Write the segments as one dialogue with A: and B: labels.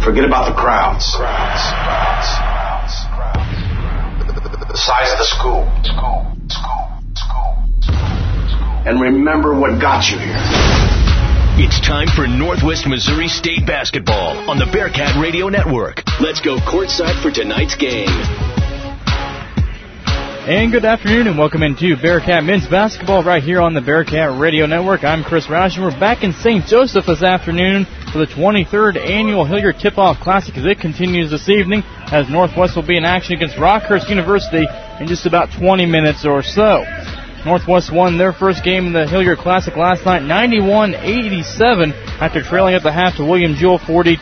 A: Forget about the crowds. The size of the school. And remember what got you here.
B: It's time for Northwest Missouri State basketball on the Bearcat Radio Network. Let's go courtside for tonight's game.
C: And good afternoon and welcome into Bearcat men's basketball right here on the Bearcat Radio Network. I'm Chris Roush and we're back in St. Joseph this afternoon for the 23rd Annual Hilliard Tip-Off Classic as it continues this evening as Northwest will be in action against Rockhurst University in just about 20 minutes or so. Northwest won their first game in the Hilliard Classic last night, 91-87, after trailing at the half to William Jewell,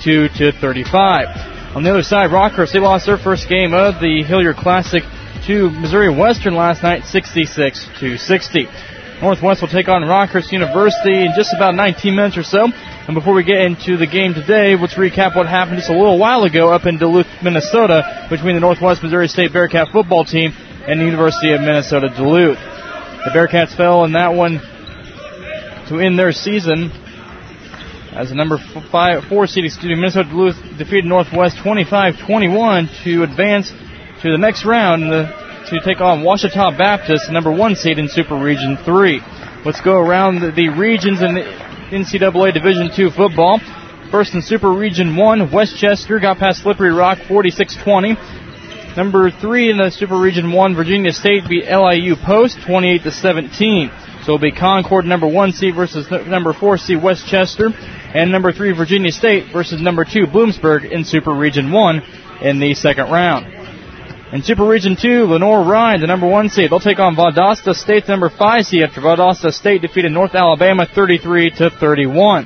C: 42-35. On the other side, Rockhurst, they lost their first game of the Hilliard Classic to Missouri Western last night, 66-60. Northwest will take on Rockhurst University in just about 19 minutes or so. And before we get into the game today, let's recap what happened just a little while ago up in Duluth, Minnesota, between the Northwest Missouri State Bearcat football team and the University of Minnesota Duluth. The Bearcats fell in that one to end their season as the number 4 seed, Minnesota Duluth defeated Northwest 25-21 to advance to the next round to take on Ouachita Baptist, number 1 seed in Super Region 3. Let's go around the regions in the NCAA Division II football. First in Super Region 1, Westchester got past Slippery Rock 46-20. Number 3 in the Super Region 1, Virginia State beat LIU Post 28-17. So it'll be Concord, number 1 seed versus number 4 seed Westchester, and number 3 Virginia State versus number 2 Bloomsburg in Super Region 1 in the second round. In Super Region 2, Lenore-Rhyne, the number 1 seed, they'll take on Valdosta State, the number 5 seed, after Valdosta State defeated North Alabama 33-31.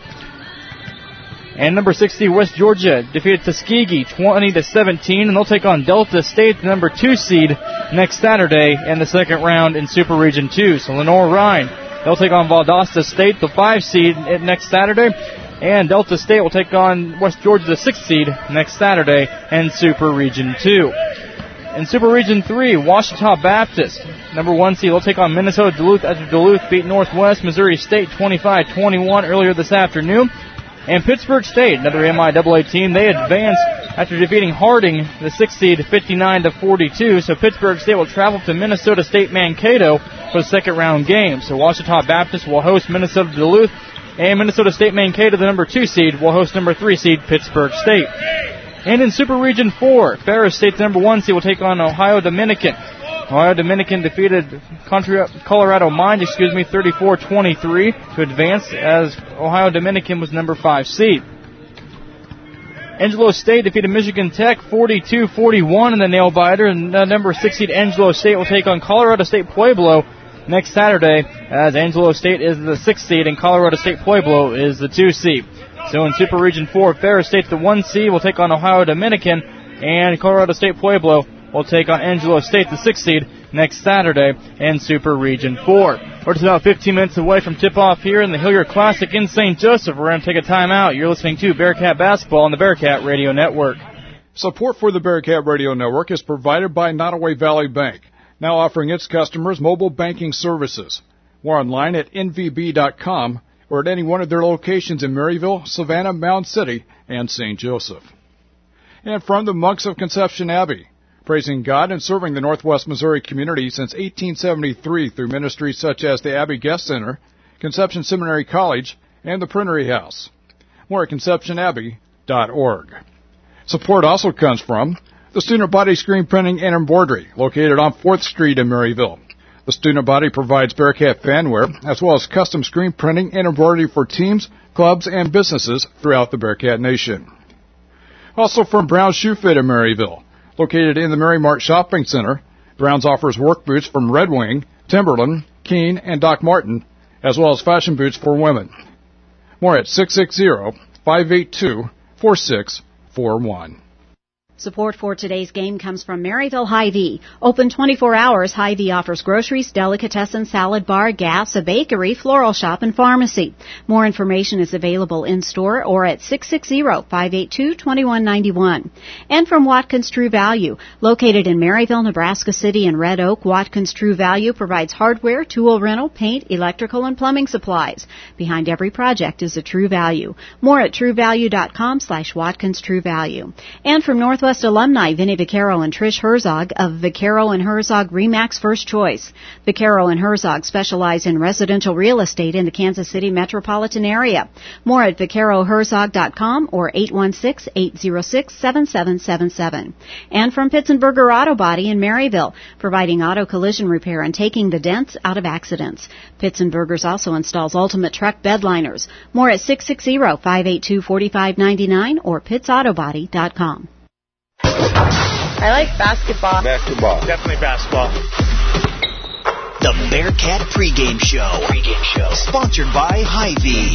C: And number 60, West Georgia defeated Tuskegee 20-17, and they'll take on Delta State, the number 2 seed, next Saturday in the second round in Super Region 2. So Lenore-Rhyne, they'll take on Valdosta State, the 5 seed, next Saturday, and Delta State will take on West Georgia, the 6 seed, next Saturday in Super Region 2. In Super Region 3, Ouachita Baptist, number 1 seed, will take on Minnesota Duluth after Duluth beat Northwest Missouri State 25-21 earlier this afternoon. And Pittsburgh State, another MIAA team, they advanced after defeating Harding, the 6th seed, 59-42. So Pittsburgh State will travel to Minnesota State Mankato for the second round game. So Ouachita Baptist will host Minnesota Duluth, and Minnesota State Mankato, the number 2 seed, will host number 3 seed Pittsburgh State. And in Super Region 4, Ferris State, the number 1 seed, will take on Ohio Dominican. Ohio Dominican defeated Colorado Mines, 34-23 to advance as Ohio Dominican was number 5 seed. Angelo State defeated Michigan Tech 42-41 in the nail biter, and number 6 seed Angelo State will take on Colorado State Pueblo next Saturday as Angelo State is the 6th seed and Colorado State Pueblo is the 2 seed. So in Super Region 4, Ferris State, the 1 seed, will take on Ohio Dominican, and Colorado State Pueblo will take on Angelo State, the 6th seed, next Saturday in Super Region 4. We're just about 15 minutes away from tip-off here in the Hilliard Classic in St. Joseph. We're going to take a timeout. You're listening to Bearcat Basketball on the Bearcat Radio Network.
D: Support for the Bearcat Radio Network is provided by Nottoway Valley Bank, now offering its customers mobile banking services. More online at nvb.com or at any one of their locations in Maryville, Savannah, Mound City, and St. Joseph. And from the monks of Conception Abbey, praising God and serving the Northwest Missouri community since 1873 through ministries such as the Abbey Guest Center, Conception Seminary College, and the Printery House. More at conceptionabbey.org. Support also comes from the Student Body Screen Printing and Embroidery, located on 4th Street in Maryville. The Student Body provides Bearcat fanware, as well as custom screen printing and embroidery for teams, clubs, and businesses throughout the Bearcat Nation. Also from Brown's Shoe Fit in Maryville, located in the Mary Mart Shopping Center, Brown's offers work boots from Red Wing, Timberland, Keene, and Doc Martin, as well as fashion boots for women. More at 660-582-4641.
E: Support for today's game comes from Maryville Hy-Vee. Open 24 hours, Hy-Vee offers groceries, delicatessen, salad bar, gas, a bakery, floral shop, and pharmacy. More information is available in-store or at 660-582-2191. And from Watkins True Value. Located in Maryville, Nebraska City, and Red Oak, Watkins True Value provides hardware, tool rental, paint, electrical, and plumbing supplies. Behind every project is a True Value. More at truevalue.com/Watkins True Value. And from Northwest alumni, Vinny Vaccaro and Trish Herzog of Vaccaro and Herzog RE/MAX First Choice. Vaccaro and Herzog specialize in residential real estate in the Kansas City metropolitan area. More at VaccaroHerzog.com or 816-806-7777. And from Pitzenberger Auto Body in Maryville, providing auto collision repair and taking the dents out of accidents. Pitzenberger's also installs ultimate truck bedliners. More at 660-582-4599 or PittsAutoBody.com.
F: I like basketball.
G: Definitely basketball.
B: The Bearcat pregame show. Sponsored by Hy-Vee.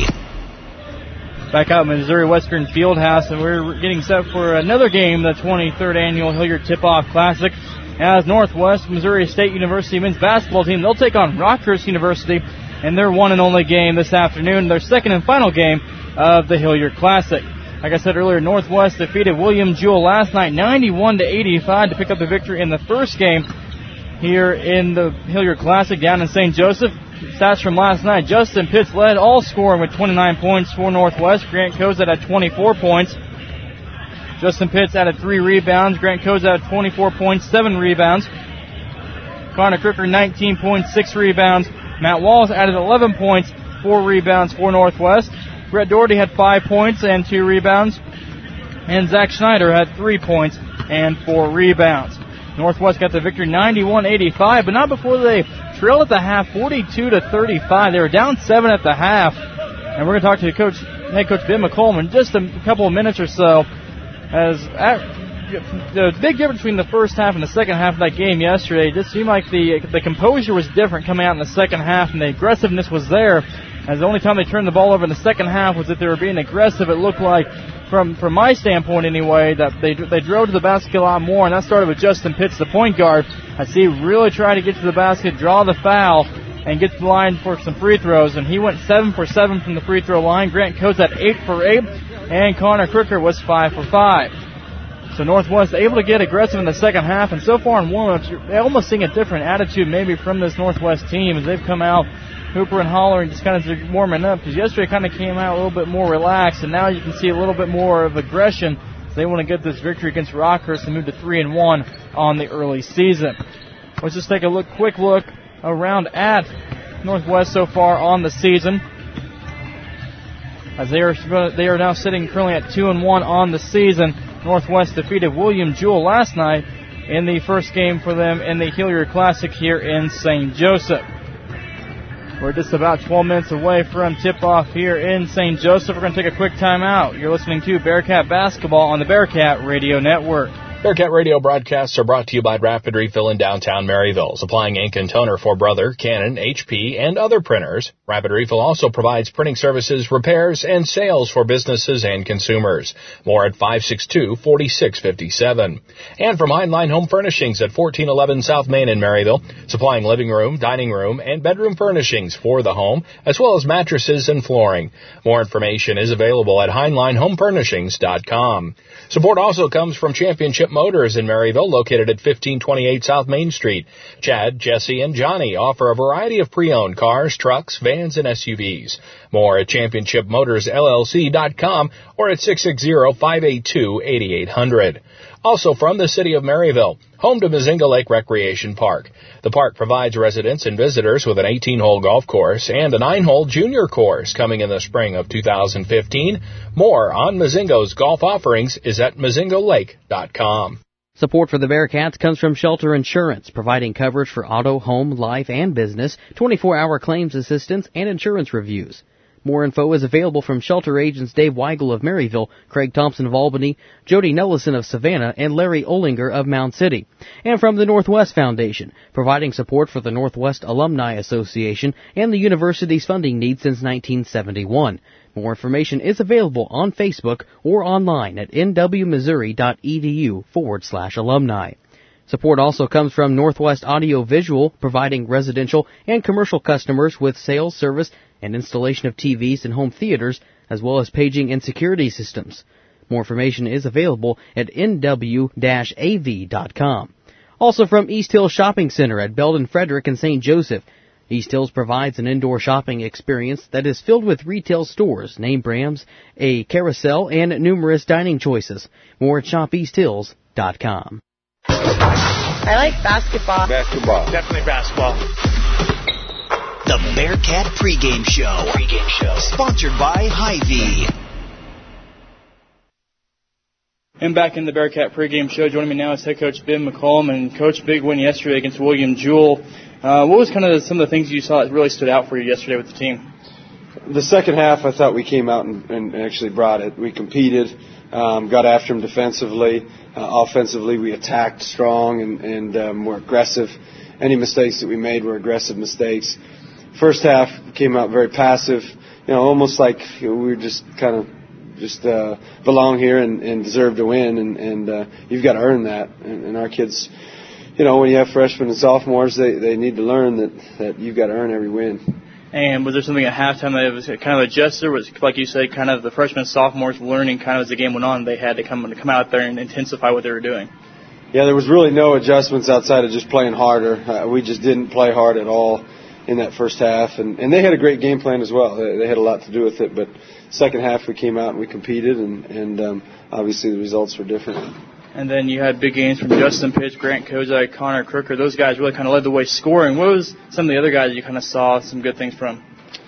C: Back out in Missouri Western Fieldhouse, and we're getting set for another game, the 23rd Annual Hilliard Tip-Off Classic. As Northwest Missouri State University men's basketball team, they'll take on Rockhurst University in their one and only game this afternoon, their second and final game of the Hilliard Classic. Like I said earlier, Northwest defeated William Jewell last night 91-85 to pick up the victory in the first game here in the Hilliard Classic down in St. Joseph. Stats from last night, Justin Pitts led all scoring with 29 points for Northwest. Grant Kozad had 24 points. Justin Pitts added 3 rebounds. Grant Kozad had 24 points, 7 rebounds. Connor Crooker, 19 points, 6 rebounds. Matt Wallace added 11 points, 4 rebounds for Northwest. Brett Doherty had 5 points and 2 rebounds. And Zach Schneider had 3 points and 4 rebounds. Northwest got the victory 91-85, but not before they trailed at the half 42-35. They were down 7 at the half. And we're going to talk to head coach Ben McCollum in just a couple of minutes or so. As the big difference between the first half and the second half of that game yesterday, it just seemed like the composure was different coming out in the second half, and the aggressiveness was there. As the only time they turned the ball over in the second half was that they were being aggressive. It looked like, from my standpoint anyway, that they drove to the basket a lot more, and that started with Justin Pitts, the point guard. I see he really tried to get to the basket, draw the foul, and get to the line for some free throws, and he went 7 for 7 from the free throw line. Grant Kozad 8 for 8, and Connor Crooker was 5 for 5. So Northwest able to get aggressive in the second half, and so far in warm-ups, you're almost seeing a different attitude maybe from this Northwest team as they've come out Hooper and hollering, just kind of warming up, because yesterday kind of came out a little bit more relaxed, and now you can see a little bit more of aggression. So they want to get this victory against Rockhurst and move to 3-1 on the early season. Let's just take a quick look around at Northwest so far on the season, as they are now sitting currently at 2-1 on the season. Northwest defeated William Jewell last night in the first game for them in the Hilliard Classic here in St. Joseph. We're just about 12 minutes away from tip-off here in St. Joseph. We're going to take a quick timeout. You're listening to Bearcat Basketball on the Bearcat Radio Network.
H: Bearcat Radio broadcasts are brought to you by Rapid Refill in downtown Maryville, supplying ink and toner for Brother, Canon, HP, and other printers. Rapid Refill also provides printing services, repairs, and sales for businesses and consumers. More at 562-4657. And from Heinlein Home Furnishings at 1411 South Main in Maryville, supplying living room, dining room, and bedroom furnishings for the home, as well as mattresses and flooring. More information is available at HeinleinHomeFurnishings.com. Support also comes from Championship Motors in Maryville, located at 1528 South Main Street. Chad, Jesse, and Johnny offer a variety of pre-owned cars, trucks, vans, and SUVs. More at ChampionshipMotorsLLC.com or at 660-582-8800. Also from the city of Maryville, home to Mazinga Lake Recreation Park. The park provides residents and visitors with an 18-hole golf course and a 9-hole junior course coming in the spring of 2015. More on Mazingo's golf offerings is at MazingaLake.com.
I: Support for the Bearcats comes from Shelter Insurance, providing coverage for auto, home, life, and business, 24-hour claims assistance, and insurance reviews. More info is available from shelter agents Dave Weigel of Maryville, Craig Thompson of Albany, Jody Nellison of Savannah, and Larry Olinger of Mound City. And from the Northwest Foundation, providing support for the Northwest Alumni Association and the university's funding needs since 1971. More information is available on Facebook or online at nwmissouri.edu/alumni. Support also comes from Northwest Audio Visual, providing residential and commercial customers with sales, service, and installation of TVs and home theaters, as well as paging and security systems. More information is available at nw-av.com. Also from East Hills Shopping Center at Belden, Frederick, and St. Joseph. East Hills provides an indoor shopping experience that is filled with retail stores, name brands, a carousel, and numerous dining choices. More at shopeasthills.com.
F: I like basketball.
G: Definitely basketball.
B: The Bearcat Pregame Show. Sponsored by Hy-Vee.
C: And back in the Bearcat Pregame Show, joining me now is head coach Ben McCollum. And Coach, big win yesterday against William Jewell. What was kind of some of the things you saw that really stood out for you yesterday with the team?
J: The second half, I thought we came out and actually brought it. We competed, got after them defensively. Offensively, we attacked strong and were aggressive. Any mistakes that we made were aggressive mistakes. First half came out very passive, almost like we were just kind of belong here and deserve to win. And you've got to earn that. And our kids, when you have freshmen and sophomores, they need to learn that you've got to earn every win.
C: And was there something at halftime that was kind of adjusted? Was, like you said, kind of the freshmen and sophomores learning kind of as the game went on, they had to come out there and intensify what they were doing?
J: Yeah, there was really no adjustments outside of just playing harder. We just didn't play hard at all in that first half. And they had a great game plan as well. They had a lot to do with it. But second half we came out and we competed, and obviously the results were different. And
C: then you had big games from Justin Pitts, Grant Kozak, Connor Crooker. Those guys really kind of led the way scoring. What was some of the other guys you kind of saw some good things from?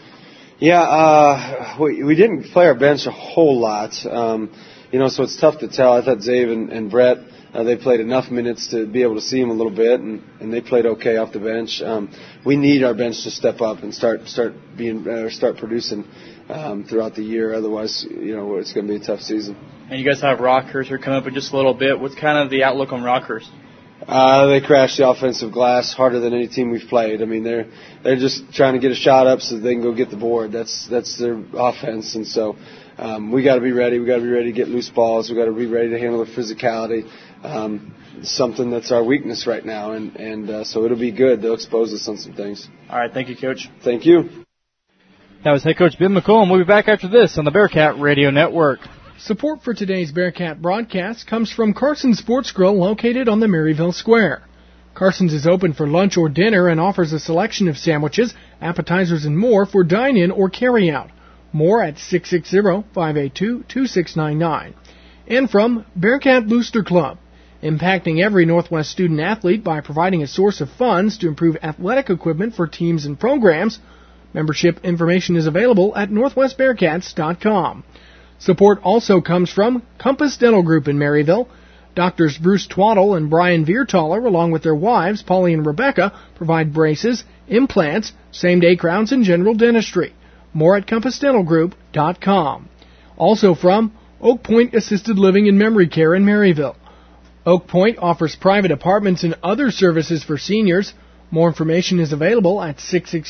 J: Yeah, we didn't play our bench a whole lot, so it's tough to tell. I thought Zave and Brett, they played enough minutes to be able to see them a little bit, and they played okay off the bench. We need our bench to step up and start producing throughout the year. Otherwise, it's going to be a tough season. And you guys have Rockhurst coming up in just a little bit. What's kind of the outlook on Rockhurst? They crash the offensive glass harder than any team we've played. I mean, they're just trying to get a shot up so they can go get the board. That's their offense, and so we got to be ready. We got to be ready to get loose balls. We got to be ready to handle the physicality. Something that's our weakness right now, and so it'll be good. They'll expose us on some things. All right, thank you, Coach. Thank you.
C: That was head coach Ben McCollum. We'll be back after this on the Bearcat Radio Network.
K: Support for today's Bearcat broadcast comes from Carson's Sports Grill located on the Maryville Square. Carson's is open for lunch or dinner and offers a selection of sandwiches, appetizers, and more for dine-in or carry-out. More at 660-582-2699. And from Bearcat Booster Club, impacting every Northwest student-athlete by providing a source of funds to improve athletic equipment for teams and programs. Membership information is available at northwestbearcats.com. Support also comes from Compass Dental Group in Maryville. Doctors Bruce Twaddle and Brian Viertaler, along with their wives, Polly and Rebecca, provide braces, implants, same-day crowns, and general dentistry. More at compassdentalgroup.com. Also from Oak Point Assisted Living and Memory Care in Maryville. Oak Point offers private apartments and other services for seniors. More information is available at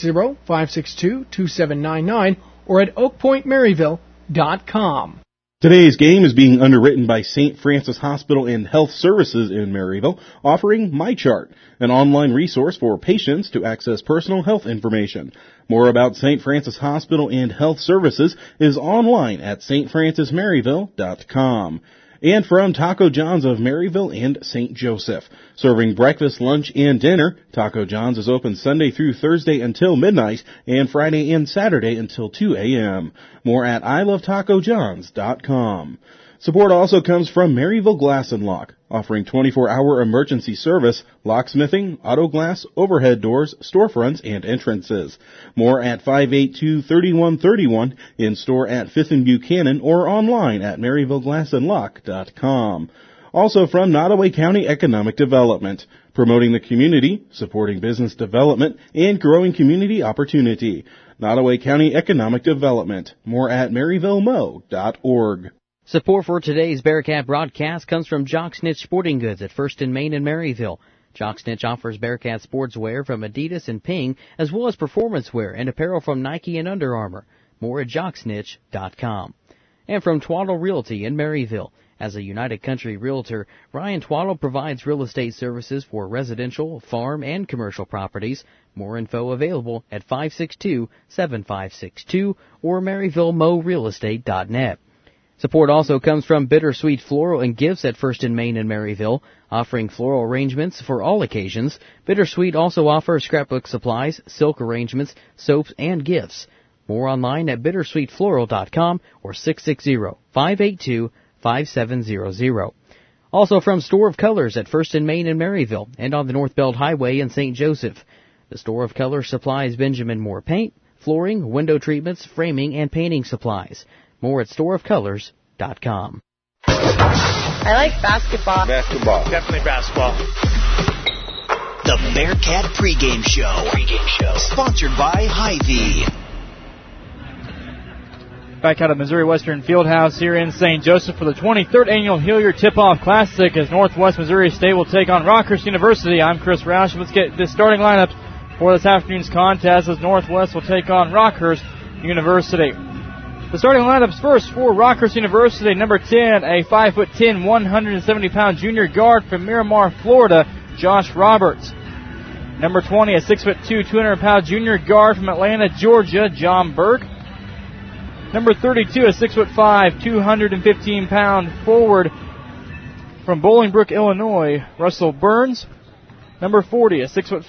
K: 660-562-2799 or at oakpointmaryville.com.
L: Today's game is being underwritten by St. Francis Hospital and Health Services in Maryville, offering MyChart, an online resource for patients to access personal health information. More about St. Francis Hospital and Health Services is online at stfrancismaryville.com. And from Taco John's of Maryville and St. Joseph. Serving breakfast, lunch, and dinner, Taco John's is open Sunday through Thursday until midnight and Friday and Saturday until 2 a.m. More at ilovetacojohns.com. Support also comes from Maryville Glass and Lock, offering 24-hour emergency service, locksmithing, auto glass, overhead doors, storefronts, and entrances. More at 582-3131, in store at 5th and Buchanan, or online at maryvilleglassandlock.com. Also from Nottoway County Economic Development, promoting the community, supporting business development, and growing community opportunity. Nottoway County Economic Development. More at maryvillemo.org.
I: Support for today's Bearcat broadcast comes from Jock Snitch Sporting Goods at 1st and Main in Maryville. Jock Snitch offers Bearcat sportswear from Adidas and Ping, as well as performance wear and apparel from Nike and Under Armour. More at jocksnitch.com. And from Twaddle Realty in Maryville. As a United Country realtor, Ryan Twaddle provides real estate services for residential, farm, and commercial properties. More info available at 562-7562 or MaryvilleMoRealEstate.net. Support also comes from Bittersweet Floral and Gifts at 1st and Main in Maryville, offering floral arrangements for all occasions. Bittersweet also offers scrapbook supplies, silk arrangements, soaps, and gifts. More online at bittersweetfloral.com or 660-582-5700. Also from Store of Colors at 1st and Main in Maryville and on the North Belt Highway in St. Joseph. The Store of Colors supplies Benjamin Moore paint, flooring, window treatments, framing, and painting supplies. More at storeofcolors.com.
F: I like basketball.
G: Definitely basketball.
B: The Bearcat Pregame Show. Sponsored by Hy-Vee.
C: Back out of Missouri Western Fieldhouse here in St. Joseph for the 23rd Annual Hilliard Tip-Off Classic as Northwest Missouri State will take on Rockhurst University. I'm Chris Roush. Let's get the starting lineup for this afternoon's contest as Northwest will take on Rockhurst University. The starting lineups first for Rockhurst University. Number 10, a 5'10", 170-pound junior guard from Miramar, Florida, Josh Roberts. Number 20, a 6'2", 200-pound junior guard from Atlanta, Georgia, John Burke. Number 32, a 6'5", 215-pound forward from Bolingbrook, Illinois, Russell Burns. Number 40, a 6'5",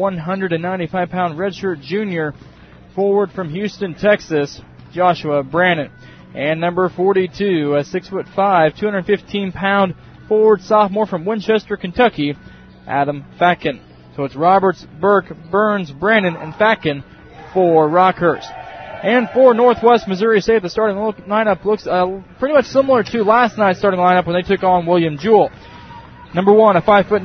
C: 195-pound redshirt junior forward from Houston, Texas, Joshua Brannon. And number 42, a 6'5", 215-pound forward sophomore from Winchester, Kentucky, Adam Fatkin. So it's Roberts, Burke, Burns, Brannon, and Fatkin for Rockhurst. And for Northwest Missouri State, the starting lineup looks pretty much similar to last night's starting lineup when they took on William Jewell. Number 1, a 5'9",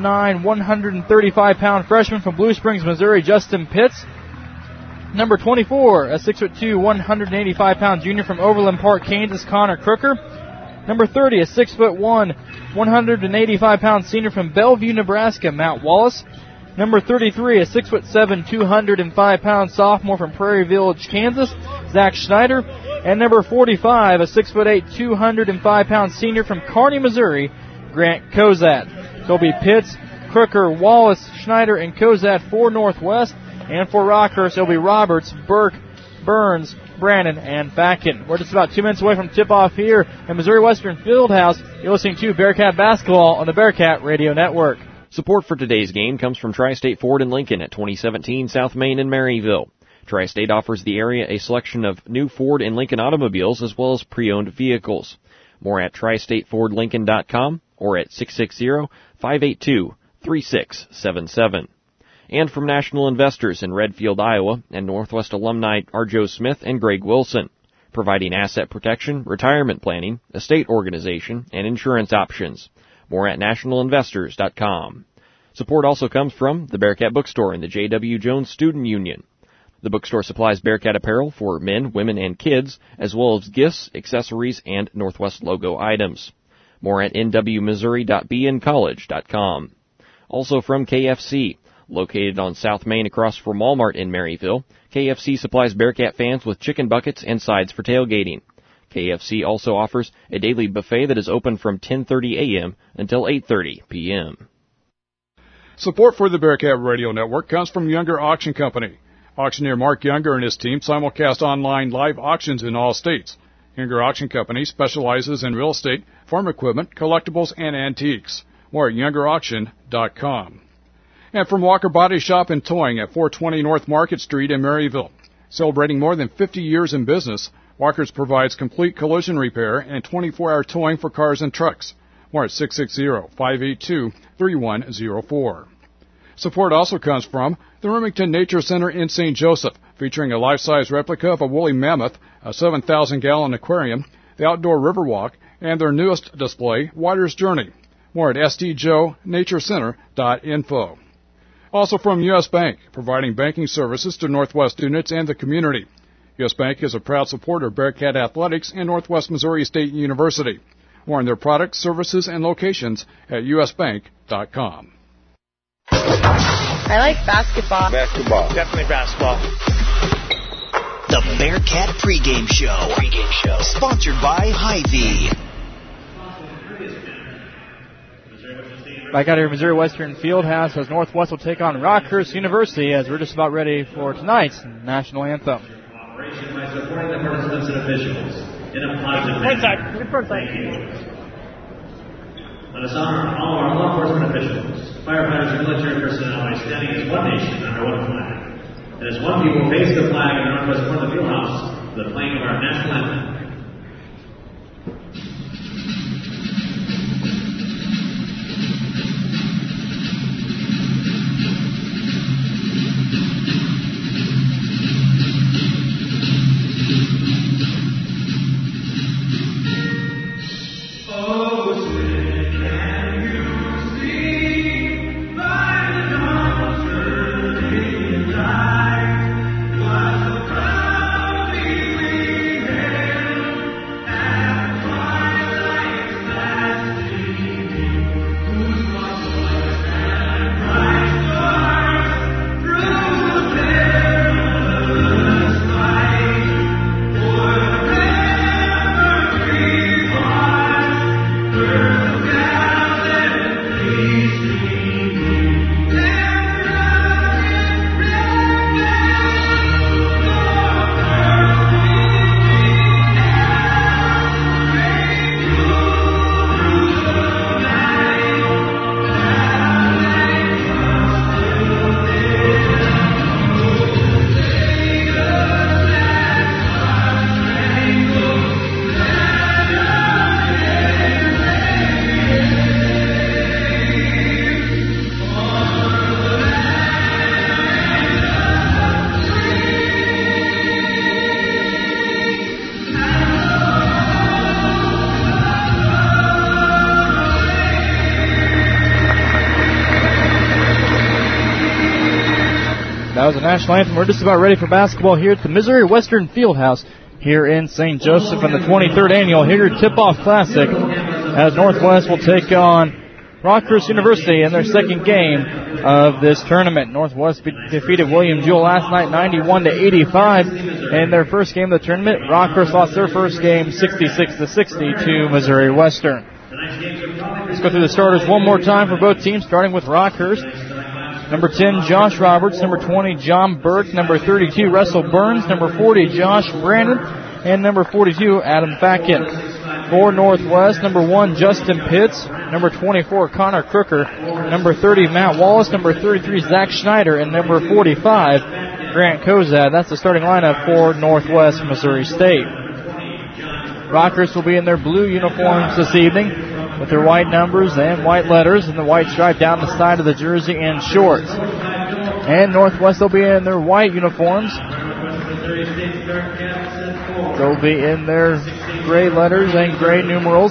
C: 135-pound freshman from Blue Springs, Missouri, Justin Pitts. Number 24, a 6'2", 185-pound junior from Overland Park, Kansas, Connor Crooker. Number 30, a 6'1", 185-pound senior from Bellevue, Nebraska, Matt Wallace. Number 33, a 6'7", 205-pound sophomore from Prairie Village, Kansas, Zach Schneider. And number 45, a 6'8", 205-pound senior from Kearney, Missouri, Grant Kozat. So it'll be Pitts, Crooker, Wallace, Schneider, and Kozat for Northwest. And for Rockhurst, it'll be Roberts, Burke, Burns, Brannon, and Fatkin. We're just about 2 minutes away from tip-off here in Missouri Western Fieldhouse. You're listening to Bearcat Basketball on the Bearcat Radio Network.
M: Support for today's game comes from Tri-State Ford in Lincoln at 2017 South Main in Maryville. Tri-State offers the area a selection of new Ford and Lincoln automobiles as well as pre-owned vehicles. More at tristatefordlincoln.com or at 660-582-3677. And from National Investors in Redfield, Iowa, and Northwest alumni are Joe Smith and Greg Wilson, providing asset protection, retirement planning, estate organization, and insurance options. More at nationalinvestors.com. Support also comes from the Bearcat Bookstore and the J.W. Jones Student Union. The bookstore supplies Bearcat apparel for men, women, and kids, as well as gifts, accessories, and Northwest logo items. More at nwmissouri.bncollege.com. Also from KFC. Located on South Main across from Walmart in Maryville, KFC supplies Bearcat fans with chicken buckets and sides for tailgating. KFC also offers a daily buffet that is open from 10:30 a.m. until 8:30 p.m.
D: Support for the Bearcat Radio Network comes from Younger Auction Company. Auctioneer Mark Younger and his team simulcast online live auctions in all states. Younger Auction Company specializes in real estate, farm equipment, collectibles, and antiques. More at youngerauction.com. And from Walker Body Shop and Towing at 420 North Market Street in Maryville. Celebrating more than 50 years in business, Walker's provides complete collision repair and 24-hour towing for cars and trucks. More at 660-582-3104. Support also comes from the Remington Nature Center in St. Joseph, featuring a life-size replica of a woolly mammoth, a 7,000-gallon aquarium, the outdoor riverwalk, and their newest display, Water's Journey. More at stjoenaturecenter.info. Also from U.S. Bank, providing banking services to Northwest students and the community. U.S. Bank is a proud supporter of Bearcat Athletics and Northwest Missouri State University. More on their products, services, and locations at usbank.com.
F: I like basketball.
G: Definitely basketball.
B: The Bearcat pregame show. Sponsored by Hy-Vee.
C: Back out here at Missouri Western Fieldhouse as Northwest will take on Rockhurst University as we're just about ready for tonight's national anthem.
N: By supporting the participants and officials in a positive manner. Thank you. Let us honor all our law enforcement officials, firefighters, and military personnel by standing as one nation under one flag. And as one people face the flag in Northwest front of the Fieldhouse for the playing of our national anthem.
C: That was the national anthem. We're just about ready for basketball here at the Missouri Western Fieldhouse here in St. Joseph in the 23rd Annual Hilliard Tip-Off Classic as Northwest will take on Rockhurst University in their second game of this tournament. Northwest defeated William Jewell last night 91-85 in their first game of the tournament. Rockhurst lost their first game 66-60 to Missouri Western. Let's go through the starters one more time for both teams, starting with Rockhurst. Number 10, Josh Roberts. Number 20, John Burke. Number 32, Russell Burns. Number 40, Josh Brandon. And number 42, Adam Fatkin. For Northwest, number 1, Justin Pitts. Number 24, Connor Crooker. Number 30, Matt Wallace. Number 33, Zach Schneider. And number 45, Grant Kozad. That's the starting lineup for Northwest Missouri State. Rockhurst will be in their blue uniforms this evening, with their white numbers and white letters and the white stripe down the side of the jersey and shorts. And Northwest will be in their white uniforms. They'll be in their gray letters and gray numerals.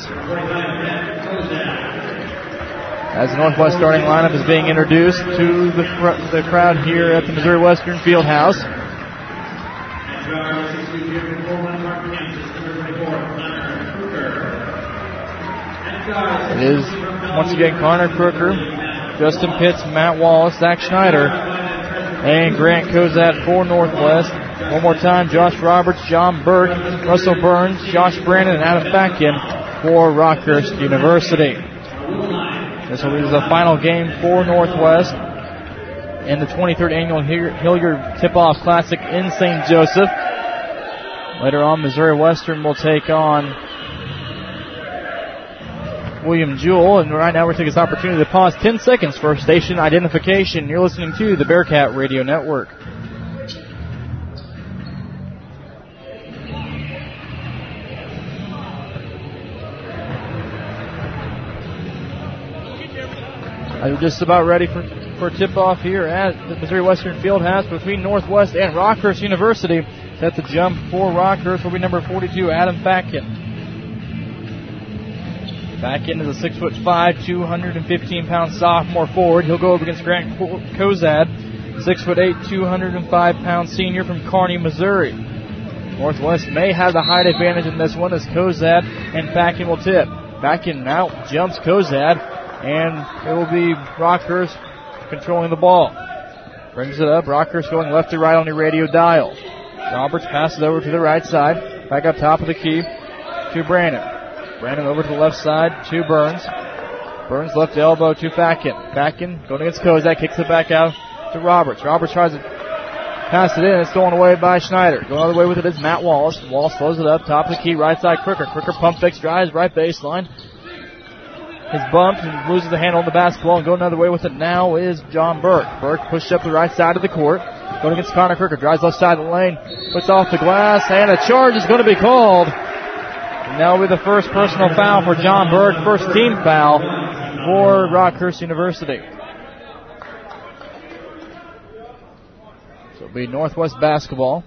C: As the Northwest starting lineup is being introduced to the crowd here at the Missouri Western Fieldhouse. It is, once again, Connor Crooker, Justin Pitts, Matt Wallace, Zach Schneider, and Grant Kozad for Northwest. One more time, Josh Roberts, John Burke, Russell Burns, Josh Brandon, and Adam Fatkin for Rockhurst University. This will be the final game for Northwest in the 23rd Annual Hilliard Tip-Off Classic in St. Joseph. Later on, Missouri Western will take on William Jewell, and right now we're taking this opportunity to pause 10 seconds for station identification. You're listening to the Bearcat Radio Network. We're just about ready for tip-off here at the Missouri Western Fieldhouse between Northwest and Rockhurst University. At the jump for Rockhurst will be number 42, Adam Fatkin. Back into the 6'5", 215-pound sophomore forward. He'll go up against Grant Cozad, 6'8", 205-pound senior from Kearney, Missouri. Northwest may have the height advantage in this one as Cozad and Fackin will tip. Fackin out jumps Cozad, and it will be Rockhurst controlling the ball. Brings it up. Rockhurst going left to right on the radio dial. Roberts passes over to the right side. Back up top of the key to Brandon. Brandon over to the left side to Burns. Burns left elbow to Fackin. Fackin going against Kozak, kicks it back out to Roberts. Roberts tries to pass it in. It's stolen away by Schneider. Going all the way with it is Matt Wallace. Wallace throws it up, top of the key, right side Crooker. Crooker pump fakes, drives, right baseline. Is bumped and loses the handle on the basketball, and going another way with it now is John Burke. Burke pushed up the right side of the court. Going against Connor Crooker. Drives left side of the lane. Puts off the glass, and a charge is going to be called. And that'll be the first personal foul for John Burke. First team foul for Rockhurst University. So it'll be Northwest basketball.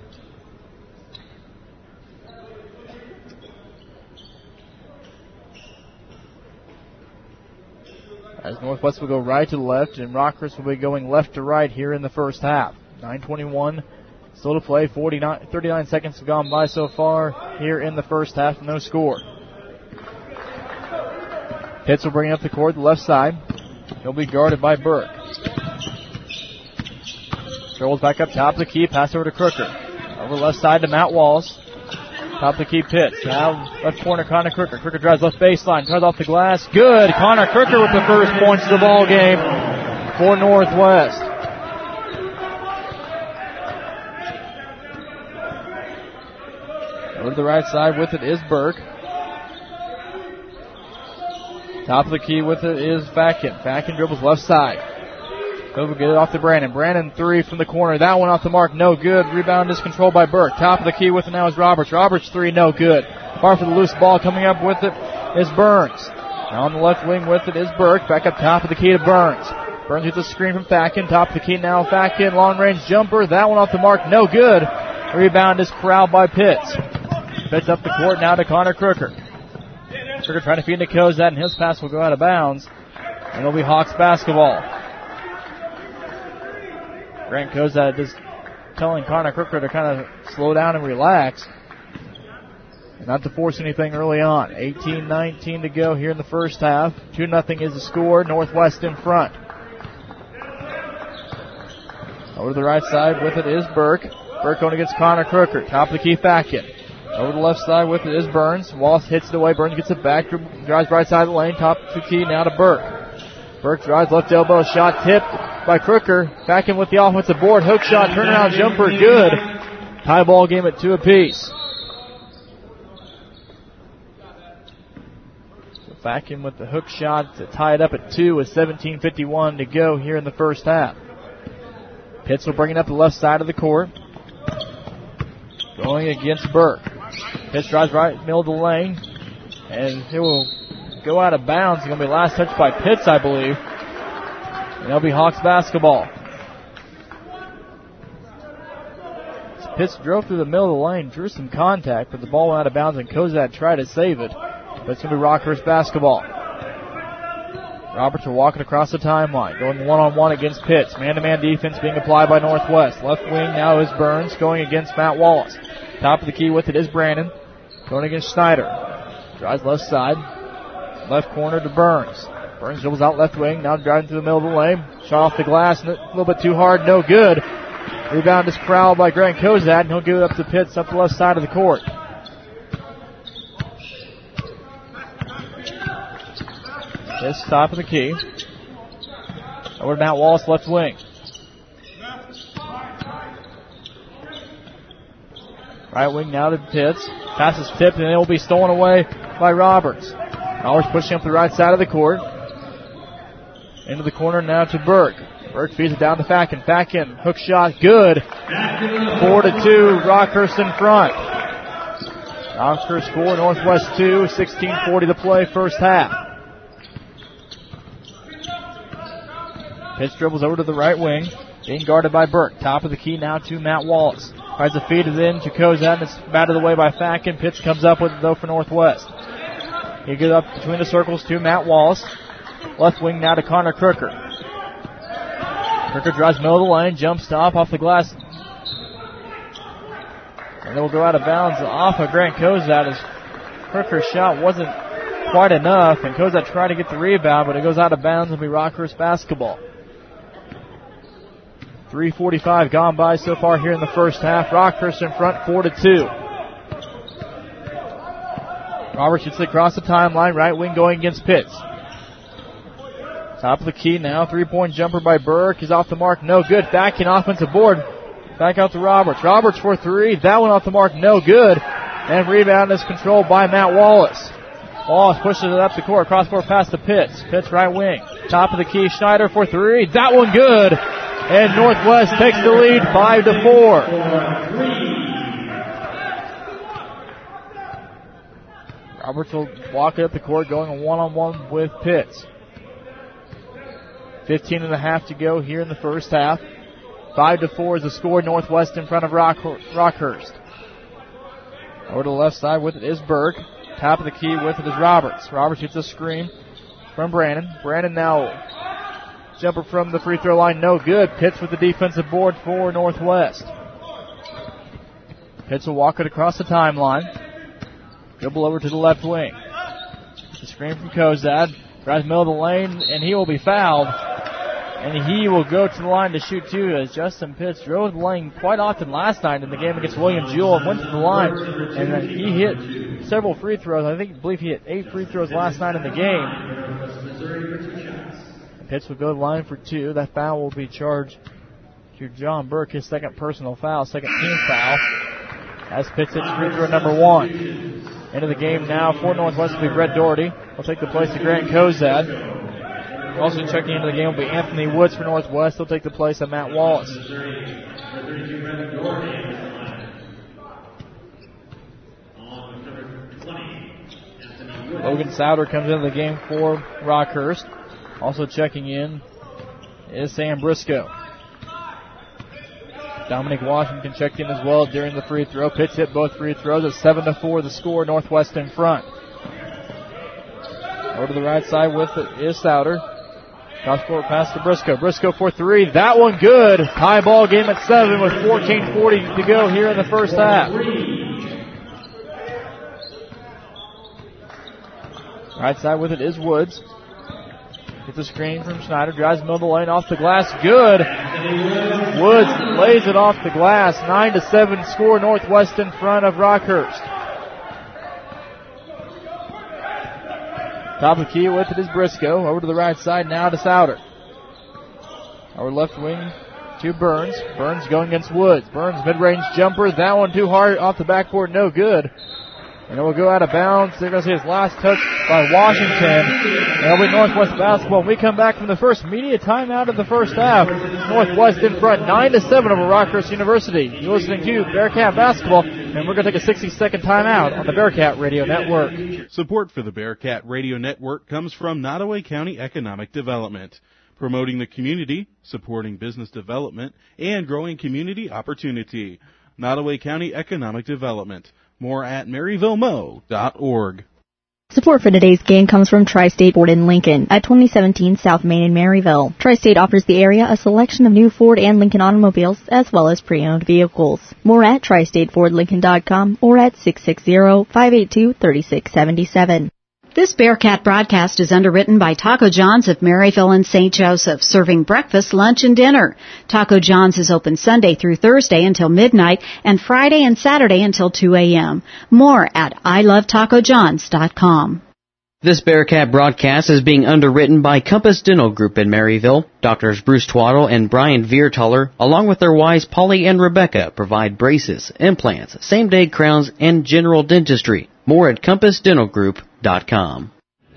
C: As Northwest will go right to the left, and Rockhurst will be going left to right here in the first half. 9:21 still to play. 39 seconds have gone by so far here in the first half. No score. Pitts will bring it up the court, the left side. He'll be guarded by Burke. Strolls back up top of the key. Pass over to Crooker. Over left side to Matt Wallace. Top of the key, Pitts. Now left corner, Connor Crooker. Crooker drives left baseline. Turns off the glass. Good. Connor Crooker with the first points of the ball game for Northwest. Over to the right side with it is Burke. Top of the key with it is Fackin. Fackin dribbles left side. Over, get it off to Brandon. Brandon three from the corner. That one off the mark, no good. Rebound is controlled by Burke. Top of the key with it now is Roberts. Roberts three, no good. Far for the loose ball. Coming up with it is Burns. Now on the left wing with it is Burke. Back up top of the key to Burns. Burns gets a screen from Fackin. Top of the key now Fackin. Long range jumper. That one off the mark, no good. Rebound is corralled by Pitts. Pitts up the court now to Connor Crooker. Crooker trying to feed to Kozad, and his pass will go out of bounds. And it'll be Hawks basketball. Grant Kozad just telling Connor Crooker to kind of slow down and relax. And not to force anything early on. 18-19 to go here in the first half. 2-0 is the score. Northwest in front. Over to the right side with it is Burke. Burke going against Connor Crooker. Top of the key, Fackin. Over the left side with it is Burns. Wallace hits it away. Burns gets it back. Drives right side of the lane. Top of the key now to Burke. Burke drives left elbow. Shot tipped by Crooker. Fackin with the offensive board. Hook shot. Turnaround jumper. Good. Tie ball game at 2 apiece. So Fackin with the hook shot to tie it up at 2 with 17:51 to go here in the first half. Pitts will bring it up the left side of the court. Going against Burke. Pitts drives right middle of the lane. And he will go out of bounds. It's going to be last touch by Pitts, I believe. And that'll be Hawks basketball. Pitts drove through the middle of the lane, drew some contact, but the ball went out of bounds, and Kozad tried to save it. But it's going to be Rockhurst basketball. Roberts are walking across the timeline, going one-on-one against Pitts. Man-to-man defense being applied by Northwest. Left wing now is Burns, going against Matt Wallace. Top of the key with it is Brandon, going against Schneider. Drives left side, left corner to Burns. Burns dribbles out left wing, now driving through the middle of the lane. Shot off the glass, a little bit too hard, no good. Rebound is corralled by Grant Kozad, and he'll give it up to Pitts up the left side of the court. This top of the key. Over to Matt Wallace, left wing. Right wing now to Pitts. Pass is tipped, and it will be stolen away by Roberts. Roberts pushing up the right side of the court. Into the corner now to Burke. Burke feeds it down to Fackin. Fackin, hook shot, good. 4-2, Rockhurst in front. Rockhurst 4, Northwest 2, 16:40 to play, first half. Pitts dribbles over to the right wing, being guarded by Burke. Top of the key now to Matt Wallace. Tries to feed it in to Kozad, and it's batted away by Fackin. Pitts comes up with it though for Northwest. He goes up between the circles to Matt Wallace. Left wing now to Connor Crooker. Crooker drives middle of the lane, jump stop off the glass. And it will go out of bounds off of Grant Cozad as Crooker's shot wasn't quite enough, and Cozad tried to get the rebound, but it goes out of bounds and will be Rockhurst basketball. 3:45 gone by so far here in the first half. Rockhurst in front, 4-2. Roberts shoots across the timeline, right wing going against Pitts. Top of the key now, three-point jumper by Burke. He's off the mark, no good. Backing offensive board. Back out to Roberts. Roberts for three. That one off the mark, no good. And rebound is controlled by Matt Wallace. Wallace pushes it up the court, cross-court pass to Pitts. Pitts right wing. Top of the key, Schneider for three. That one good. And Northwest takes the lead 5-4. Roberts will walk it up the court, going a one-on-one with Pitts. 15.5 to go here in the first half. 5-4 is the score. Northwest in front of Rockhurst. Over to the left side with it is Berg. Top of the key with it is Roberts. Roberts gets a screen from Brandon. Brandon now jumper from the free throw line, no good. Pitts with the defensive board for Northwest. Pitts will walk it across the timeline. Dribble over to the left wing. The screen from Cozad. Drives middle of the lane, and he will be fouled. And he will go to the line to shoot two as Justin Pitts drove the lane quite often last night in the game against William Jewell and went to the line. And then he hit several free throws. I believe he hit 8 free throws last night in the game. Pitts will go to the line for two. That foul will be charged to John Burke, his second personal foul, second team foul. As Pitts hits free throw number one. Into the game now for Northwest will be Brett Doherty. Will take the place of Grant Cozad. Also checking into the game will be Anthony Woods for Northwest. He'll take the place of Matt Wallace. Logan Souter comes into the game for Rockhurst. Also checking in is Sam Briscoe. Dominic Washington checked in as well during the free throw. Pitts hit both free throws at 7-4 the score. Northwest in front. Over to the right side with it is Souter. Cross-court pass to Briscoe. Briscoe for three. That one good. Tie ball game at 7 with 14:40 to go here in the first half. Right side with it is Woods. Gets a screen from Schneider. Drives middle of the lane off the glass. Good. Woods lays it off the glass. 9-7 score. Northwest in front of Rockhurst. Top of the key with it is Briscoe. Over to the right side now to Souter. Over left wing to Burns. Burns going against Woods. Burns mid-range jumper. That one too hard off the backboard. No good. And it will go out of bounds. They're going to see his last touch by Washington. And it'll be Northwest basketball. When we come back from the first media timeout of the first half, Northwest in front 9-7 over Rockhurst University. You're listening to Bearcat Basketball, and we're going to take a 60-second timeout on the Bearcat Radio Network.
L: Support for the Bearcat Radio Network comes from Nottoway County Economic Development, promoting the community, supporting business development, and growing community opportunity. Nottoway County Economic Development. More at maryvillemo.org.
O: Support for today's game comes from Tri-State Ford in Lincoln at 2017 South Main in Maryville. Tri-State offers the area a selection of new Ford and Lincoln automobiles as well as pre-owned vehicles. More at TriStateFordLincoln.com or at 660-582-3677.
E: This Bearcat broadcast is underwritten by Taco John's of Maryville and St. Joseph, serving breakfast, lunch, and dinner. Taco John's is open Sunday through Thursday until midnight and Friday and Saturday until 2 a.m. More at ilovetacojohns.com.
I: This Bearcat broadcast is being underwritten by Compass Dental Group in Maryville. Doctors Bruce Twaddle and Brian Viertaler, along with their wives Polly and Rebecca, provide braces, implants, same-day crowns, and general dentistry. More at compassdentalgroup.com.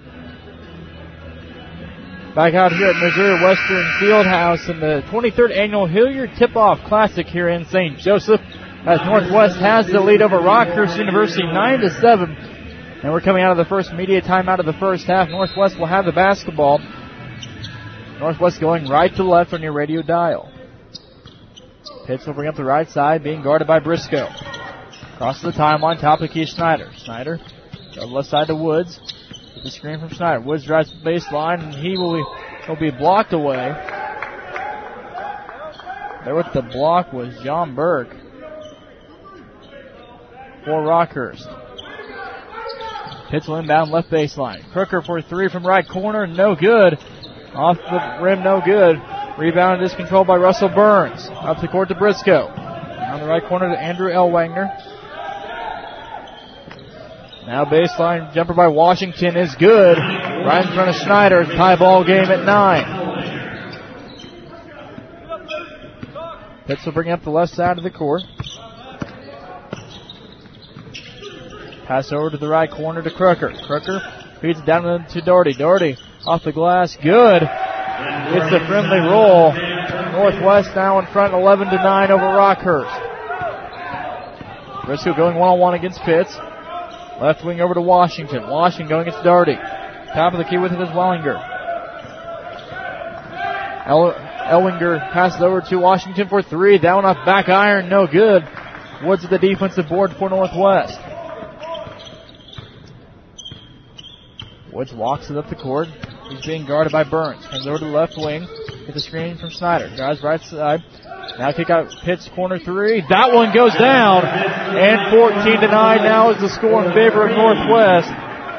C: Back out here at Missouri Western Fieldhouse in the 23rd Annual Hilliard Tip-Off Classic here in St. Joseph, as Northwest has the lead over Rockhurst University 9-7. And we're coming out of the first media timeout of the first half. Northwest will have the basketball. Northwest going right to left on your radio dial. Pitts will bring up the right side, being guarded by Briscoe. Across the timeline, top of the key, Schneider. Schneider, on the left side to Woods. The screen from Schneider. Woods drives the baseline, and he'll be blocked away. There with the block was John Burke for Rockhurst. Pitts will inbound left baseline. Crooker for three from right corner, no good. Off the rim, no good. Rebound is controlled by Russell Burns. Up the court to Briscoe. On the right corner to Andrew Ellwanger. Now baseline jumper by Washington is good. Right in front of Schneider. Tie ball game at 9. Pitts will bring up the left side of the court. Pass over to the right corner to Crooker. Crooker feeds it down to Doherty. Doherty off the glass. Good. It's a friendly roll. Northwest now in front 11-9 over Rockhurst. Briscoe going one-on-one against Pitts. Left wing over to Washington. Washington going against Doherty. Top of the key with it is Wellinger. Ellwanger passes over to Washington for three. That one off back iron, no good. Woods at the defensive board for Northwest. Woods walks it up the court. He's being guarded by Burns. Comes over to the left wing. Gets a screen from Schneider. Drives right side. Now kick out Pitts corner three. That one goes down. And 14-9 now is the score in favor of Northwest.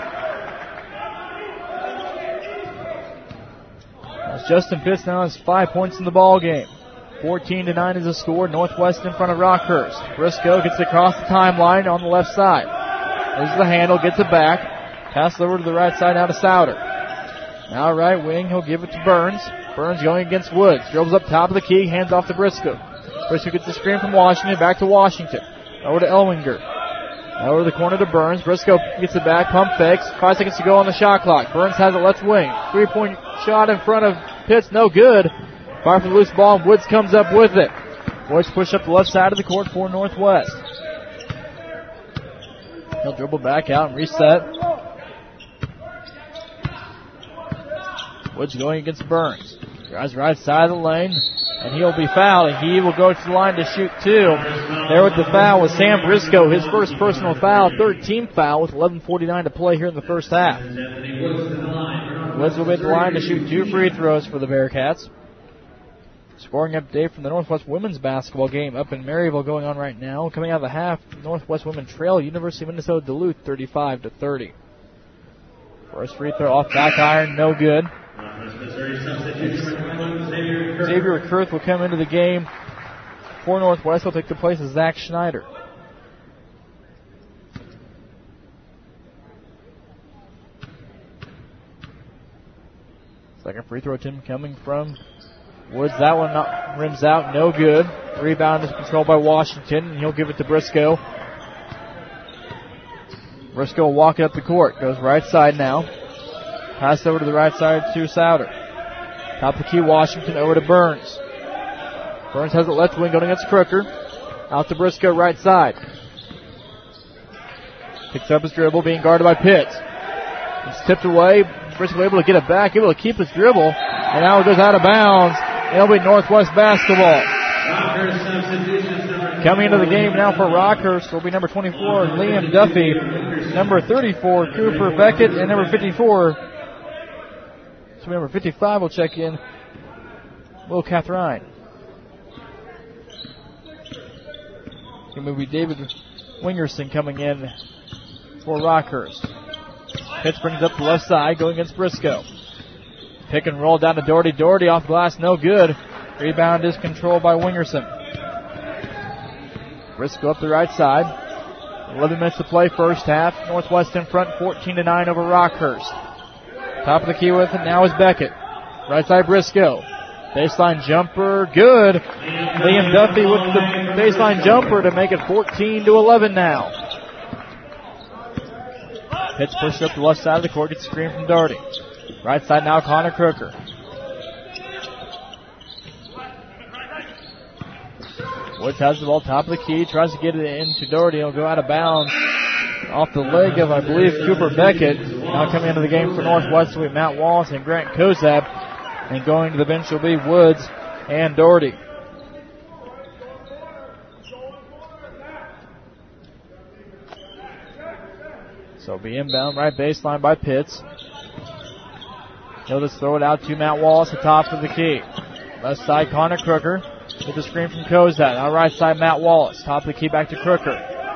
C: As Justin Pitts now has 5 points in the ball game. 14-9 is the score. Northwest in front of Rockhurst. Briscoe gets across the timeline on the left side. There's the handle. Gets it back. Pass over to the right side now to Souter. Now right wing. He'll give it to Burns. Burns going against Woods. Dribbles up top of the key. Hands off to Briscoe. Briscoe gets the screen from Washington. Back to Washington. Over to Ellwanger. Now over the corner to Burns. Briscoe gets it back. Pump fakes. 5 seconds to go on the shot clock. Burns has it left wing. 3-point shot in front of Pitts. No good. Far for the loose ball. Woods comes up with it. Woods push up the left side of the court for Northwest. He'll dribble back out and reset. Woods going against Burns. Drives right side of the lane, and he'll be fouled. He will go to the line to shoot two. There with the foul was Sam Briscoe, his first personal foul, third team foul with 11:49 to play here in the first half. Woods will be at the line to shoot 2 free throws for the Bearcats. Scoring update from the Northwest women's basketball game up in Maryville going on right now. Coming out of the half, Northwest women trail University of Minnesota Duluth 35-30. First free throw off back iron, no good. Xavier Kurth will come into the game for Northwest. He'll take the place of Zach Schneider. Second free throw attempt coming from Woods. That one rims out, no good. Rebound is controlled by Washington, and he'll give it to Briscoe. Briscoe will walk up the court. Goes right side now. Pass over to the right side to Souter. Top of the key, Washington over to Burns. Burns has it left wing going against Crooker. Out to Briscoe right side. Picks up his dribble, being guarded by Pitts. It's tipped away. Briscoe able to get it back, able to keep his dribble. And now it goes out of bounds. It'll be Northwest basketball. Coming into the game now for Rockhurst will be number 24, Liam Duffy. Number 34, Cooper Beckett. And number 54, so number 55 will check in, Will Catherine. It will be David Wingerson coming in for Rockhurst. Pitts brings up the left side, going against Briscoe. Pick and roll down to Doherty. Doherty off glass, no good. Rebound is controlled by Wingerson. Briscoe up the right side. 11 minutes to play first half. Northwest in front, 14-9 over Rockhurst. Top of the key with it now is Beckett. Right side Briscoe. Baseline jumper, good. Liam Duffy with the baseline jumper to make it 14-11 now. Pitts pushed up the left side of the court, gets a screen from Doherty. Right side now, Connor Crooker. Woods has the ball top of the key, tries to get it into Doherty. He'll go out of bounds off the leg of, I believe, Cooper Beckett. Now coming into the game for Northwest will be Matt Wallace and Grant Kozab. And going to the bench will be Woods and Doherty. So be inbound right baseline by Pitts. He'll just throw it out to Matt Wallace, the top of the key. Left side, Connor Crooker with the screen from Kozak. Now right side, Matt Wallace. Top of the key back to Crooker.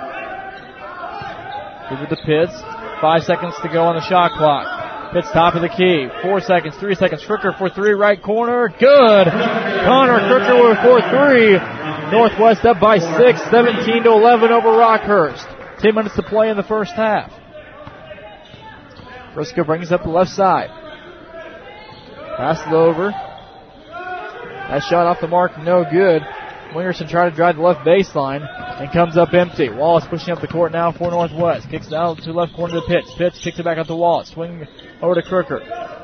C: Give it to Pitts. 5 seconds to go on the shot clock. Pitts top of the key. 4 seconds, 3 seconds. Crooker for three, right corner. Good. Connor Crooker with 4-3. Northwest up by 6, 17-11 over Rockhurst. 10 minutes to play in the first half. Briscoe brings up the left side. Pass it over. That shot off the mark, no good. Wingerson tried to drive the left baseline and comes up empty. Wallace pushing up the court now for Northwest. Kicks it out to left corner to Pitts. Pitts kicks it back out to Wallace. Swing over to Crooker.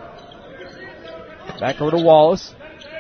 C: Back over to Wallace.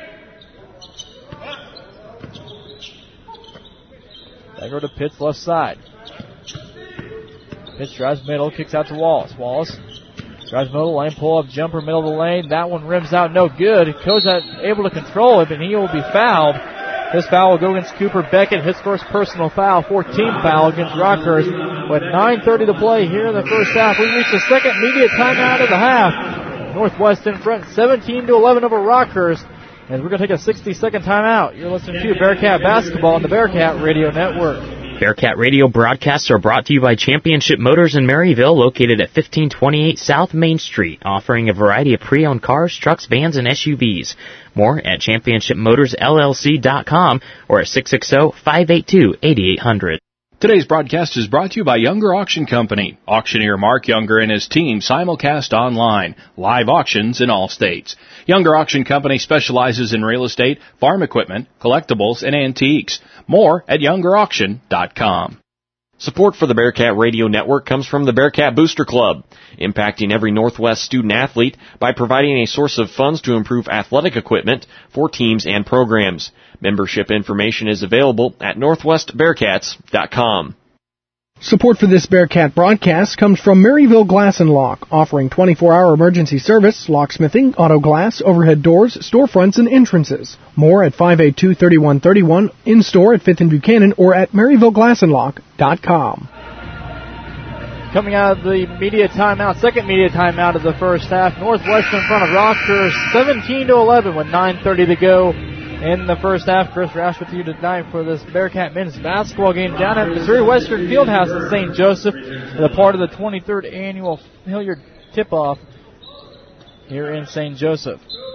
C: Back over to Pitts, left side. Pitts drives middle, kicks out to Wallace. Wallace drives middle of the lane, pull up jumper, middle of the lane. That one rims out, no good. Kozak able to control it, but he will be fouled. This foul will go against Cooper Beckett, his first personal foul, 14th foul against Rockhurst. With 9:30 to play here in the first half, we reach the second immediate timeout of the half. Northwest in front, 17-11 over Rockhurst. And we're going to take a 60-second timeout. You're listening to Bearcat Basketball on the Bearcat Radio Network.
P: Bearcat Radio broadcasts are brought to you by Championship Motors in Maryville, located at 1528 South Main Street, offering a variety of pre-owned cars, trucks, vans, and SUVs. More at championshipmotorsllc.com or at 660-582-8800.
H: Today's broadcast is brought to you by Younger Auction Company. Auctioneer Mark Younger and his team simulcast online. Live auctions in all states. Younger Auction Company specializes in real estate, farm equipment, collectibles, and antiques. More at youngerauction.com.
M: Support for the Bearcat Radio Network comes from the Bearcat Booster Club, impacting every Northwest student athlete by providing a source of funds to improve athletic equipment for teams and programs. Membership information is available at northwestbearcats.com.
K: Support for this Bearcat broadcast comes from Maryville Glass and Lock, offering 24-hour emergency service, locksmithing, auto glass, overhead doors, storefronts, and entrances. More at 582-3131, in-store at 5th and Buchanan, or at MaryvilleGlassandLock.com.
C: Coming out of the media timeout, second media timeout of the first half, Northwest in front of Rockhurst, 17-11 with 9:30 to go in the first half. Chris Rash with you tonight for this Bearcat men's basketball game down at Missouri Western Fieldhouse in St. Joseph, as a part of the 23rd annual Hilliard tip-off here in St. Joseph.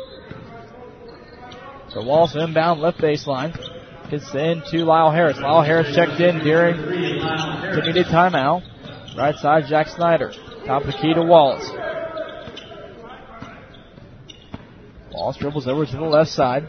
C: So Wallace inbound left baseline. Gets in to Lyle Harris. Lyle Harris checked in during the immediate timeout. Right side, Jack Snyder. Top of the key to Wallace. Wallace dribbles over to the left side.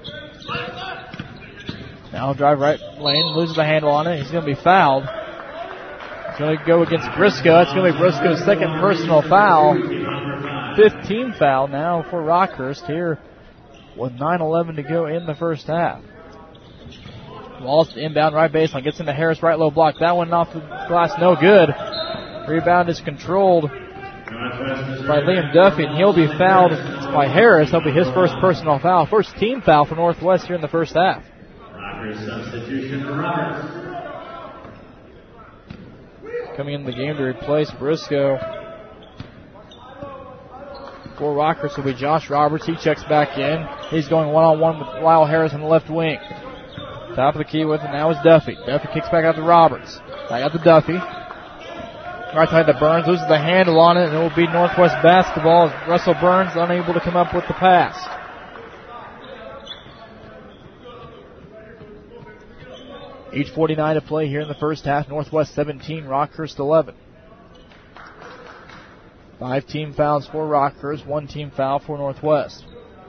C: Now drive right lane, loses the handle on it. He's going to be fouled. It's going to go against Briscoe. It's going to be Briscoe's second personal foul. 15th foul now for Rockhurst here with 9:11 to go in the first half. Wallace inbound right baseline, gets into Harris, right low block. That one off the glass, no good. Rebound is controlled by Liam Duffy, and he'll be fouled by Harris. That'll be his first personal foul. First team foul for Northwest here in the first half.
N: Substitution for Roberts.
C: Coming into the game to replace Briscoe for Rockhurst will be Josh Roberts. He checks back in. He's going one-on-one with Lyle Harris on the left wing. Top of the key with it now is Duffy. Duffy kicks back out to Roberts. Back out to Duffy. Right side to Burns, loses the handle on it, and it will be Northwest basketball as Russell Burns unable to come up with the pass. .8:49 to play here in the first half. Northwest 17, Rockhurst 11. 5 team fouls for Rockhurst, 1 team foul for Northwest.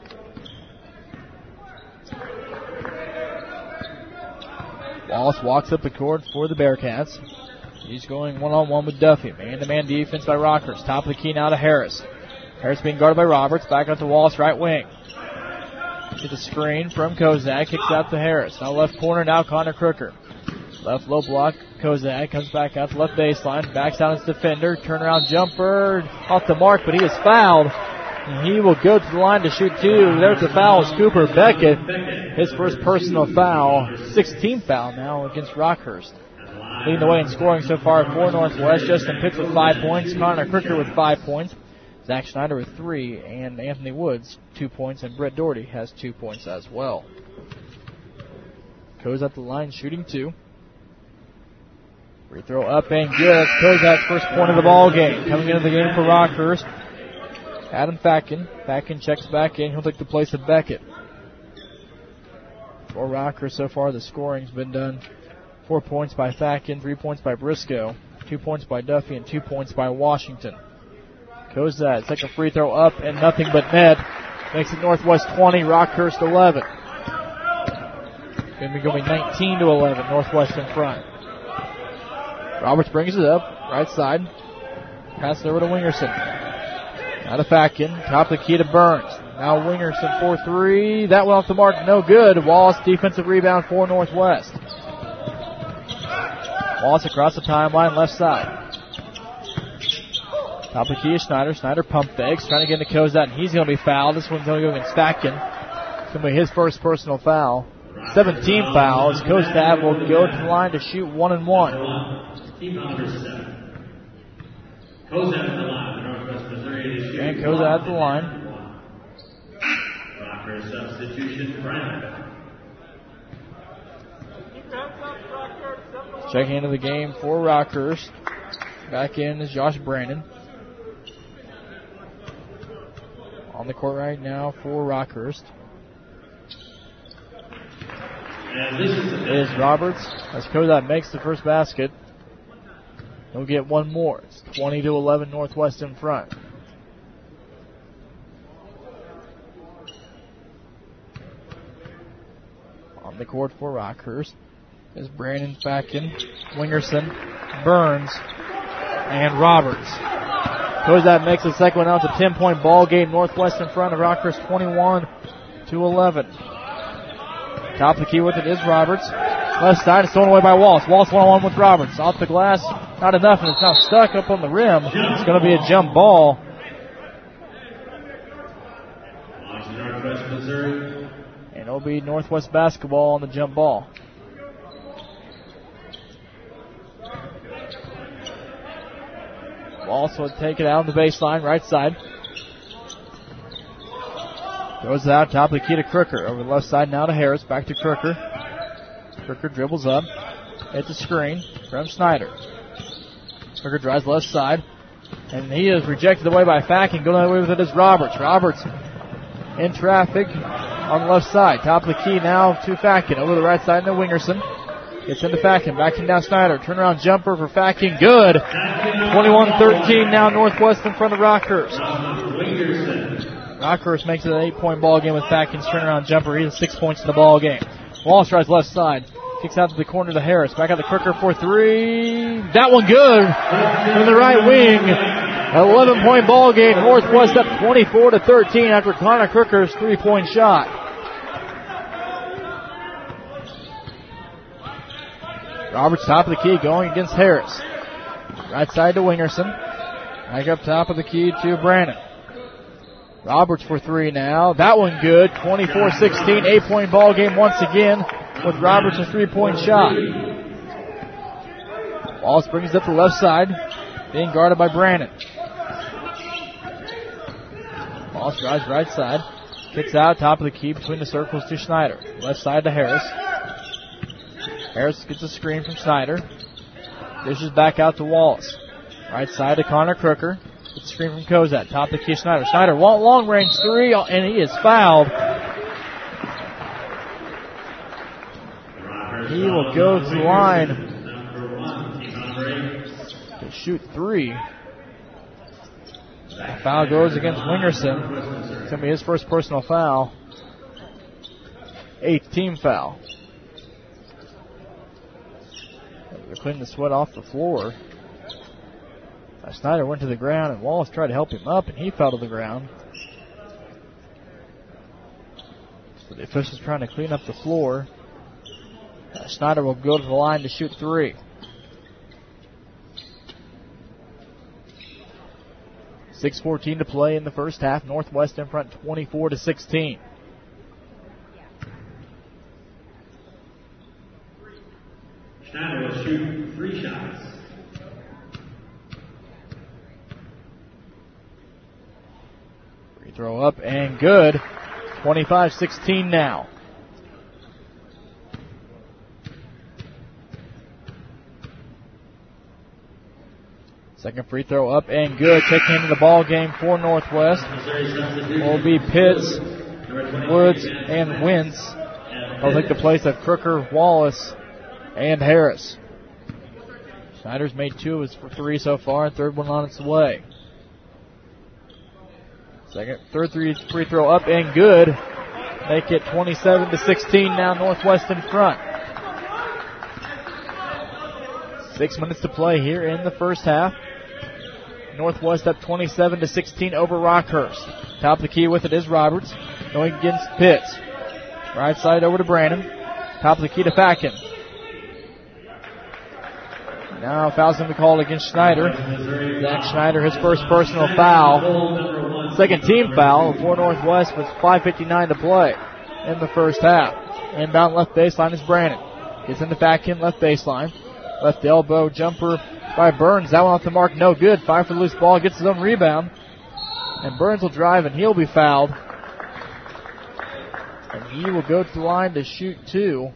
C: Wallace walks up the court for the Bearcats. He's going one-on-one with Duffy. Man-to-man defense by Rockhurst. Top of the key now to Harris. Harris being guarded by Roberts. Back out to Wallace, right wing. Gets a screen from Kozak. Kicks out to Harris. Now left corner, now Connor Crooker. Left low block. Kozak comes back out to left baseline. Backs out his defender. Turnaround jumper off the mark, but he is fouled. And he will go to the line to shoot two. There's the foul. It's Cooper Beckett. His first personal foul. 16th foul now against Rockhurst. Leading the way in scoring so far for Northwest. Justin Pitts with 5 points. Connor Crooker with 5 points. Zach Schneider with 3. And Anthony Woods, 2 points. And Brett Doherty has 2 points as well. Coes at the line, shooting 2. Free throw up and good. Kozak's first point of the ball game. Coming into the game for Rockhurst, Adam Fatkin. Fatkin checks back in. He'll take the place of Beckett. For Rockhurst so far, the scoring's been done. 4 points by Fatkin, 3 points by Briscoe, 2 points by Duffy, and 2 points by Washington. Kozak, second free throw up and nothing but net. Makes it Northwest 20, Rockhurst 11. Going to be going 19-11, Northwest in front. Roberts brings it up, right side. Pass it over to Wingerson. Out of Fatkin, top of the key to Burns. Now Wingerson for 3. That went off the mark, no good. Wallace defensive rebound for Northwest. Wallace across the timeline, left side. Top of the key is Schneider. Schneider pump fakes, trying to get into Kozak, and he's going to be fouled. This one's going to go against Fatkin. It's going to be his first personal foul. 17 fouls. Kozak will go to the line to shoot 1 and 1.
N: Team number 7. Kozak at the line. Northwest Missouri.
C: And Kozak at the line.
N: Rocker substitution, Brandon.
C: Checking into the game for Rockhurst. Back in is Josh Brandon. On the court right now for Rockhurst is Roberts. As Kozak makes the first basket, he'll get one more. It's 20-11 Northwest in front. On the court for Rockhurst is Brandon Fatkin, Wingerson, Burns, and Roberts. Kozak makes the second one out. It's a 10-point ball game. Northwest in front of Rockhurst 21-11. Top of the key with it is Roberts. Left side is thrown away by Wallace. Wallace one-on-one with Roberts. Off the glass, not enough, and it's now stuck up on the rim. It's going to be a jump ball. And it'll be Northwest basketball on the jump ball. Wallace will take it out on the baseline, right side. Goes out, top of the key to Crooker. Over the left side now to Harris. Back to Crooker. Crooker dribbles up. Hits a screen from Schneider. Crooker drives left side. And he is rejected away by Fatkin. Going away with it is Roberts. Roberts in traffic on the left side. Top of the key now to Fatkin. Over the right side to Wingerson. Gets into Fatkin. Backing down Schneider. Turnaround jumper for Fatkin. Good. 21-13 now Northwest in front of Rockhurst. Rockhurst makes it an 8-point ball game with Fatkin's turnaround jumper. He has 6 points in the ball game. Wallace tries left side. Kicks out to the corner to Harris. Back out to Crooker for 3. That one good. In the right wing. 11-point ball game. Northwest up 24-13 after Connor Crooker's 3-point shot. Roberts top of the key going against Harris. Right side to Wingerson. Back up top of the key to Brandon. Roberts for 3 now. That one good. 24-16, 8-point ball game once again with Roberts' 3-point shot. Wallace brings it up the left side, being guarded by Brandon. Wallace drives right side. Kicks out, top of the key between the circles to Schneider. Left side to Harris. Harris gets a screen from Schneider. Dishes back out to Wallace. Right side to Connor Crooker. Gets a screen from Kozak. Top of the key Schneider. Schneider long range 3, and he is fouled. He will go to the line to shoot 3. The foul goes against Wingerson. It's going to be his first personal foul. 8th team foul. They're cleaning the sweat off the floor. Schneider went to the ground, and Wallace tried to help him up, and he fell to the ground. So the officials trying to clean up the floor. Schneider will go to the line to shoot 3. .6:14 to play in the first half. Northwest in front 24-16.
N: Schneider will shoot 3
C: throw up and good. 25-16 now. Second free throw up and good. Taking into the ball game for Northwest will be Pitts, Woods, and Wentz. They'll take the place of Crooker, Wallace, and Harris. Schneider's made 2 of his 3 so far, third one on its way. Third free throw up and good. Make it 27-16 now, Northwest in front. 6 minutes to play here in the first half. Northwest up 27-16 over Rockhurst. Top of the key with it is Roberts. Going against Pitts. Right side over to Brandon. Top of the key to Fackin. Now foul's going to be called against Schneider. Zach Schneider, his first personal foul. Second team foul for Northwest with 5:59 to play in the first half. Inbound left baseline is Brandon. Gets into Fackin, left baseline. Left elbow jumper by Burns. That one off the mark, no good. 5 for the loose ball, gets his own rebound. And Burns will drive and he'll be fouled. And he will go to the line to shoot 2.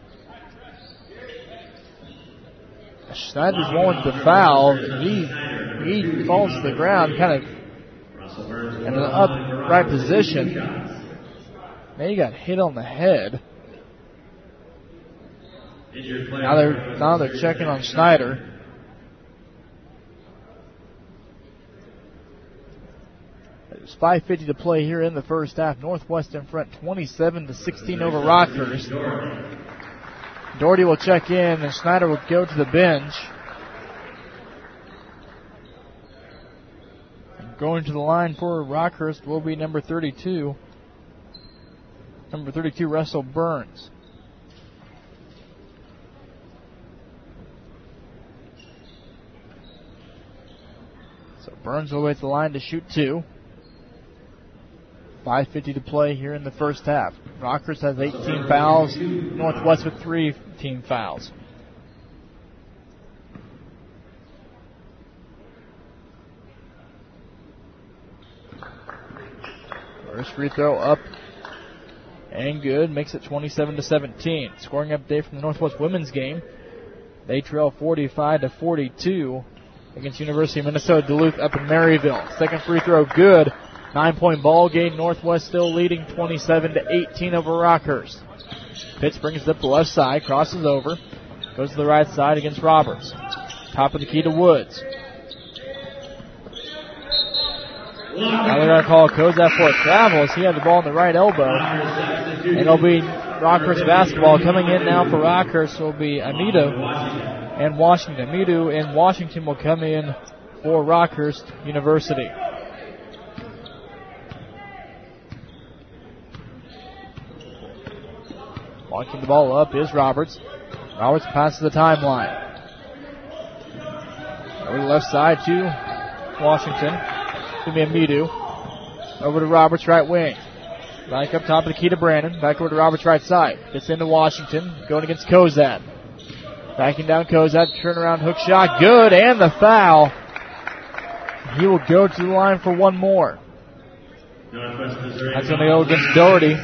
C: Schneider's one with the foul. He falls to the ground kind of in an upright position. Now he got hit on the head. Now they're checking on Schneider. There's 5:50 to play here in the first half. Northwest in front, 27-16 over Rockhurst. Doherty will check in, and Schneider will go to the bench. And going to the line for Rockhurst will be number 32. Number 32, Russell Burns. So Burns will wait the line to shoot 2. 5:50 to play here in the first half. Rockhurst has 18 fouls. Northwest with 3 team fouls. First free throw up and good. Makes it 27-17. Scoring update from the Northwest women's game. They trail 45-42 against University of Minnesota Duluth up in Maryville. Second free throw good. 9-point ball game. Northwest still leading 27-18 over Rockhurst. Pitts brings it up the left side, crosses over, goes to the right side against Roberts. Top of the key to Woods. Now they're going to call Kozak for a travel as he had the ball in the right elbow. And it'll be Rockhurst basketball. Coming in now for Rockhurst will be Amido and Washington. Amido and Washington will come in for Rockhurst University. Walking the ball up is Roberts. Roberts passes the timeline. Over the left side to Washington. It's going to be Amidu. Over to Roberts, right wing. Back up top of the key to Brandon. Back over to Roberts, right side. Gets into Washington. Going against Kozak. Backing down Kozak. Turnaround hook shot. Good. And the foul. He will go to the line for one more. That's going to go against Doherty.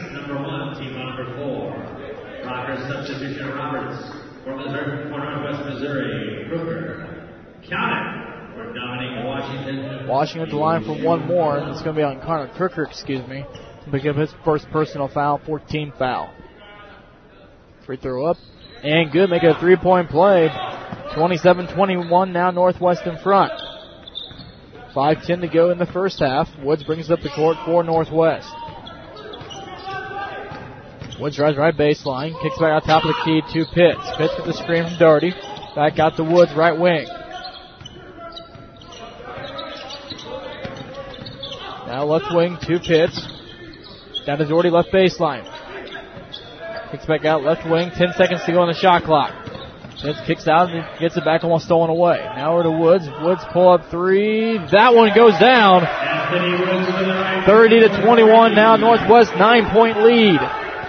N: Substitution Roberts for Northwest Missouri. Crooker. Count it for Dominic Washington.
C: Washington at the line for one more, and it's going to be on Connor Crooker, to pick up his first personal foul, 14 foul. Free throw up, and good, make it a 3-point play. 27-21 now, Northwest in front. 5:10 to go in the first half. Woods brings up the court for Northwest. Woods drives right baseline, kicks back out top of the key to Pitts. Pitts with the screen from Doherty. Back out to Woods, right wing. Now left wing to Pitts. Down to Doherty, left baseline. Kicks back out left wing, 10 seconds to go on the shot clock. Pitts kicks out and gets it back, almost stolen away. Now over to Woods. Woods pull up 3. That one goes down. 30-21 now, Northwest 9-point lead.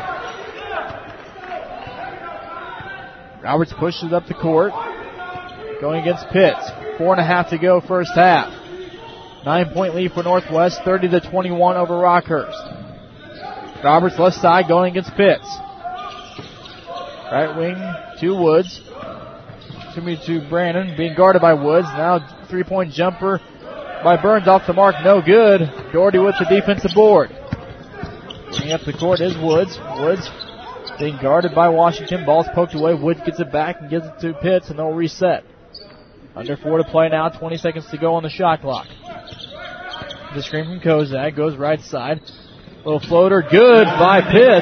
C: Roberts pushes up the court. Going against Pitts. 4.5 to go first half. 9-point lead for Northwest, 30-21 over Rockhurst. Roberts left side going against Pitts. Right wing to Woods. To Brandon, being guarded by Woods. Now 3-point jumper by Burns off the mark, no good. Doherty with the defensive board. Bringing up the court is Woods. Woods being guarded by Washington. Ball's poked away. Woods gets it back and gives it to Pitts, and they'll reset. Under 4 to play now. 20 seconds to go on the shot clock. The screen from Kozak goes right side. Little floater, good by Pitts.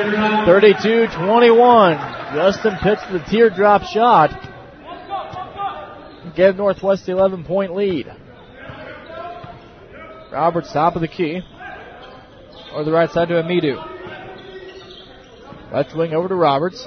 C: 32-21. Justin Pitts with the teardrop shot. Gave Northwest the 11-point lead. Roberts top of the key. Or the right side to Amidu. Left wing over to Roberts.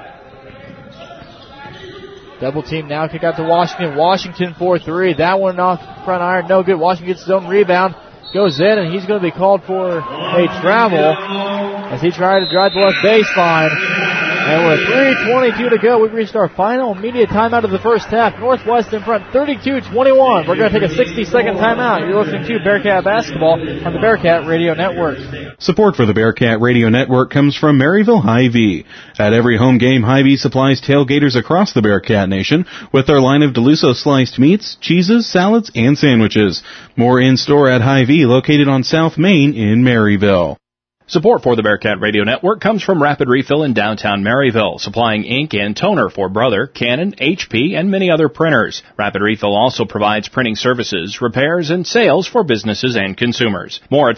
C: Double team now. Kick out to Washington. Washington 4-3. That one off front iron. No good. Washington gets his own rebound. Goes in, and he's going to be called for a travel as he tried to drive the left baseline. And with 3:22 to go, we've reached our final immediate timeout of the first half. Northwest in front 32-21. We're going to take a 60-second timeout. You're listening to Bearcat Basketball on the Bearcat Radio Network.
L: Support for the Bearcat Radio Network comes from Maryville Hy-Vee. At every home game, Hy-Vee supplies tailgaters across the Bearcat Nation with their line of DeLusso sliced meats, cheeses, salads, and sandwiches. More in-store at Hy-Vee, located on South Main in Maryville.
H: Support for the Bearcat Radio Network comes from Rapid Refill in downtown Maryville, supplying ink and toner for Brother, Canon, HP, and many other printers. Rapid Refill also provides printing services, repairs, and sales for businesses and consumers. More at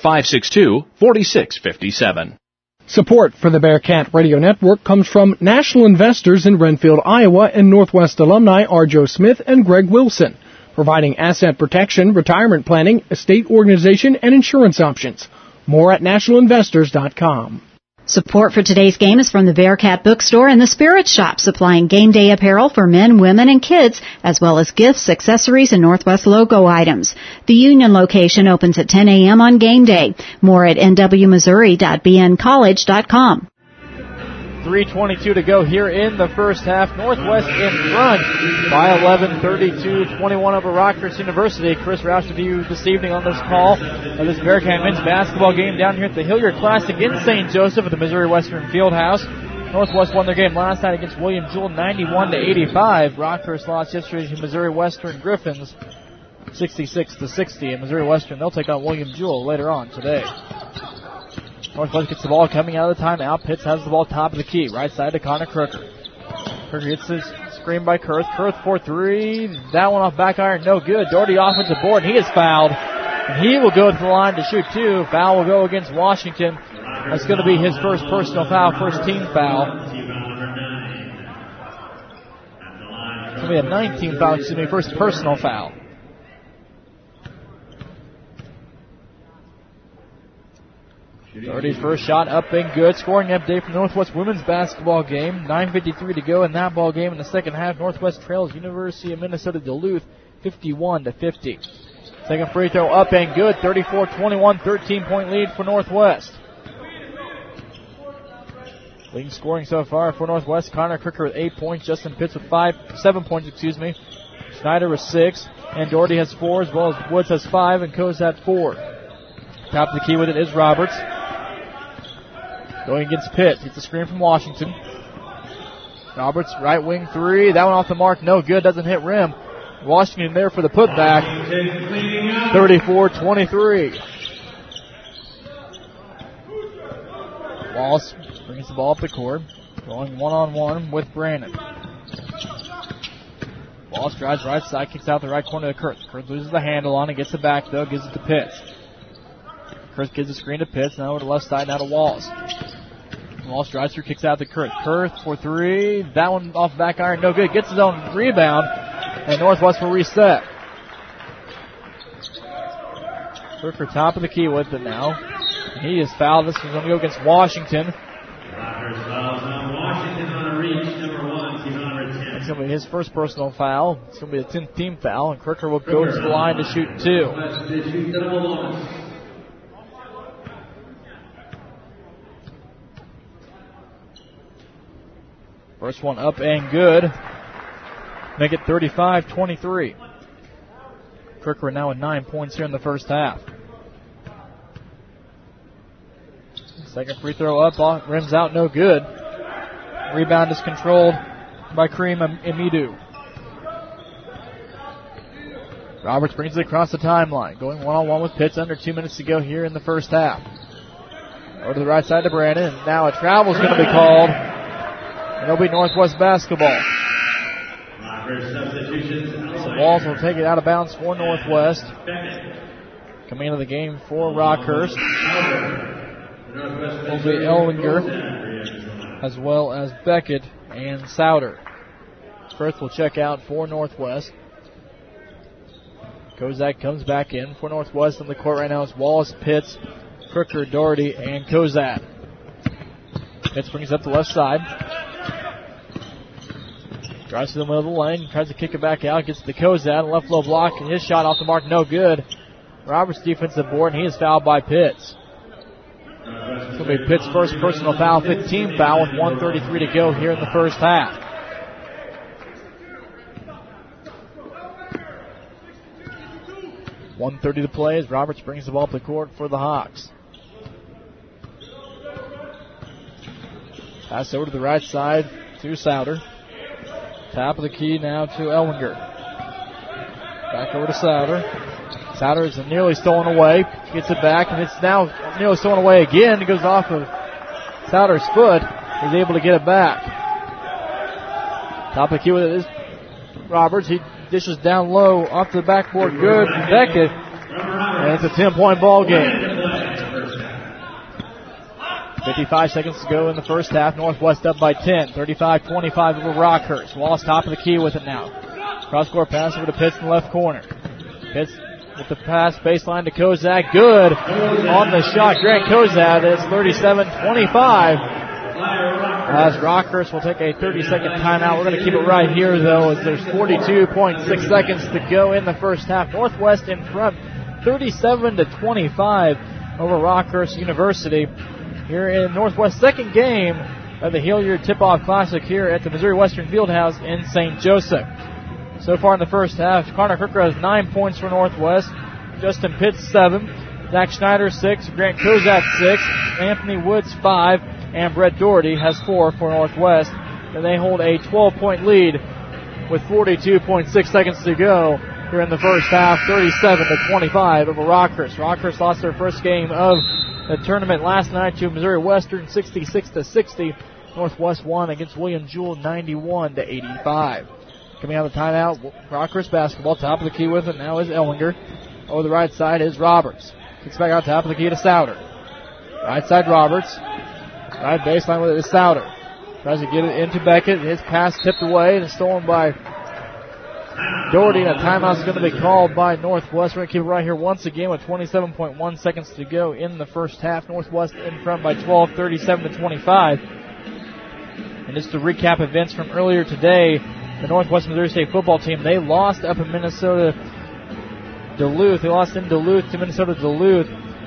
H: 562-4657.
K: Support for the Bearcat Radio Network comes from national investors in Renfield, Iowa, and Northwest alumni R. Joe Smith and Greg Wilson, providing asset protection, retirement planning, estate organization, and insurance options. More at nationalinvestors.com.
E: Support for today's game is from the Bearcat Bookstore and the Spirit Shop, supplying game day apparel for men, women, and kids, as well as gifts, accessories, and Northwest logo items. The Union location opens at 10 a.m. on game day. More at nwmissouri.bncollege.com.
C: 3:22 to go here in the first half. Northwest in front by 11, 32-21 over Rockhurst University. Chris Roush with you this evening on this call of this Bearcat men's basketball game down here at the Hilliard Classic in St. Joseph at the Missouri Western Fieldhouse. Northwest won their game last night against William Jewell 91-85. Rockhurst lost yesterday to Missouri Western Griffins 66-60. And Missouri Western, they'll take on William Jewell later on today. Northwest gets the ball coming out of the timeout. Pitts has the ball top of the key. Right side to Connor Crooker. Crooker gets his screen by Kurth. Kurth for 3. That one off back iron. No good. Doherty offensive board. He is fouled. And he will go to the line to shoot 2. Foul will go against Washington. That's going to be his first personal foul, first team foul. It's going to be a 19 foul. Excuse me, first personal foul. Doherty's first shot up and good. Scoring update from Northwest women's basketball game. 9:53 to go in that ball game in the second half. Northwest trails University of Minnesota Duluth 51-50. Second free throw up and good. 34-21, 13-point lead for Northwest. Leading scoring so far for Northwest. Connor Crooker with 8 points. Justin Pitts with 7 points, Schneider with 6. And Doherty has 4, as well as Woods has 5, and Kozak 4. Top of the key with it is Roberts. Going against Pitts. Gets a screen from Washington. Roberts, right wing 3. That one off the mark. No good. Doesn't hit rim. Washington there for the putback. 34-23. Wallace brings the ball up the court. Going one-on-one with Brandon. Wallace drives right side. Kicks out the right corner to Kurth. Kurth loses the handle on it. Gets it back, though. Gives it to Pitts. Kurth gives a screen to Pitts. Now over to the left side. Now to Wallace. Wallace drives through. Kicks out to Kurth. Kurth for 3. That one off back iron. No good. Gets his own rebound. And Northwest will reset. Kurth for top of the key with it now. He is fouled. This is going to go against Washington. It's going to be his first personal foul. It's going to be the 10th team foul. And Crooker will go to the line to shoot 2. First one up and good. Make it 35-23. Crooker now with 9 points here in the first half. Second free throw up, rims out, no good. Rebound is controlled by Kareem Amidu. Roberts brings it across the timeline, going one-on-one with Pitts. Under 2 minutes to go here in the first half. Over to the right side to Brandon, and now a travel's going to be called. And it'll be Northwest basketball. So Walls will take it out of bounds for Northwest. Coming into the game for Rockhurst will be Ellinger, as well as Beckett and Souter. Firth will check out for Northwest. Kozak comes back in for Northwest. On the court right now is Wallace, Pitts, Crooker, Doherty, and Kozak. Pitts brings up the left side. Drives to the middle of the lane, tries to kick it back out, gets to Kozak, left low block, and his shot off the mark, no good. Roberts' defensive board, and he is fouled by Pitts. It's going to be Pitt's first personal foul, 15 foul, with 1:33 to go here in the first half. .130 to play as Roberts brings the ball up the court for the Hawks. Pass over to the right side to Souter. Top of the key now to Ellinger. Back over to Souter. Souter is nearly stolen away. Gets it back, and it's now nearly stolen away again. It goes off of Souter's foot. He's able to get it back. Top of the key with it is Roberts. He dishes down low off the backboard. Good. Beckett. And it's a 10-point ball game. 55 seconds to go in the first half. Northwest up by 10. 35-25 over Rockhurst. Wallace top of the key with it now. Cross-court pass over to Pitts in the left corner. Pitts with the pass baseline to Kozak. Good on the shot. Grant Kozak. It's 37-25. As Rockhurst will take a 30-second timeout. We're going to keep it right here, though, as there's 42.6 seconds to go in the first half. Northwest in front, 37-25 over Rockhurst University. Here in Northwest's second game of the Hilliard Tip-Off Classic here at the Missouri Western Fieldhouse in St. Joseph. So far in the first half, Connor Crooker has 9 points for Northwest. Justin Pitts, 7. Zach Schneider, 6. Grant Kozak, 6. Anthony Woods, 5. And Brett Doherty has 4 for Northwest. And they hold a 12-point lead with 42.6 seconds to go here in the first half, 37-25 over Rockhurst. Rockhurst lost their first game of the tournament last night to Missouri Western, 66-60. Northwest won against William Jewell, 91-85. Coming out of the timeout, Rockhurst basketball, top of the key with it now is Ellinger. Over the right side is Roberts. Kicks back out top of the key to Souter. Right side Roberts. Right baseline with it is Souter. Tries to get it into Beckett. His pass tipped away and stolen by Doherty. And a timeout is going to be called by Northwest. We're going to keep it right here once again with 27.1 seconds to go in the first half. Northwest in front by 12, 37-25. And just to recap events from earlier today, the Northwest Missouri State football team, they lost up in Minnesota Duluth. They lost in Duluth to Minnesota Duluth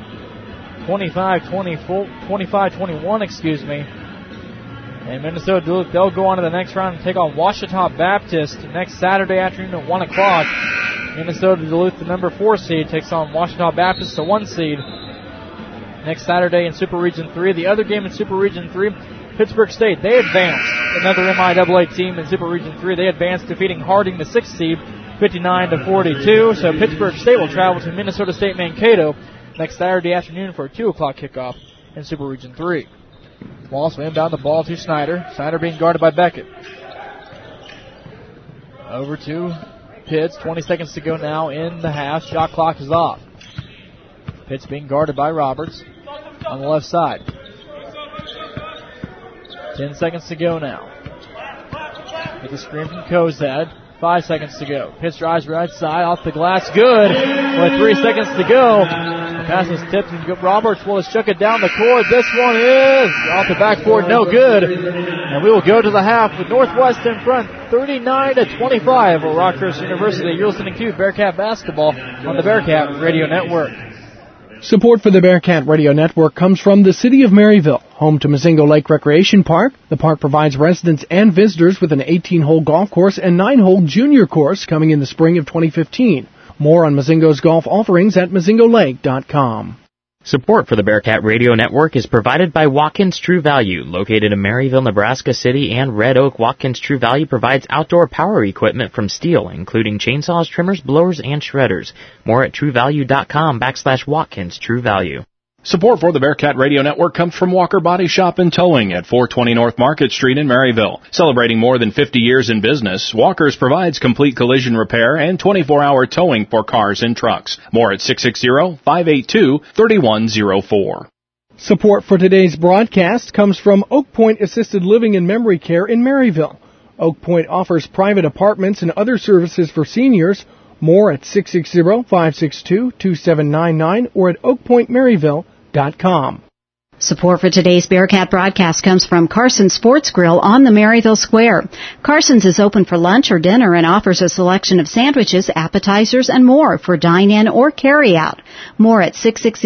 C: 25-21, excuse me. And Minnesota Duluth, they'll go on to the next round and take on Ouachita Baptist next Saturday afternoon at 1 o'clock. Minnesota Duluth, the number 4 seed, takes on Ouachita Baptist, the 1 seed, next Saturday in Super Region 3. The other game in Super Region 3, Pittsburgh State, they advanced. Another MIAA team in Super Region 3. They advanced, defeating Harding, the 6th seed, 59-42. So Pittsburgh State will travel to Minnesota State Mankato next Saturday afternoon for a 2 o'clock kickoff in Super Region 3. Wallace will inbound the ball to Snyder. Snyder being guarded by Beckett. Over to Pitts. 20 seconds to go now in the half. Shot clock is off. Pitts being guarded by Roberts on the left side. 10 seconds to go now. With the screen from Kozad. 5 seconds to go. Pitts drives right side off the glass. Good. With 3 seconds to go. The pass is tipped and Roberts will have shook it down the court. This one is off the backboard. No good. And we will go to the half with Northwest in front 39-25 for Rockhurst University. You're listening to Bearcat Basketball on the Bearcat Radio Network.
K: Support for the Bearcat Radio Network comes from the City of Maryville, home to Mazingo Lake Recreation Park. The park provides residents and visitors with an 18-hole golf course and 9-hole junior course coming in the spring of 2015. More on Mozingo's golf offerings at mozingolake.com.
P: Support for the Bearcat Radio Network is provided by Watkins True Value. Located in Maryville, Nebraska City and Red Oak, Watkins True Value provides outdoor power equipment from Steel, including chainsaws, trimmers, blowers, and shredders. More at truevalue.com/Watkins True Value.
H: Support for the Bearcat Radio Network comes from Walker Body Shop and Towing at 420 North Market Street in Maryville. Celebrating more than 50 years in business, Walker's provides complete collision repair and 24-hour towing for cars and trucks. More at 660-582-3104.
K: Support for today's broadcast comes from Oak Point Assisted Living and Memory Care in Maryville. Oak Point offers private apartments and other services for seniors. More at 660-562-2799 or at oakpointmaryville.com.
E: Support for today's Bearcat broadcast comes from Carson's Sports Grill on the Maryville Square. Carson's is open for lunch or dinner and offers a selection of sandwiches, appetizers, and more for dine-in or carry-out. More at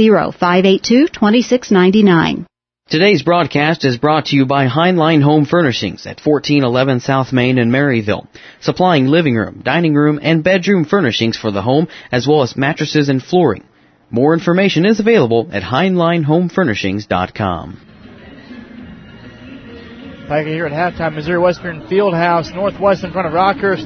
E: 660-582-2699.
I: Today's broadcast is brought to you by Heinlein Home Furnishings at 1411 South Main in Maryville, supplying living room, dining room, and bedroom furnishings for the home, as well as mattresses and flooring. More information is available at HeinleinHomeFurnishings.com.
C: Back here at halftime, Missouri Western Fieldhouse, Northwest in front of Rockhurst,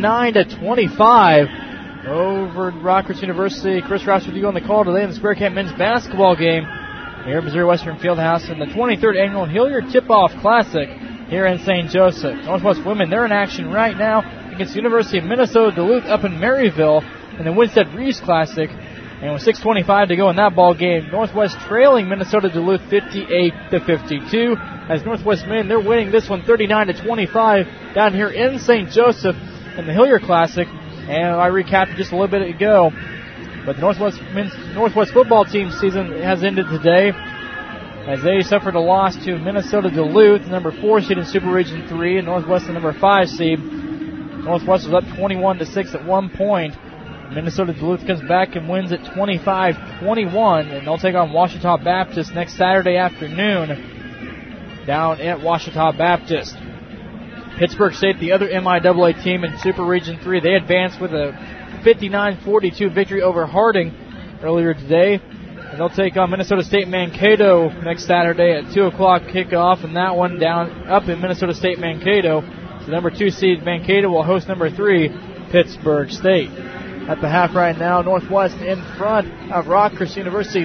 C: 39-25 over Rockhurst University. Chris Ross with you on the call today in the Bearcat men's basketball game here at Missouri Western Fieldhouse in the 23rd Annual Hilliard Tip-Off Classic here in St. Joseph. Northwest women, they're in action right now against the University of Minnesota Duluth up in Maryville in the Winstead Reese Classic. And with 6:25 to go in that ball game, Northwest trailing Minnesota Duluth 58-52. As Northwest men, they're winning this one 39-25 down here in St. Joseph in the Hilliard Classic. And I recapped just a little bit ago. But the Northwest football team season has ended today as they suffered a loss to Minnesota Duluth, number 4 seed in Super Region 3, and Northwest the number 5 seed. Northwest was up 21-6 at one point. Minnesota Duluth comes back and wins at 25-21, and they'll take on Ouachita Baptist next Saturday afternoon down at Ouachita Baptist. Pittsburgh State, the other MIAA team in Super Region 3, they advanced with a 59-42 victory over Harding earlier today. And they'll take on Minnesota State Mankato next Saturday at 2 o'clock kickoff, and that one down up in Minnesota State Mankato. The number 2 seed Mankato will host number 3 Pittsburgh State. At the half right now, Northwest in front of Rockhurst University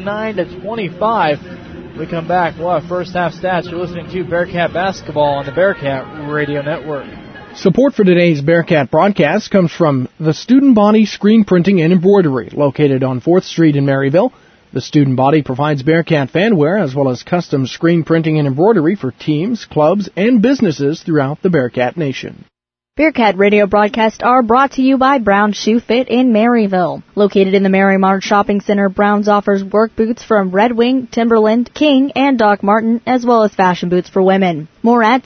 C: 39-25. We come back, we'll have first half stats. You're listening to Bearcat Basketball on the Bearcat Radio Network.
K: Support for today's Bearcat broadcast comes from the Student Body Screen Printing and Embroidery, located on 4th Street in Maryville. The Student Body provides Bearcat fanwear as well as custom screen printing and embroidery for teams, clubs, and businesses throughout the Bearcat Nation.
O: Bearcat radio broadcasts are brought to you by Brown Shoe Fit in Maryville. Located in the Mary Mart Shopping Center, Brown's offers work boots from Red Wing, Timberland, King, and Doc Martin, as well as fashion boots for women. More at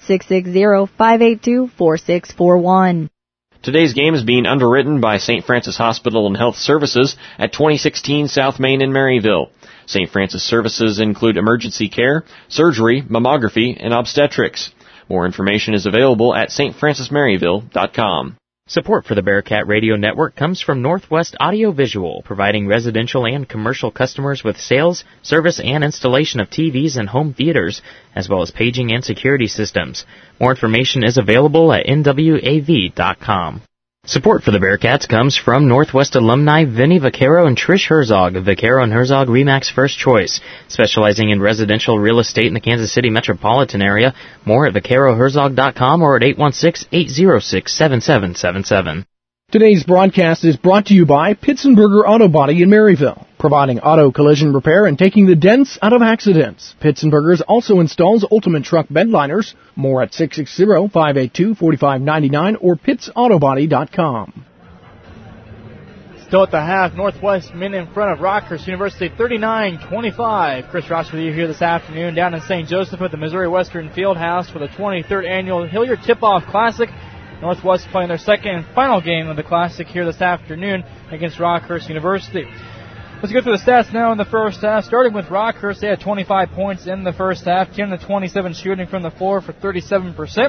O: 660-582-4641.
M: Today's game is being underwritten by St. Francis Hospital and Health Services at 2016 South Main in Maryville. St. Francis services include emergency care, surgery, mammography, and obstetrics. More information is available at stfrancismaryville.com.
P: Support for the Bearcat Radio Network comes from Northwest Audio Visual, providing residential and commercial customers with sales, service, and installation of TVs and home theaters, as well as paging and security systems. More information is available at nwav.com. Support for the Bearcats comes from Northwest alumni Vinny Vaccaro and Trish Herzog of Vaccaro & Herzog RE/MAX First Choice, specializing in residential real estate in the Kansas City metropolitan area. More at vaccaroherzog.com or at 816-806-7777.
K: Today's broadcast is brought to you by Pitsenberger Auto Body in Maryville, providing auto collision repair and taking the dents out of accidents. Pitsenberger's also installs Ultimate Truck bed liners. More at 660-582-4599 or pitsautobody.com.
C: Still at the half, Northwest men in front of Rockhurst University 39-25. Chris Ross with you here this afternoon down in St. Joseph at the Missouri Western Fieldhouse for the 23rd Annual Hilliard Tip-Off Classic. Northwest playing their second and final game of the Classic here this afternoon against Rockhurst University. Let's go through the stats now in the first half. Starting with Rockhurst, they had 25 points in the first half, 10-27 shooting from the floor for 37%.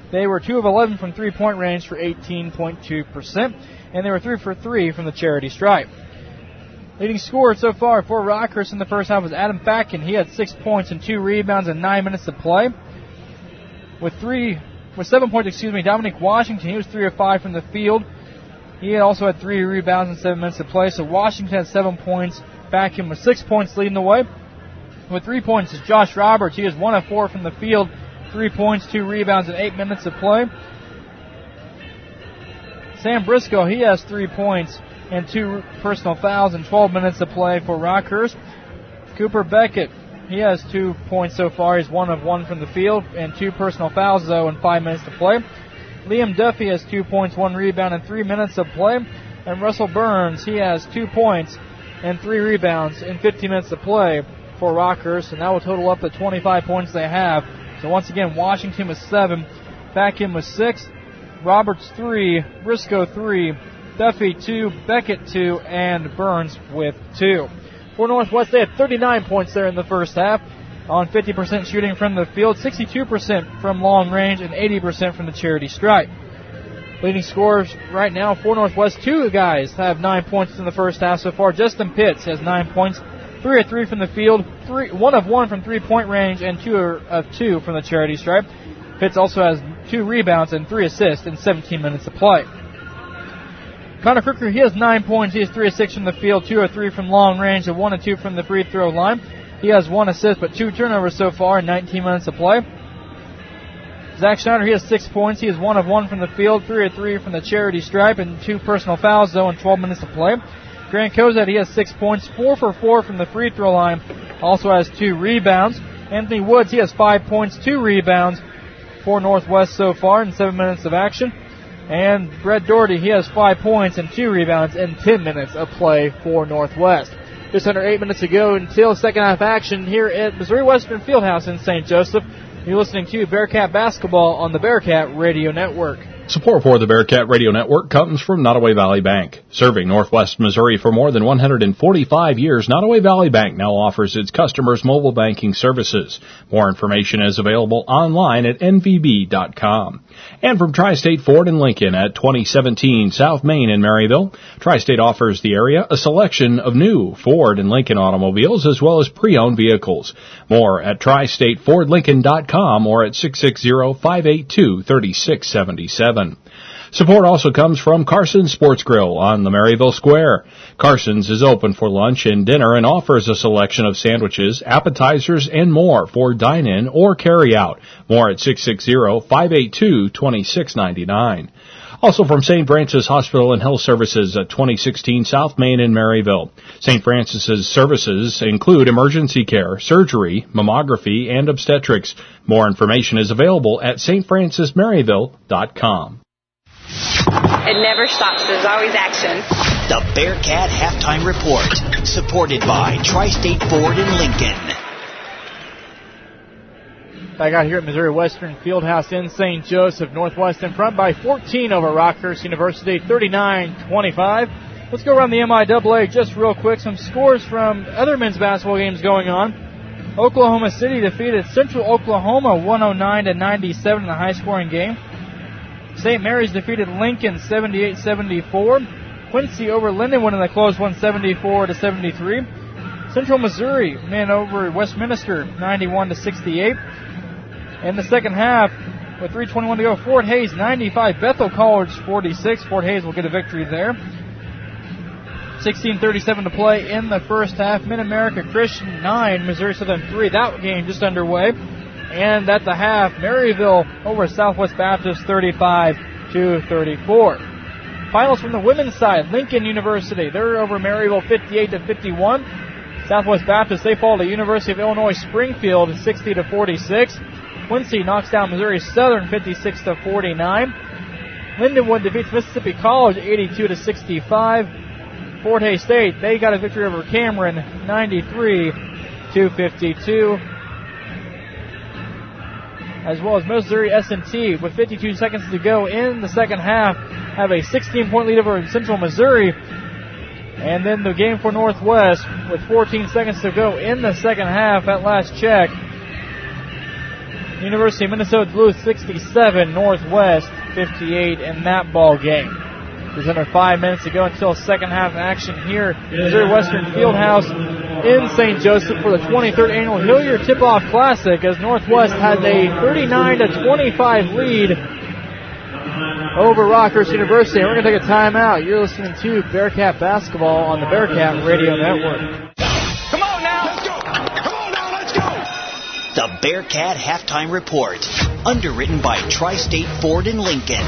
C: They were 2 of 11 from three-point range for 18.2%, and they were 3 for 3 from the charity stripe. Leading scorer so far for Rockhurst in the first half was Adam Fatkin. He had 6 points and 2 rebounds in 9 minutes to play. With 7 points, Dominic Washington, he was 3 of 5 from the field. He also had 3 rebounds in 7 minutes to play. So Washington had 7 points. Fatkin with 6 points leading the way. With 3 points is Josh Roberts. He is 1 of 4 from the field. 3 points, 2 rebounds in 8 minutes of play. Sam Briscoe, he has 3 points and 2 personal fouls in 12 minutes of play for Rockhurst. Cooper Beckett, he has 2 points so far. He's 1 of 1 from the field and 2 personal fouls, though, in 5 minutes to play. Liam Duffy has 2 points, 1 rebound in 3 minutes of play. And Russell Burns, he has 2 points and 3 rebounds in 15 minutes of play for Rockhurst, and that will total up the 25 points they have. So once again, Washington with 7, Fatkin with 6, Roberts 3, Briscoe 3, Duffy 2, Beckett 2, and Burns with 2. For Northwest, they had 39 points there in the first half on 50% shooting from the field, 62% from long range, and 80% from the charity stripe. Leading scorers right now for Northwest, 2 guys have 9 points in the first half so far. Justin Pitts has 9 points, 3 of 3 from the field, 1 of 1 from three-point range, and 2 of 2 from the charity stripe. Pitts also has 2 rebounds and 3 assists in 17 minutes of play. Connor Crooker, he has 9 points. He has 3 of 6 from the field, 2 of 3 from long range, and 1 of 2 from the free throw line. He has 1 assist, but 2 turnovers so far in 19 minutes of play. Zach Schneider, he has 6 points. He is 1 of 1 from the field, 3 of 3 from the charity stripe, and 2 personal fouls, though, in 12 minutes of play. Grant Kozad, he has 6 points, 4 for 4 from the free throw line, also has 2 rebounds. Anthony Woods, he has 5 points, 2 rebounds for Northwest so far in 7 minutes of action. And Brett Doherty, he has 5 points and 2 rebounds in 10 minutes of play for Northwest. Just under 8 minutes to go until second half action here at Missouri Western Fieldhouse in St. Joseph. You're listening to Bearcat Basketball on the Bearcat Radio Network.
H: Support for the Bearcat Radio Network comes from Nottoway Valley Bank. Serving Northwest Missouri for more than 145 years, Nottoway Valley Bank now offers its customers mobile banking services. More information is available online at nvb.com. And from Tri-State Ford and Lincoln at 2017 South Main in Maryville, Tri-State offers the area a selection of new Ford and Lincoln automobiles as well as pre-owned vehicles. More at tristatefordlincoln.com or at 660-582-3677. Support also comes from Carson's Sports Grill on the Maryville Square. Carson's is open for lunch and dinner and offers a selection of sandwiches, appetizers, and more for dine-in or carry-out. More at 660-582-2699. Also from St. Francis Hospital and Health Services at 2016 South Main in Maryville. St. Francis's services include emergency care, surgery, mammography, and obstetrics. More information is available at stfrancismaryville.com.
F: It never stops. There's always action.
B: The Bearcat Halftime Report, supported by Tri-State Ford and Lincoln.
C: Back out here at Missouri Western Fieldhouse in St. Joseph, Northwest in front by 14 over Rockhurst University, 39-25. Let's go around the MIAA just real quick. Some scores from other men's basketball games going on. Oklahoma City defeated Central Oklahoma 109-97 in a high-scoring game. St. Mary's defeated Lincoln 78-74. Quincy over Lindenwood in a close one, 74-73. Central Missouri over Westminster 91-68. In the second half, with 3:21 to go, Fort Hays 95, Bethel College 46. Fort Hays will get a victory there. 16:37 to play in the first half. Mid-America Christian 9, Missouri Southern 3. That game just underway. And at the half, Maryville over Southwest Baptist 35-34. Finals from the women's side, Lincoln University. They're over Maryville 58-51. Southwest Baptist, they fall to University of Illinois Springfield 60-46. Quincy knocks down Missouri Southern 56-49. Lindenwood defeats Mississippi College 82-65. Fort Hays State, they got a victory over Cameron 93-52. As well as Missouri S&T with 52 seconds to go in the second half have a 16-point lead over Central Missouri. And then the game for Northwest with 14 seconds to go in the second half at last check. University of Minnesota Duluth 67, Northwest 58 in that ball game. There's under 5 minutes to go until second half action here at Missouri Western Fieldhouse in St. Joseph for the 23rd annual Hilliard Tip-Off Classic, as Northwest has a 39-25 lead over Rockhurst University. And we're going to take a timeout. You're listening to Bearcat Basketball on the Bearcat Radio Network.
B: Come on now! Let's go! Come on now, let's go! The Bearcat Halftime Report, underwritten by Tri-State Ford in Lincoln.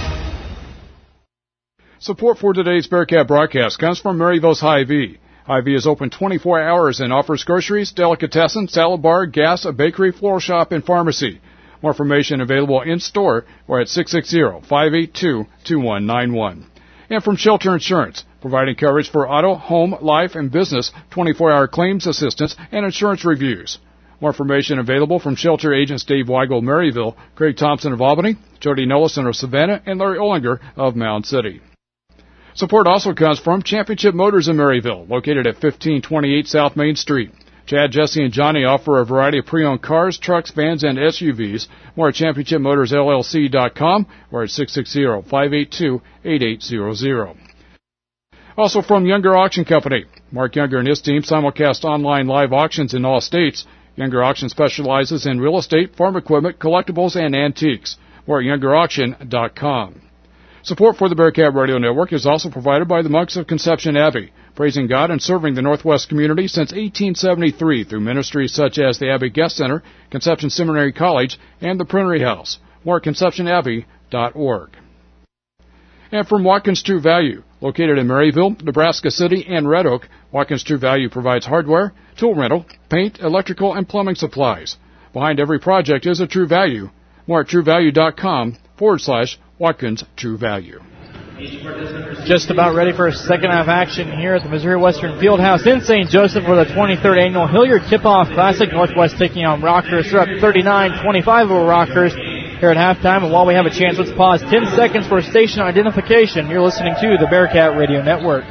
D: Support for today's Bearcat broadcast comes from Maryville's Hy-Vee. Hy-Vee is open 24 hours and offers groceries, delicatessen, salad bar, gas, a bakery, floral shop, and pharmacy. More information available in-store or at 660-582-2191. And from Shelter Insurance, providing coverage for auto, home, life, and business, 24-hour claims assistance, and insurance reviews. More information available from Shelter agents Dave Weigel of Maryville, Craig Thompson of Albany, Jody Nellison of Savannah, and Larry Olinger of Mound City. Support also comes from Championship Motors in Maryville, located at 1528 South Main Street. Chad, Jesse, and Johnny offer a variety of pre-owned cars, trucks, vans, and SUVs. More at ChampionshipMotorsLLC.com or at 660-582-8800. Also from Younger Auction Company, Mark Younger and his team simulcast online live auctions in all states. Younger Auction specializes in real estate, farm equipment, collectibles, and antiques. More at YoungerAuction.com. Support for the Bearcat Radio Network is also provided by the Monks of Conception Abbey, praising God and serving the Northwest community since 1873 through ministries such as the Abbey Guest Center, Conception Seminary College, and the Printery House. More at ConceptionAbbey.org. And from Watkins True Value, located in Maryville, Nebraska City, and Red Oak, Watkins True Value provides hardware, tool rental, paint, electrical, and plumbing supplies. Behind every project is a True Value. More at TrueValue.com/Watkins True Value.
C: Just about ready for second half action here at the Missouri Western Fieldhouse in St. Joseph for the 23rd annual Hilliard Tip-Off Classic. Northwest taking on Rockhurst. They're up 39-25 over Rockhurst here at halftime. And while we have a chance, let's pause 10 seconds for station identification. You're listening to the Bearcat Radio Network.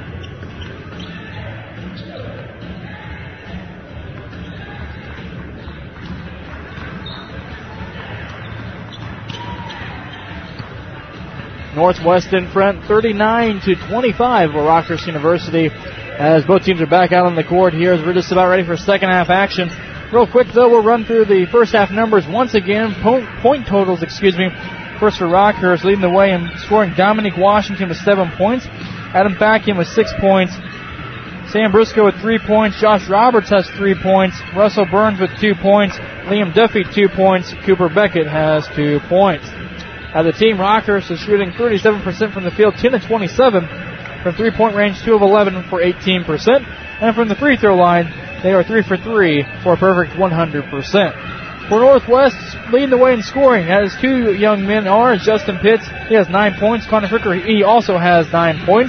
C: Northwest in front, 39-25 for Rockhurst University, as both teams are back out on the court here as we're just about ready for second half action. Real quick, though, we'll run through the first half numbers once again. Point totals, First for Rockhurst, leading the way and scoring Dominique Washington with 7 points. Adam Backian with 6 points. Sam Briscoe with 3 points. Josh Roberts has 3 points. Russell Burns with 2 points. Liam Duffy, 2 points. Cooper Beckett has 2 points. The team, Rockhurst, is shooting 37% from the field, 10-27 from three-point range, 2 of 11 for 18%. And from the free throw line, they are 3 for 3 for a perfect 100%. For Northwest, leading the way in scoring, as two young men are, Justin Pitts, he has 9 points. Connor Fricker, he also has 9 points.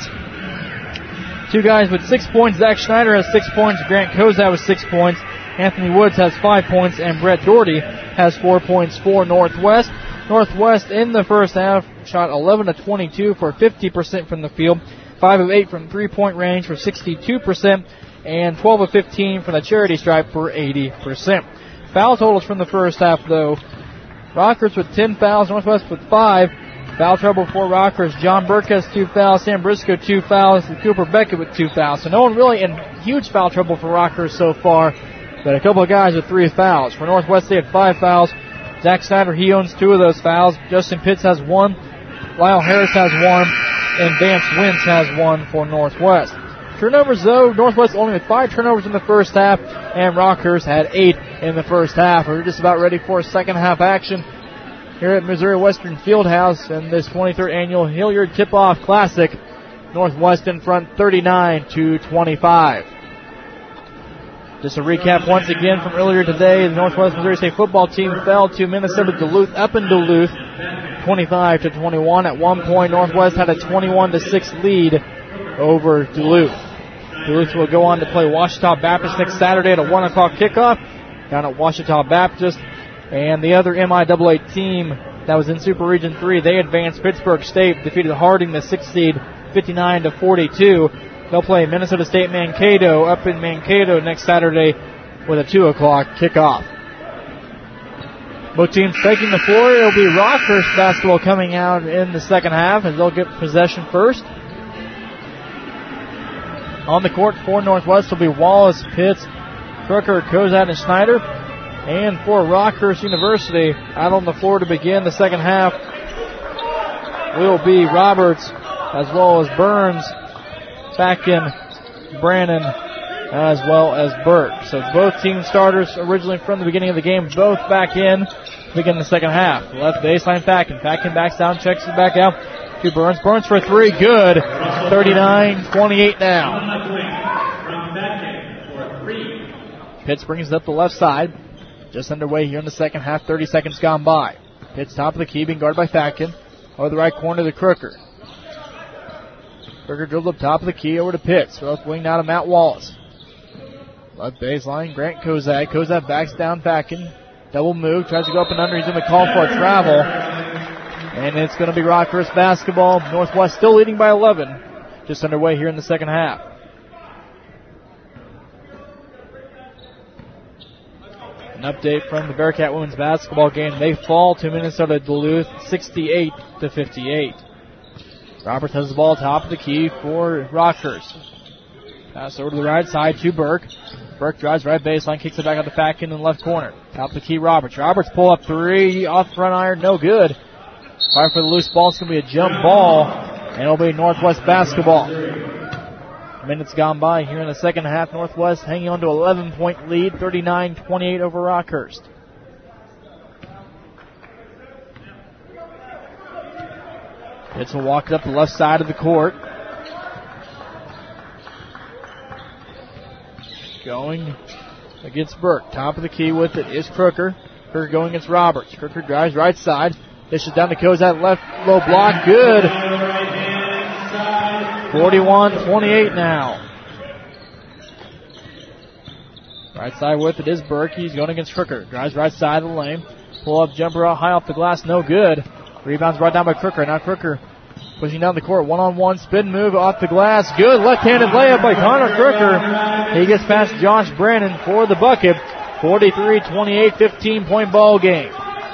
C: Two guys with 6 points. Zach Schneider has 6 points. Grant Kozak with 6 points. Anthony Woods has 5 points. And Brett Doherty has 4 points for Northwest. Northwest in the first half shot 11-22 for 50% from the field, 5 of 8 from three-point range for 62%, and 12 of 15 from the charity stripe for 80%. Foul totals from the first half, though. Rockhurst with 10 fouls, Northwest with 5. Foul trouble for Rockhurst. John Burke has 2 fouls, Sam Briscoe 2 fouls, and Cooper Beckett with 2 fouls. So no one really in huge foul trouble for Rockhurst so far, but a couple of guys with 3 fouls. For Northwest, they had 5 fouls. Zach Snyder, he owns 2 of those fouls. Justin Pitts has 1. Lyle Harris has 1. And Vance Wentz has 1 for Northwest. Turnovers, though, Northwest only with 5 turnovers in the first half, and Rockhurst had 8 in the first half. We're just about ready for second half action here at Missouri Western Fieldhouse in this 23rd annual Hilliard Tip-Off Classic. Northwest in front 39-25. Just a recap once again from earlier today. The Northwest Missouri State football team fell to Minnesota Duluth up in Duluth 25-21. At one point, Northwest had a 21-6 lead over Duluth. Duluth will go on to play Ouachita Baptist next Saturday at a 1 o'clock kickoff down at Ouachita Baptist. And the other MIAA team that was in Super Region 3, they advanced. Pittsburgh State defeated Harding, the 6th seed, 59-42. They'll play Minnesota State Mankato up in Mankato next Saturday with a 2 o'clock kickoff. Both teams taking the floor. It'll be Rockhurst basketball coming out in the second half as they'll get possession first. On the court for Northwest will be Wallace, Pitts, Crooker, Kozad, and Schneider. And for Rockhurst University, out on the floor to begin the second half will be Roberts as well as Burns, Fatkin, Brannon, as well as Burke. So both team starters originally from the beginning of the game, both back in to begin the second half. Left baseline Fatkin. Fatkin backs down, checks it back out to Burns. Burns for three, good. 39-28 now. Pitts brings it up the left side. Just underway here in the second half, 30 seconds gone by. Pitts top of the key, being guarded by Fatkin. Over the right corner to Crooker. Crooker dribbled up top of the key over to Pitts. Both wing now to Matt Wallace. Left baseline, Grant Kozak. Kozak backs down Fatkin. Double move, tries to go up and under. He's going to call for a travel. And it's going to be Rockhurst basketball. Northwest still leading by 11. Just underway here in the second half. An update from the Bearcat women's basketball game. They fall to Minnesota Duluth 68-58. Roberts has the ball top of the key for Rockhurst. Pass over to the right side to Burke. Burke drives right baseline, kicks it back out to Fatkin in the left corner. Top of the key, Roberts. Roberts pull up three, off front iron, no good. Fire for the loose ball. It's going to be a jump ball, and it'll be Northwest basketball. Minutes gone by here in the second half. Northwest hanging on to 11-point lead, 39-28 over Rockhurst. Pitts will walk it up the left side of the court. Going against Burke. Top of the key with it is Crooker. Crooker going against Roberts. Crooker drives right side. Dishes down to Kozak, left low block. Good. 41-28 now. Right side with it is Burke. He's going against Crooker. Drives right side of the lane. Pull up jumper out high off the glass. No good. Rebounds brought down by Crooker. Now Crooker pushing down the court. One-on-one spin move off the glass. Good. Left-handed layup by Connor Crooker. He gets past Josh Brannon for the bucket. 43-28, 15-point ball game.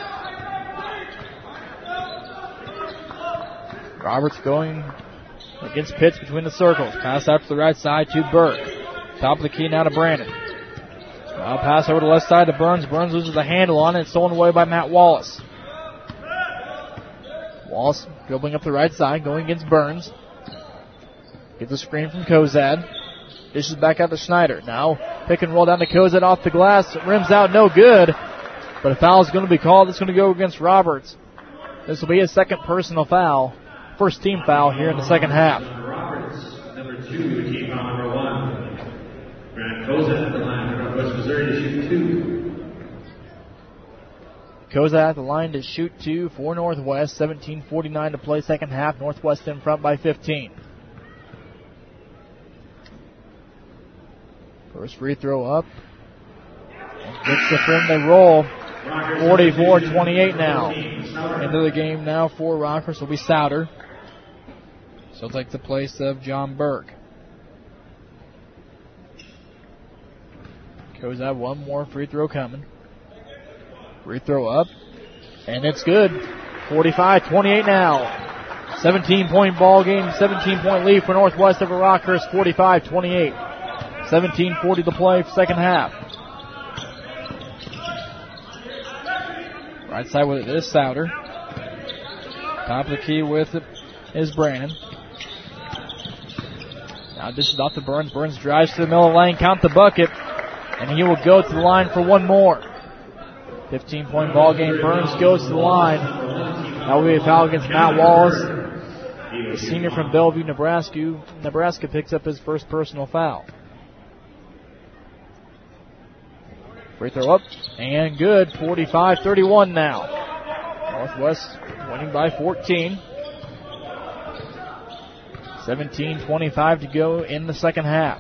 C: Roberts going against Pitts between the circles. Pass out to the right side to Burke. Top of the key now to Brannon. Now pass over to the left side to Burns. Burns loses the handle on it. It's stolen away by Matt Wallace. Wallace dribbling up the right side, going against Burns. Gets a screen from Kozad. Dishes back out to Schneider. Now pick and roll down to Kozad off the glass. Rims out, no good. But a foul is going to be called. It's going to go against Roberts. This will be his second personal foul. First team foul here in the second half.
N: Roberts, number 2, team foul number 1. Grant Kozak at the line for Northwest Missouri to shoot 2.
C: Kozak at the line to shoot 2 for Northwest. 17:49 to play second half. Northwest in front by 15. First free throw up. Gets the friendly roll. 44-28 now. Into the game now for Rockhurst will be Souter. She'll take the place of John Burke. Kozak, one more free throw coming. Free throw up. And it's good. 45-28 now. 17-point ball game. 17-point lead for Northwest over Rockhurst. 45-28. 17:40 to play for second half. Right side with it is Souter. Top of the key with it is Brannon. Now dishes off to Burns. Burns drives to the middle of the lane. Count the bucket. And he will go to the line for one more. 15-point ball game. Burns goes to the line. That will be a foul against Matt Wallace. The senior from Bellevue, Nebraska. Nebraska picks up his first personal foul. Free throw up and good. 45-31 now. Northwest winning by 14. 17:25 to go in the second half.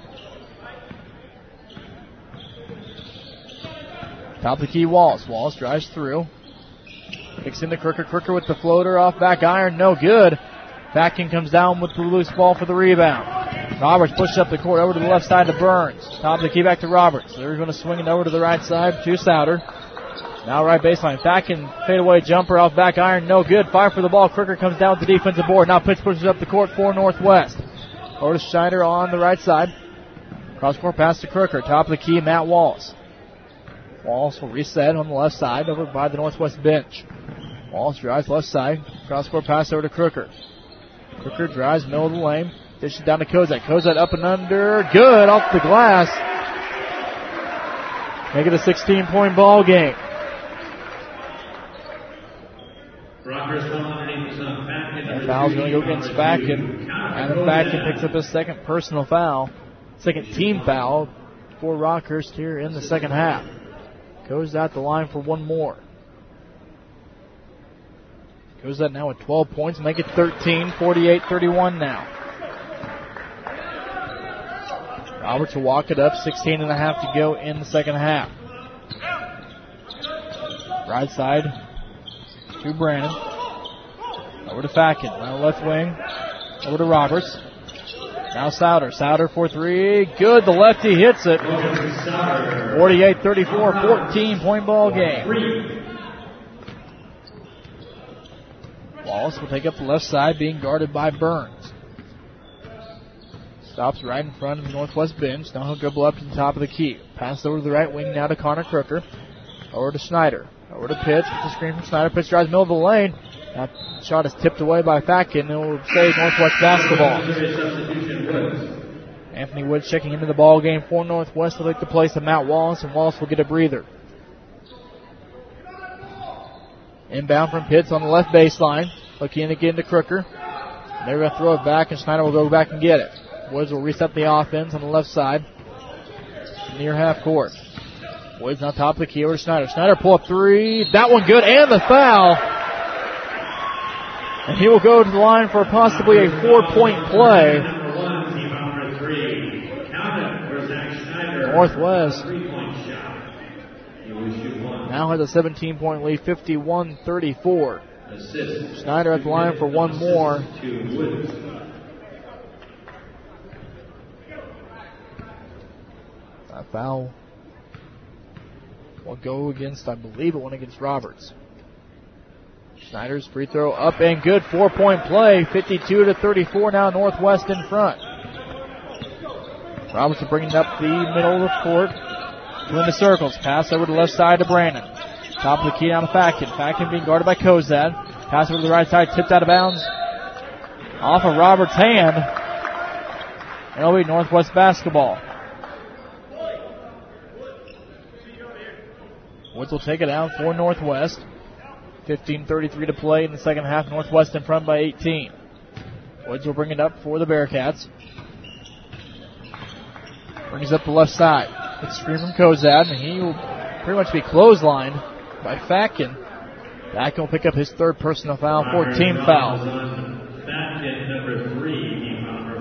C: Top of the key, Wallace. Wallace drives through. Kicks into Crooker. Crooker with the floater off back iron. No good. Fatkin comes down with the loose ball for the rebound. Roberts pushes up the court over to the left side to Burns. Top of the key back to Roberts. They're going to swing it over to the right side to Souter. Now right baseline. Facken fadeaway jumper off back iron. No good. Fire for the ball. Crooker comes down to the defensive board. Now Pitts pushes up the court for Northwest. Over to Schneider on the right side. Cross-court pass to Crooker. Top of the key, Matt Wallace. Wallace will reset on the left side over by the Northwest bench. Wallace drives left side. Cross-court pass over to Crooker. Crooker drives middle of the lane. Dishes down to Kozak. Kozak up and under. Good off the glass. Make it a 16-point ball game. That foul's going to go against Facken. Adam Facken picks up his second personal foul. Second team foul for Rockhurst here in the second half. Goes out the line for one more. Goes out now with 12 points. Make it 13, 48-31 now. Roberts will walk it up. 16 and a half to go in the second half. Right side to Brandon. Over to Facken. Now left wing. Over to Roberts. Now Souter. Souter for three. Good. The lefty hits it. 48-34, 14-point ball game. Wallace will take up the left side, being guarded by Burns. Stops right in front of the Northwest bench. Now he'll dribble up to the top of the key. Pass over to the right wing now to Connor Crooker. Over to Schneider. Over to Pitts. The screen from Schneider. Pitts drives middle of the lane. That shot is tipped away by Facken. It will save Northwest basketball. Anthony Woods checking into the ball game for Northwest. They'll take the place of Matt Wallace, and Wallace will get a breather. Inbound from Pitts on the left baseline. Looking again to Crooker. They're going to throw it back, and Schneider will go back and get it. Woods will reset the offense on the left side. Near half court. Woods on top of the key over to Schneider. Schneider pull up three. That one good, and the foul. And he will go to the line for possibly a 4-point play. Northwest now has a 17-point lead, 51-34. Schneider at the line for one more. That foul will go against, I believe it went against Roberts. Schneider's free throw up and good. 4-point play, 52-34 now, Northwest in front. Roberts will bring it up the middle of the court. Doing the circles. Pass over to the left side to Brandon. Top of the key down to Facken. Facken being guarded by Kozad. Pass over to the right side, tipped out of bounds. Off of Roberts' hand. And it'll be Northwest basketball. Woods will take it out for Northwest. 15:33 to play in the second half. Northwest in front by 18. Woods will bring it up for the Bearcats. Brings up the left side. It's a screen from Kozad, and he will pretty much be clotheslined by Facken. Facken will pick up his third personal foul, 14 foul.
N: Facken, number 3, team number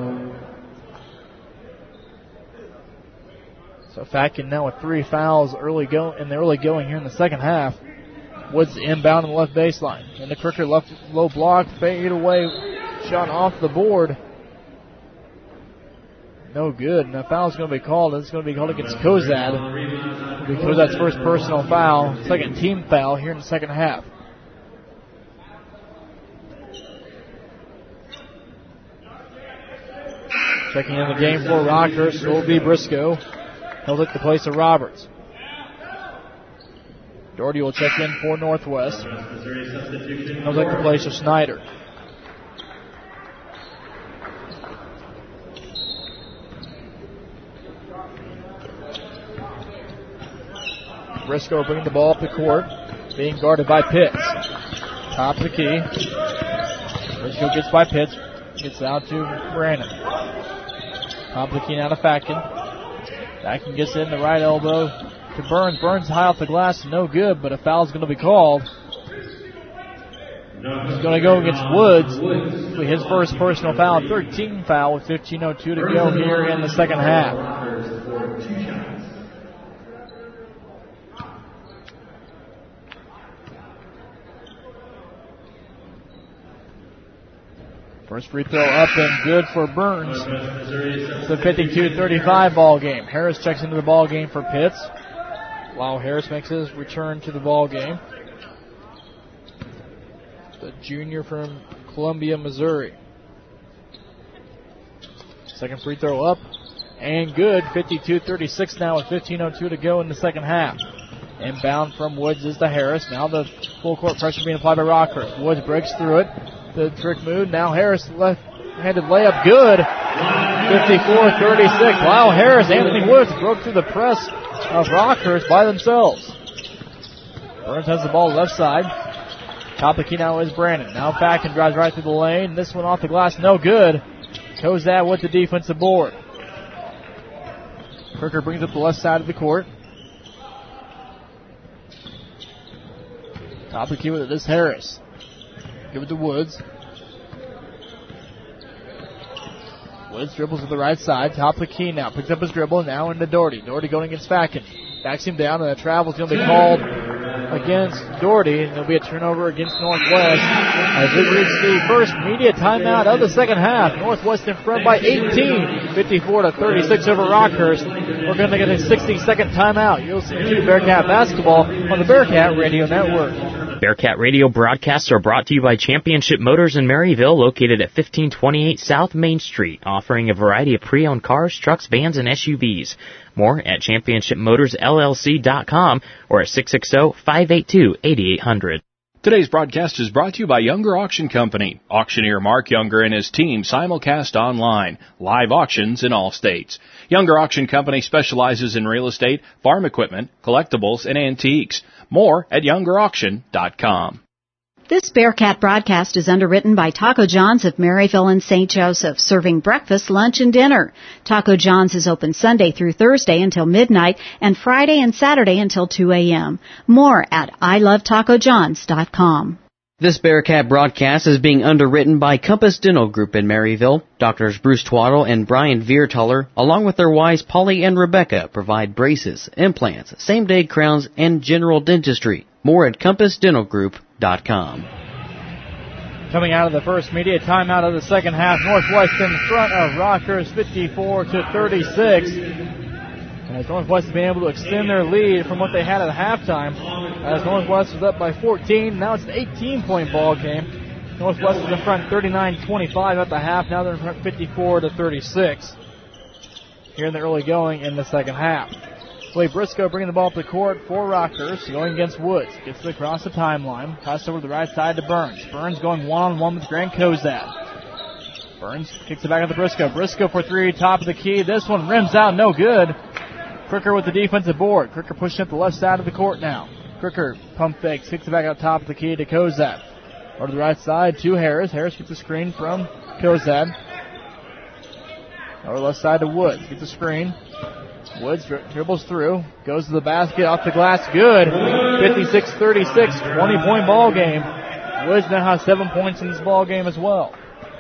N: 4.
C: So Facken now with 3 fouls in the early going here in the second half. Woods inbound on the left baseline. And the Crooker left low block, fade away, shot off the board. No good. And a foul's going to be called. It's going to be called against Kozad. It'll be Kozad's first personal foul. Second team foul here in the second half. Checking in the game for Rockhurst will be Briscoe. He'll take the place of Roberts. Doherty will check in for Northwest. He'll take the place of Schneider. Briscoe bringing the ball up the court, being guarded by Pitts. Top of the key. Briscoe gets by Pitts, gets out to Brandon. Top of the key now to Facken. Facken gets in the right elbow to Burns. Burns high off the glass, no good, but a foul's going to be called. He's going to go against Woods. His first personal foul, 13 foul with 15:02 to go here in the second half. First free throw up and good for Burns. It's a 52-35 ball game. Harris checks into the ball game for Pitts. Lyle Harris makes his return to the ball game. The junior from Columbia, Missouri. Second free throw up and good. 52-36 now with 15:02 to go in the second half. Inbound from Woods is to Harris. Now the full court pressure being applied by Rockhurst. Woods breaks through it. The trick move. Now Harris left-handed layup. Good. 54-36. Lyle Harris, Anthony Woods broke through the press of Rockhurst by themselves. Burns has the ball left side. Top of the key now is Brandon. Now back and drives right through the lane. This one off the glass, no good. Kozad with the defensive board. Crooker brings up the left side of the court. Top of the key with it is Harris. Give it to Woods. Woods dribbles to the right side. Top of the key now. Picks up his dribble. Now into Doherty. Doherty going against Facken. Backs him down, and the travel's going to be called against Doherty. And there'll be a turnover against Northwest as we reach the first media timeout of the second half. Northwest in front by 18. 54-36 over Rockhurst. We're going to get a 60-second timeout. You'll see Bearcat basketball on the Bearcat Radio Network.
P: Bearcat Radio broadcasts are brought to you by Championship Motors in Maryville, located at 1528 South Main Street, offering a variety of pre-owned cars, trucks, vans, and SUVs. More at championshipmotorsllc.com or at 660-582-8800.
H: Today's broadcast is brought to you by Younger Auction Company. Auctioneer Mark Younger and his team simulcast online. Live auctions in all states. Younger Auction Company specializes in real estate, farm equipment, collectibles, and antiques. More at youngerauction.com.
E: This Bearcat broadcast is underwritten by Taco John's of Maryville and St. Joseph, serving breakfast, lunch, and dinner. Taco John's is open Sunday through Thursday until midnight and Friday and Saturday until 2 a.m. More at ilovetacojohns.com.
I: This Bearcat broadcast is being underwritten by Compass Dental Group in Maryville. Doctors Bruce Twaddle and Brian Viertaler, along with their wives Polly and Rebecca, provide braces, implants, same-day crowns, and general dentistry. More at compassdentalgroup.com.
C: Coming out of the first media timeout of the second half, Northwest in front of Rockhurst 54-36. As Northwest has been able to extend their lead from what they had at halftime. As Northwest was up by 14, now it's an 18-point ball game. Northwest is in front 39-25 at the half. Now they're in front 54-36 here in the early going in the second half. Willie Briscoe bringing the ball up the court for Rockhurst, going against Woods. Gets it across the timeline. Passes over to the right side to Burns. Burns going one-on-one with Grant Kozad. Burns kicks it back out to Briscoe. Briscoe for three, top of the key. This one rims out, no good. Crooker with the defensive board. Crooker pushing up the left side of the court now. Crooker pump fakes, kicks it back out top of the key to Kozad. Over to the right side to Harris. Harris gets a screen from Kozad. Over the left side to Woods. Gets a screen. Woods dribbles through. Goes to the basket, off the glass. Good. 56-36, 20-point ball game. Woods now has 7 points in this ball game as well.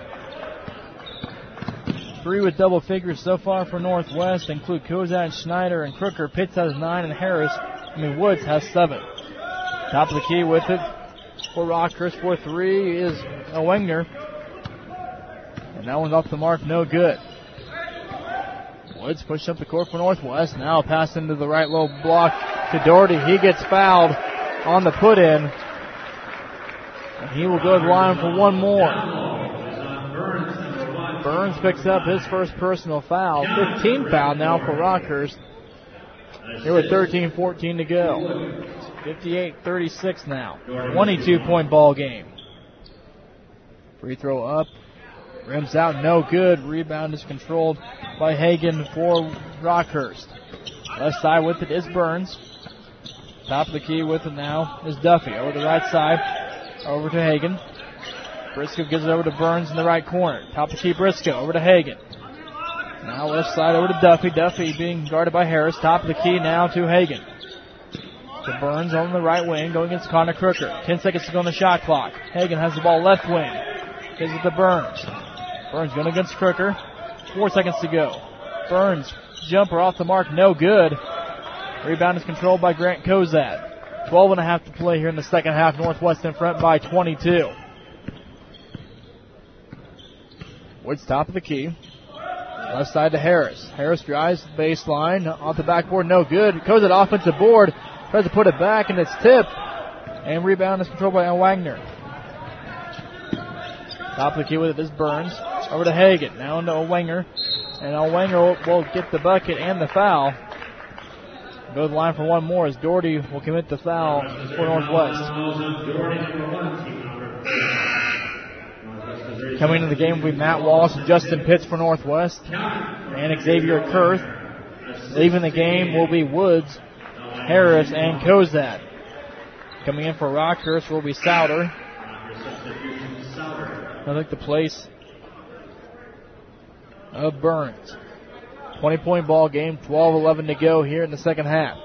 C: 3 with double figures so far for Northwest include Kozad, Schneider, and Crooker. Pitts has 9, and Woods has 7. Top of the key with it for Rockhurst. 4-3 is Wegner. And that one's off the mark, no good. Woods pushed up the court for Northwest. Now pass into the right low block to Doherty. He gets fouled on the put-in. And he will go to the line for one more. Burns picks up his first personal foul. 15 foul now for Rockhurst. Here with 13-14 to go. 58-36 now. 22-point ball game. Free throw up. Rims out, no good. Rebound is controlled by Hagan for Rockhurst. Left side with it is Burns. Top of the key with it now is Duffy. Over the right side, over to Hagan. Briscoe gives it over to Burns in the right corner. Top of the key, Briscoe, over to Hagan. Now left side over to Duffy. Duffy being guarded by Harris. Top of the key now to Hagan. To Burns on the right wing, going against Connor Crooker. 10 seconds to go on the shot clock. Hagan has the ball left wing. Gives it to Burns. Burns going against Crooker. 4 seconds to go. Burns, jumper off the mark, no good. Rebound is controlled by Grant Kozad. 12.5 to play here in the second half. Northwest in front by 22. Woods top of the key. Left side to Harris. Harris drives baseline off the backboard, no good. Goes to the offensive board, tries to put it back, and it's tipped. And rebound is controlled by Al Wagner. Top of the key with it is Burns. Over to Hagan. Now into Wagner. And Al Wagner will get the bucket and the foul. Go to the line for one more as Doherty will commit the foul for Northwest. Coming into the game will be Matt Wallace and Justin Pitts for Northwest. And Xavier Kurth. Leaving the game will be Woods, Harris, and Kozad. Coming in for Rockhurst will be Souter. I think the place of Burns. 20-point ball game, 12-11 to go here in the second half.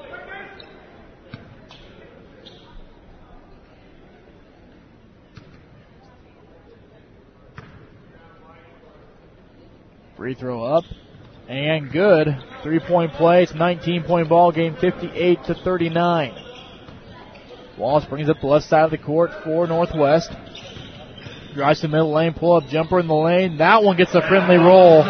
C: Free throw up and good. 3-point play. It's 19-point ball game, 58-39. Wallace brings up the left side of the court for Northwest. Drives to the middle lane, pull-up jumper in the lane. That one gets a friendly roll.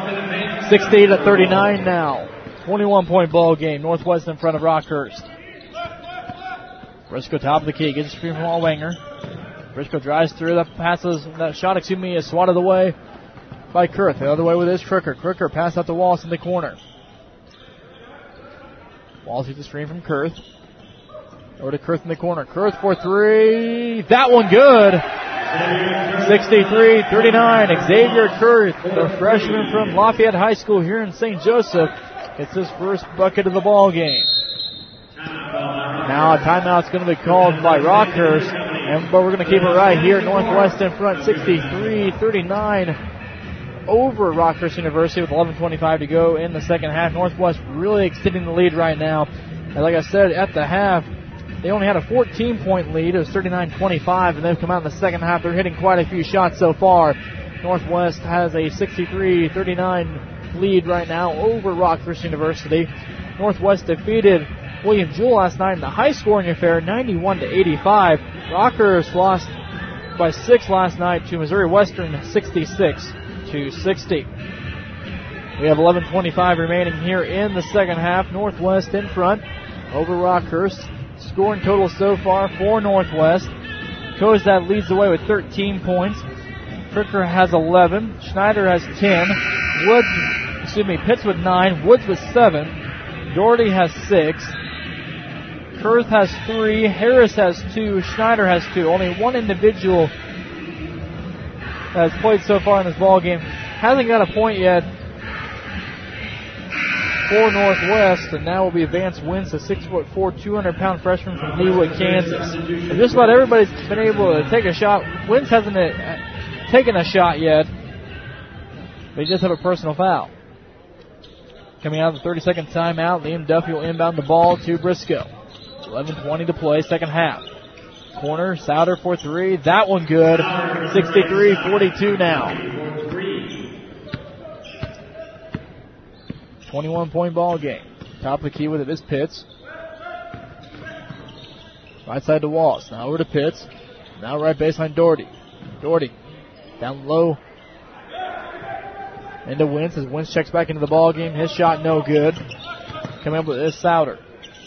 C: 68-39 now. 21-point ball game. Northwest in front of Rockhurst. Briscoe top of the key. Gets a screen from Allwanger. Briscoe drives through. That shot is swatted away by Kurth. The other way with his Crooker. Crooker pass out to Wallace in the corner. Wallace gets a screen from Kurth. Over to Kurth in the corner. Kurth for three. That one good. 63-39. Xavier Kurth, the freshman from Lafayette High School here in St. Joseph, gets his first bucket of the ball game. Now a timeout's going to be called by Rockhurst, but we're going to keep it right here. Northwest in front, 63-39 over Rockhurst University with 11:25 to go in the second half. Northwest really extending the lead right now. And like I said, at the half, they only had a 14-point lead. It was 39-25, and they've come out in the second half. They're hitting quite a few shots so far. Northwest has a 63-39 lead right now over Rockhurst University. Northwest defeated William Jewell last night in the high-scoring affair, 91-85. Rockhurst lost by 6 last night to Missouri Western, 66-60. We have 11:25 remaining here in the second half. Northwest in front over Rockhurst. Scoring total so far for Northwest. Kozad leads the way with 13 points. Crooker has 11. Schneider has 10. Pitts with 9. Woods with 7. Doherty has 6. Kurth has 3. Harris has 2. Schneider has 2. Only one individual has played so far in this ball game. Hasn't got a point yet for Northwest, and now will be Vance Wentz, a 6'4", 200-pound freshman from Leawood, Kansas. And just about everybody's been able to take a shot. Wentz hasn't taken a shot yet, but he just have a personal foul. Coming out of the 30-second timeout, Liam Duffy will inbound the ball to Briscoe. 11:20 to play, second half. Corner, Souter for 3. That one good. 63-42 now. 21-point ball game. Top of the key with it is Pitts. Right side to Wallace. Now over to Pitts. Now right baseline Doherty. Doherty down low into Wentz as Wentz checks back into the ball game. His shot no good. Coming up with this Souter.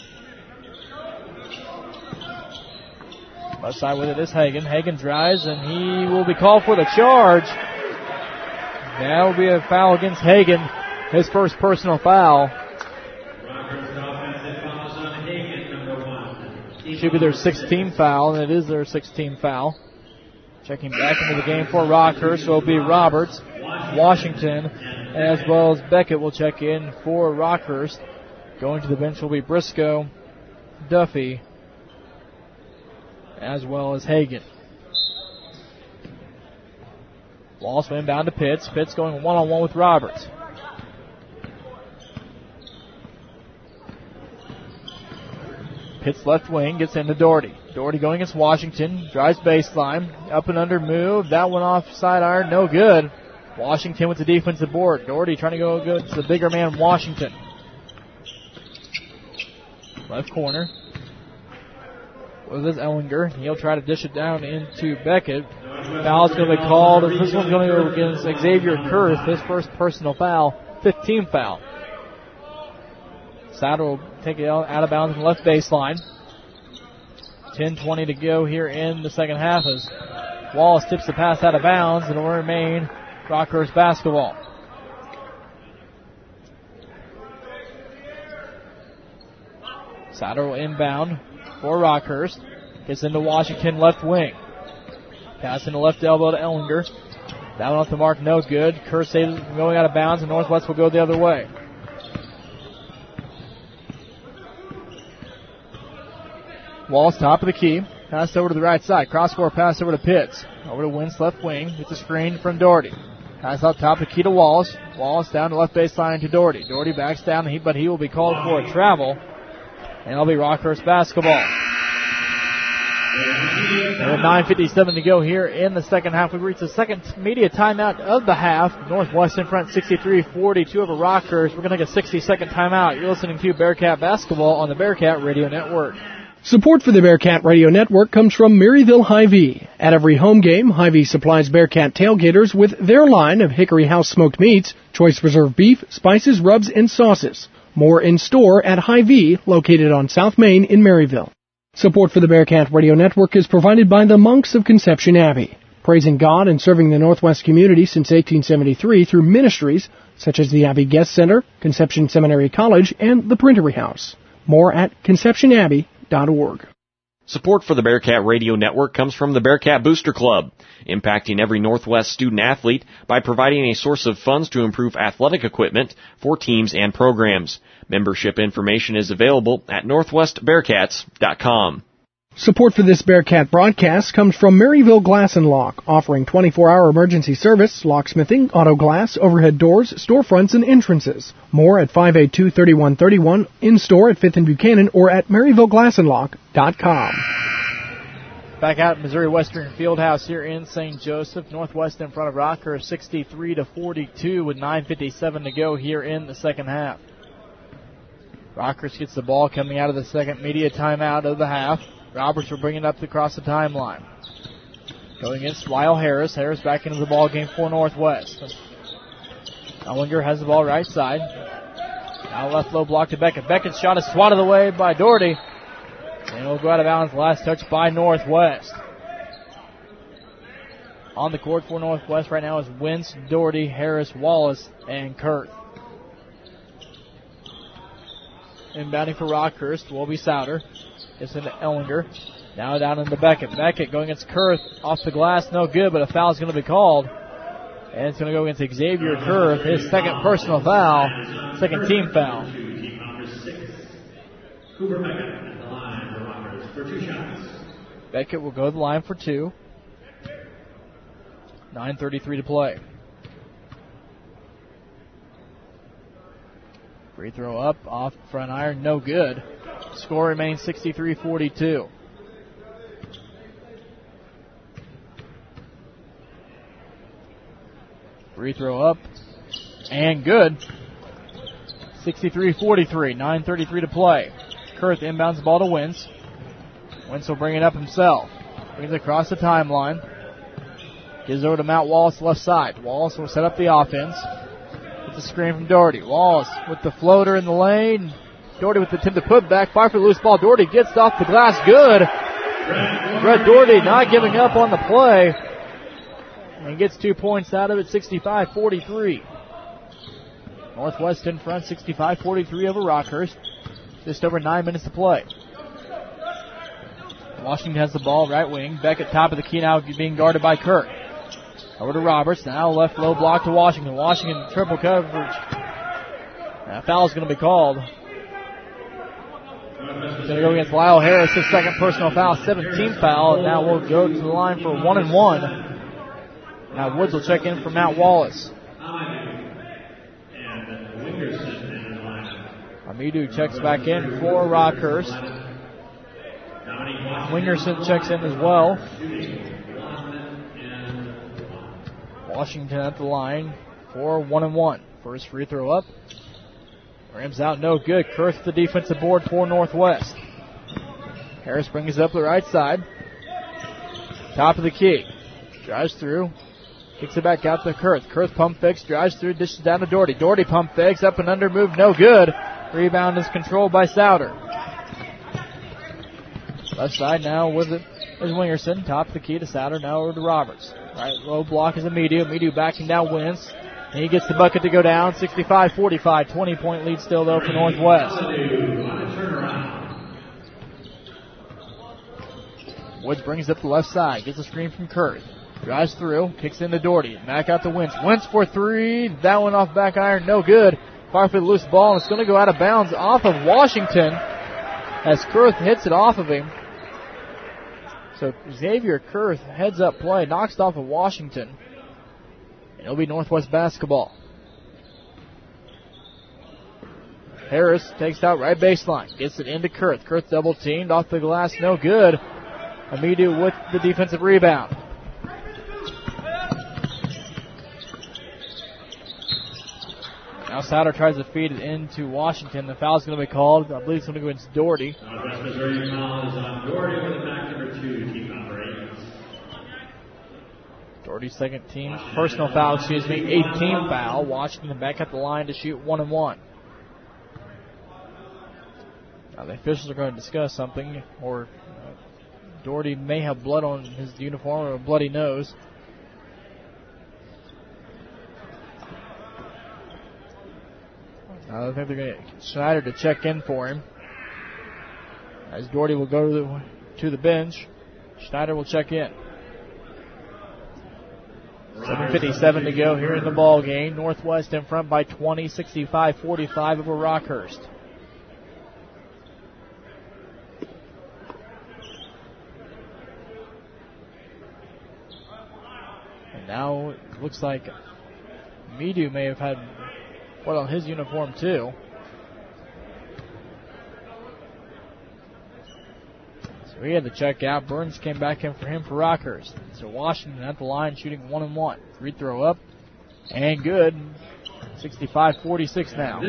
C: Left side with it is Hagan. Hagan drives and he will be called for the charge. That will be a foul against Hagan. His first personal foul. Should be their 16th foul, and it is their 16th foul. Checking back into the game for Rockhurst will be Roberts, Washington, as well as Beckett will check in for Rockhurst. Going to the bench will be Briscoe, Duffy, as well as Hagan. Wallace went down to Pitts. Pitts going one-on-one with Roberts. Pitts left wing, gets into Doherty. Doherty going against Washington, drives baseline, up and under move. That one off side iron, no good. Washington with the defensive board. Doherty trying to go against the bigger man, Washington. Left corner. With this Ellinger, he'll try to dish it down into Beckett. Foul's going to be called. This one's going to go against Xavier Kurth, his first personal foul, 15th foul. Souter will take it out of bounds on the left baseline. 10:20 to go here in the second half as Wallace tips the pass out of bounds, and it will remain Rockhurst basketball. Souter will inbound for Rockhurst. Gets into Washington left wing. Pass in the left elbow to Ellinger. That one off the mark, no good. Kurth saves it from going out of bounds, and Northwest will go the other way. Wallace, top of the key. Pass over to the right side. Cross-court pass over to Pitts. Over to Wentz, left wing. Gets a screen from Doherty. Pass out top of the key to Wallace. Wallace down to left baseline to Doherty. Doherty backs down, but he will be called for a travel. And it'll be Rockhurst basketball. And 9:57 to go here in the second half. We've reached the second media timeout of the half. Northwest in front 63-42 over Rockhurst. We're going to take a 60-second timeout. You're listening to Bearcat Basketball on the Bearcat Radio Network.
K: Support for the Bearcat Radio Network comes from Maryville Hy-Vee. At every home game, Hy-Vee supplies Bearcat tailgaters with their line of Hickory House smoked meats, choice preserved beef, spices, rubs, and sauces. More in store at Hy-Vee, located on South Main in Maryville. Support for the Bearcat Radio Network is provided by the Monks of Conception Abbey, praising God and serving the Northwest community since 1873 through ministries such as the Abbey Guest Center, Conception Seminary College, and the Printery House. More at conceptionabbey.org.
M: Support for the Bearcat Radio Network comes from the Bearcat Booster Club, impacting every Northwest student-athlete by providing a source of funds to improve athletic equipment for teams and programs. Membership information is available at northwestbearcats.com.
K: Support for this Bearcat broadcast comes from Maryville Glass & Lock, offering 24-hour emergency service, locksmithing, auto glass, overhead doors, storefronts, and entrances. More at 582-3131, in-store at 5th and Buchanan, or at MaryvilleGlassandLock.com.
C: Back out at Missouri Western Fieldhouse here in St. Joseph. Northwest in front of Rockhurst 63-42 with 9:57 to go here in the second half. Rockhurst gets the ball coming out of the second media timeout of the half. Roberts will bring it up across the timeline. Going against Lyle Harris. Harris back into the ball game for Northwest. Ellinger has the ball right side. Now left low block to Beckett. Beckett's shot is swatted away by Doherty. And it'll go out of bounds. Last touch by Northwest. On the court for Northwest right now is Wentz, Doherty, Harris, Wallace, and Kurth. Inbounding for Rockhurst will be Souter. It's into Ellinger. Now down into Beckett. Beckett going against Kurth. Off the glass, no good, but a foul is going to be called. And it's going to go against Xavier Kurth, his second personal foul, second team foul.
N: Cooper Beckett at the line for Rockhurst for 2 shots.
C: Beckett will go to the line for 2. 9:33 to play. Free throw up, off front iron, no good. Score remains 63-42. Free throw up, and good. 63-43, 9:33 to play. Kurth inbounds the ball to Wentz. Wentz will bring it up himself. Brings it across the timeline. Gives it over to Matt Wallace, left side. Wallace will set up the offense. With the screen from Doherty. Wallace with the floater in the lane. Doherty with the attempt to put back. Fire for the loose ball. Doherty gets off the glass. Good. Brett Doherty not giving up on the play. And gets 2 points out of it. 65-43. Northwest in front. 65-43 over Rockhurst. Just over 9 minutes to play. Washington has the ball right wing. Beckett top of the key now being guarded by Kirk. Over to Roberts. Now left low block to Washington. Washington triple coverage. That foul is going to be called. It's going to go against Lyle Harris, his second personal foul, 17th foul. And now we'll go to the line for 1 and 1. Now Woods will check in for Matt Wallace. Amidu checks back in for Rockhurst. Wingerson checks in as well. Washington at the line for 1 and 1. First free throw up. Rims out, no good. Kurth the defensive board for Northwest. Harris brings it up the right side. Top of the key. Drives through. Kicks it back out to Kurth. Kurth pump fakes, drives through, dishes down to Doherty. Doherty pump fakes, up and under move, no good. Rebound is controlled by Souter. Left side now with it is Wingerson. Top of the key to Souter, now over to Roberts. Right, low block is Amidu. Amidu backing down Wentz. And he gets the bucket to go down. 65-45. 20-point lead still, though, for Northwest. Woods brings up the left side. Gets a screen from Kurth. Drives through. Kicks into Doherty. Back out to Wentz. Wentz for three. That one off back iron. No good. Farfield loose ball, and it's going to go out of bounds off of Washington as Kurth hits it off of him. So Xavier Kurth heads up play. Knocks it off of Washington. And it'll be Northwest basketball. Harris takes out right baseline. Gets it into Kurth. Kurth double teamed off the glass. No good. Amidu with the defensive rebound. Now Souter tries to feed it into Washington. The foul's going to be called. I believe it's going to go against Doherty.
N: Northwest Missouri foul is on Doherty with the back number 2, team number 8.
C: Doherty's second team personal foul, 8th team foul. Washington back at the line to shoot 1-1. Now the officials are going to discuss something, or Doherty may have blood on his uniform or a bloody nose. I think they're going to get Schneider to check in for him. As Doherty will go to the bench, Schneider will check in. 7:57 to go here in the ball game. Northwest in front by 20, 65-45 over Rockhurst. And now it looks like Midu may have had blood on his uniform too. So he had to check out. Burns came back in for him for Rockhurst. So Washington at the line shooting 1-1. Free throw up and good. 65-46 now.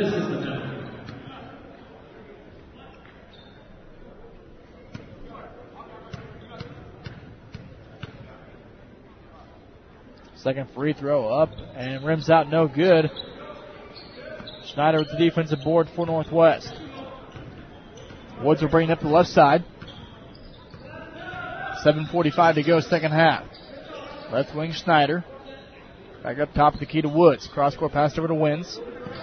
C: Second free throw up and rims out, no good. Schneider with the defensive board for Northwest. Woods will bring it up the left side. 7:45 to go, second half. Left wing Schneider. Back up top of the key to Woods. Cross-court pass over to Wentz.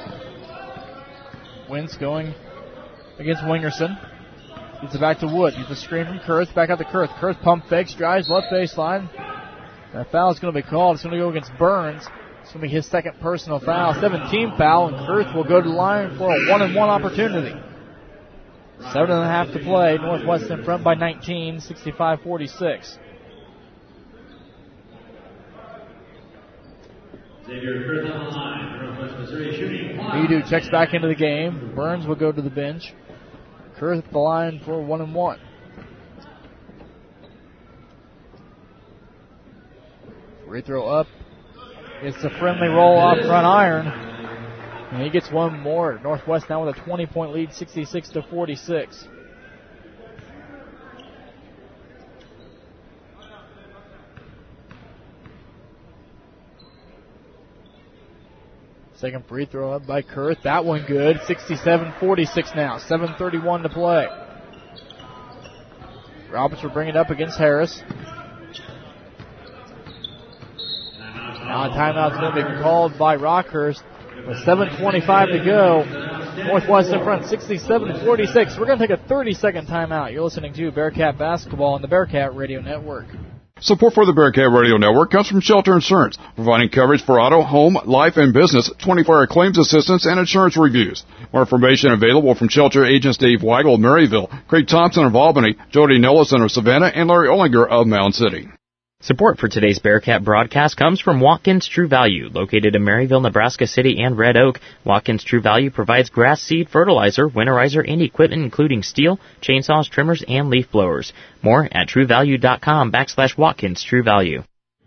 C: Wentz going against Wingerson. Gets it back to Woods. Gets a screen from Kurth. Back out to Kurth. Kurth pump fakes, drives left baseline. That foul is going to be called. It's going to go against Burns. It's going to be his second personal foul. 17 foul, and Kurth will go to the line for a 1-1 opportunity. 7.5 to play. Northwest in front by 19, 65-46. Midu checks back into the game. Burns will go to the bench. Kurth at the line for 1-1. Free throw up. It's a friendly roll off front iron. And he gets one more. Northwest now with a 20-point lead, 66-46. Second free throw up by Kurth. That one good. 67-46 now. 7:31 to play. Roberts will bring it up against Harris. Now a timeout's going to be called by Rockhurst with 7:25 to go. Northwest in front, 67-46. We're going to take a 30-second timeout. You're listening to Bearcat Basketball on the Bearcat Radio Network.
D: Support for the Bearcat Radio Network comes from Shelter Insurance, providing coverage for auto, home, life, and business, 24-hour claims assistance, and insurance reviews. More information available from Shelter agents Dave Weigel of Maryville, Craig Thompson of Albany, Jody Nellison of Savannah, and Larry Ollinger of Mound City.
P: Support for today's Bearcat broadcast comes from Watkins True Value, located in Maryville, Nebraska City, and Red Oak. Watkins True Value provides grass seed, fertilizer, winterizer, and equipment including steel, chainsaws, trimmers, and leaf blowers. More at truevalue.com/Watkins True Value.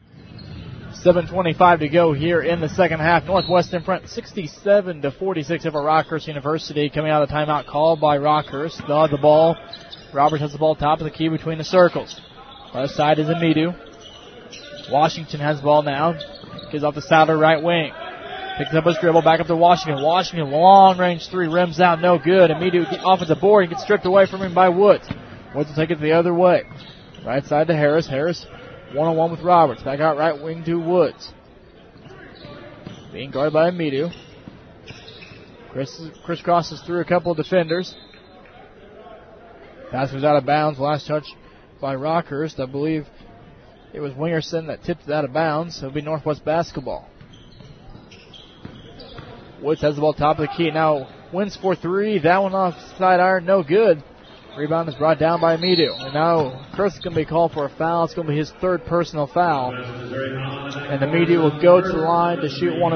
C: 7:25 to go here in the second half. Northwest in front, 67-46 over Rockhurst University. Coming out of the timeout called by Rockhurst. They'll have the ball. Roberts has the ball top of the key between the circles. Left side is Amidu. Washington has the ball now. Gives off the side of the right wing. Picks up his dribble, back up to Washington. Washington, long-range three, rims out, no good. Immediately off at the board and gets stripped away from him by Woods. Woods will take it the other way. Right side to Harris. Harris, one-on-one with Roberts. Back out right wing to Woods. Being guarded by Amidu. Chris crosses through a couple of defenders. Pass was out of bounds. Last touch by Rockhurst. I believe it was Wingerson that tipped it out of bounds. So it'll be Northwest basketball. Woods has the ball top of the key. Now wins for three. That one off side iron, no good. Rebound is brought down by Amidu. And now Kurth is going to be called for a foul. It's going to be his third personal foul. And Amidu will go to the line to shoot 1-1.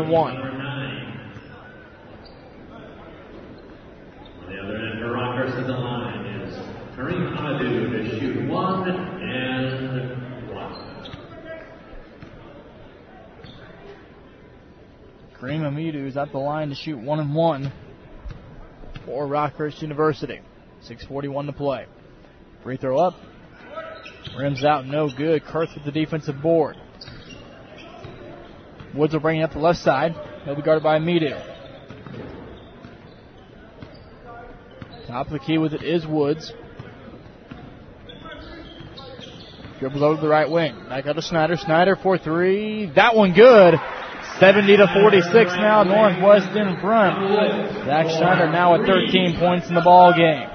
N: On the other end for Rockhurst at the line is Kareem Amadou to shoot 1-1.
C: Kareem Amidu is at the line to shoot 1-1 for Rockhurst University. 6:41 to play. Free throw up. Rims out, no good. Kurth with the defensive board. Woods will bring it up the left side. He'll be guarded by Amidu. Top of the key with it is Woods. Dribbles over to the right wing. Back out to Snyder. Snyder for three. That one good. 70-46 now. Northwest in front. Zach Schneider now at 13 points in the ball game.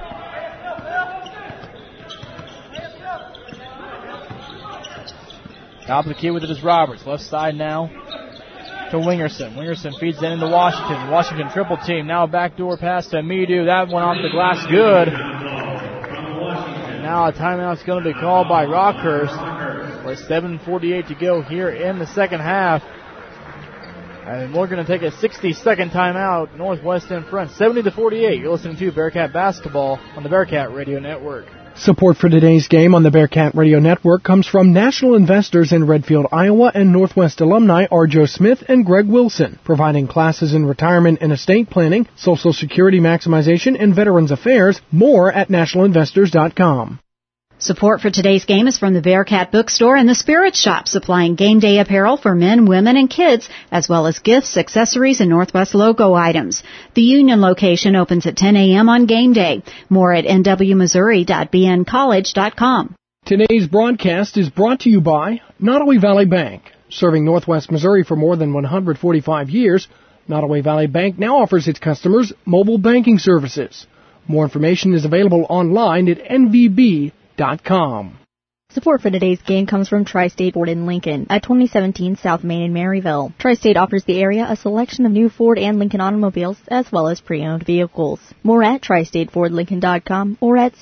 C: Top of the key with it is Roberts. Left side now to Wingerson. Wingerson feeds it into Washington. Washington triple team. Now a backdoor pass to Amidu. That went off the glass good. And now a timeout is going to be called by Rockhurst. With 7:48 to go here in the second half. And we're going to take a 60-second timeout. Northwest in front. 70-48. You're listening to Bearcat Basketball on the Bearcat Radio Network.
K: Support for today's game on the Bearcat Radio Network comes from national investors in Redfield, Iowa, and Northwest alumni are Joe Smith and Greg Wilson, providing classes in retirement and estate planning, Social Security maximization, and Veterans Affairs. More at nationalinvestors.com.
E: Support for today's game is from the Bearcat Bookstore and the Spirit Shop, supplying game day apparel for men, women, and kids, as well as gifts, accessories, and Northwest logo items. The Union location opens at 10 a.m. on game day. More at nwmissouri.bncollege.com.
K: Today's broadcast is brought to you by Nottoway Valley Bank. Serving Northwest Missouri for more than 145 years, Nottoway Valley Bank now offers its customers mobile banking services. More information is available online at nvb.com.
O: Support for today's game comes from Tri-State Ford in Lincoln at 2017 South Main in Maryville. Tri-State offers the area a selection of new Ford and Lincoln automobiles as well as pre-owned vehicles. More at TriStateFordLincoln.com or at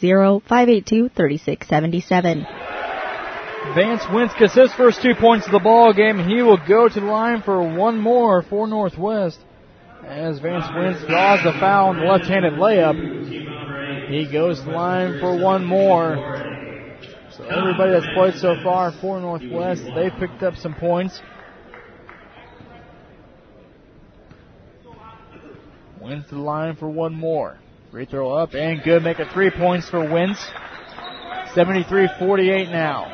O: 660-582-3677.
C: Vance Wentz gets his first 2 points of the ball game, and he will go to the line for one more for Northwest. As Vance Wentz draws the foul on the left-handed layup, he goes to the line for one more. So everybody that's played so far for Northwest, they've picked up some points. Wentz to the line for one more. Free throw up and good. Make it 3 points for Wentz. 73-48 now.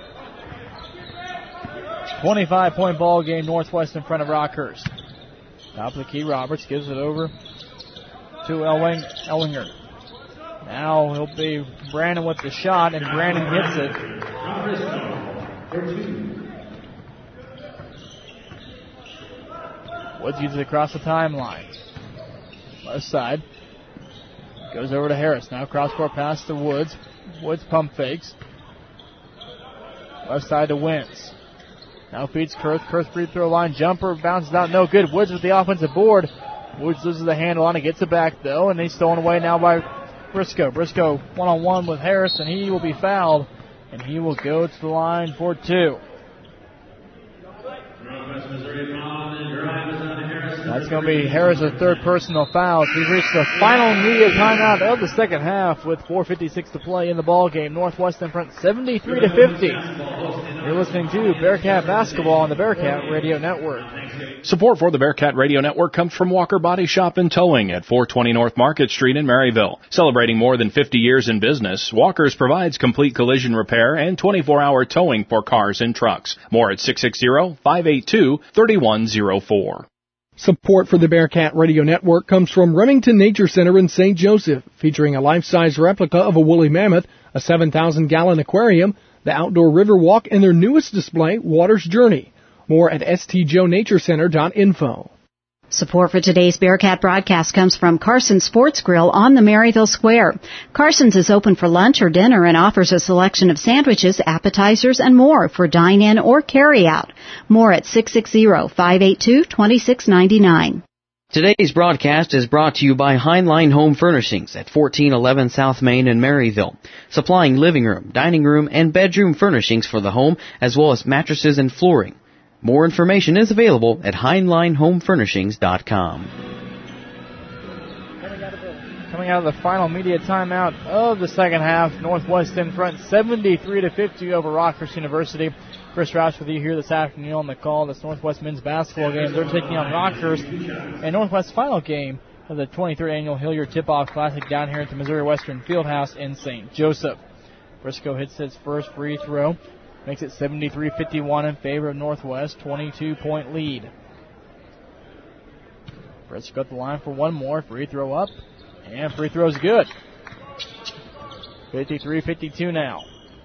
C: 25-point ball game. Northwest in front of Rockhurst. Top of the key, Roberts gives it over to Ellinger. Now he'll be Brandon with the shot, and Brandon hits it. Woods uses it across the timeline. Left side. Goes over to Harris. Now cross-court pass to Woods. Woods pump fakes. Left side to Wentz. Now feeds Kurth. Kurth free throw line jumper. Bounces out. No good. Woods with the offensive board. Woods loses the handle on it. Gets it back though. And he's stolen away now by Briscoe. Briscoe one-on-one with Harris. And he will be fouled. And he will go to the line for two. That's going to be Harris' third personal foul. He's reached the final media timeout of the second half with 4:56 to play in the ball game. Northwest in front 73-50. You're listening to Bearcat Basketball on the Bearcat Radio Network.
H: Support for the Bearcat Radio Network comes from Walker Body Shop and Towing at 420 North Market Street in Maryville. Celebrating more than 50 years in business, Walker's provides complete collision repair and 24-hour towing for cars and trucks. More at 660-582-3104.
K: Support for the Bearcat Radio Network comes from Remington Nature Center in St. Joseph, featuring a life-size replica of a woolly mammoth, a 7,000-gallon aquarium, the outdoor river walk, and their newest display, Water's Journey. More at stjonaturecenter.info.
E: Support for today's Bearcat broadcast comes from Carson's Sports Grill on the Maryville Square. Carson's is open for lunch or dinner and offers a selection of sandwiches, appetizers, and more for dine-in or carry-out. More at 660-582-2699.
I: Today's broadcast is brought to you by Heinlein Home Furnishings at 1411 South Main in Maryville, supplying living room, dining room, and bedroom furnishings for the home, as well as mattresses and flooring. More information is available at HeinleinHomeFurnishings.com.
C: Coming out of the final media timeout of the second half, Northwest in front 73-50 over Rockhurst University. Chris Roush with you here this afternoon on the call. This Northwest men's basketball game. They're taking on Rockhurst, and Northwest's final game of the 23rd Annual Hilliard Tip-Off Classic down here at the Missouri Western Fieldhouse in St. Joseph. Briscoe hits his first free throw. Makes it 73-51 in favor of Northwest, 22-point lead. Briscoe at the line for one more. Free throw up, and free throw's good. 53-52 now.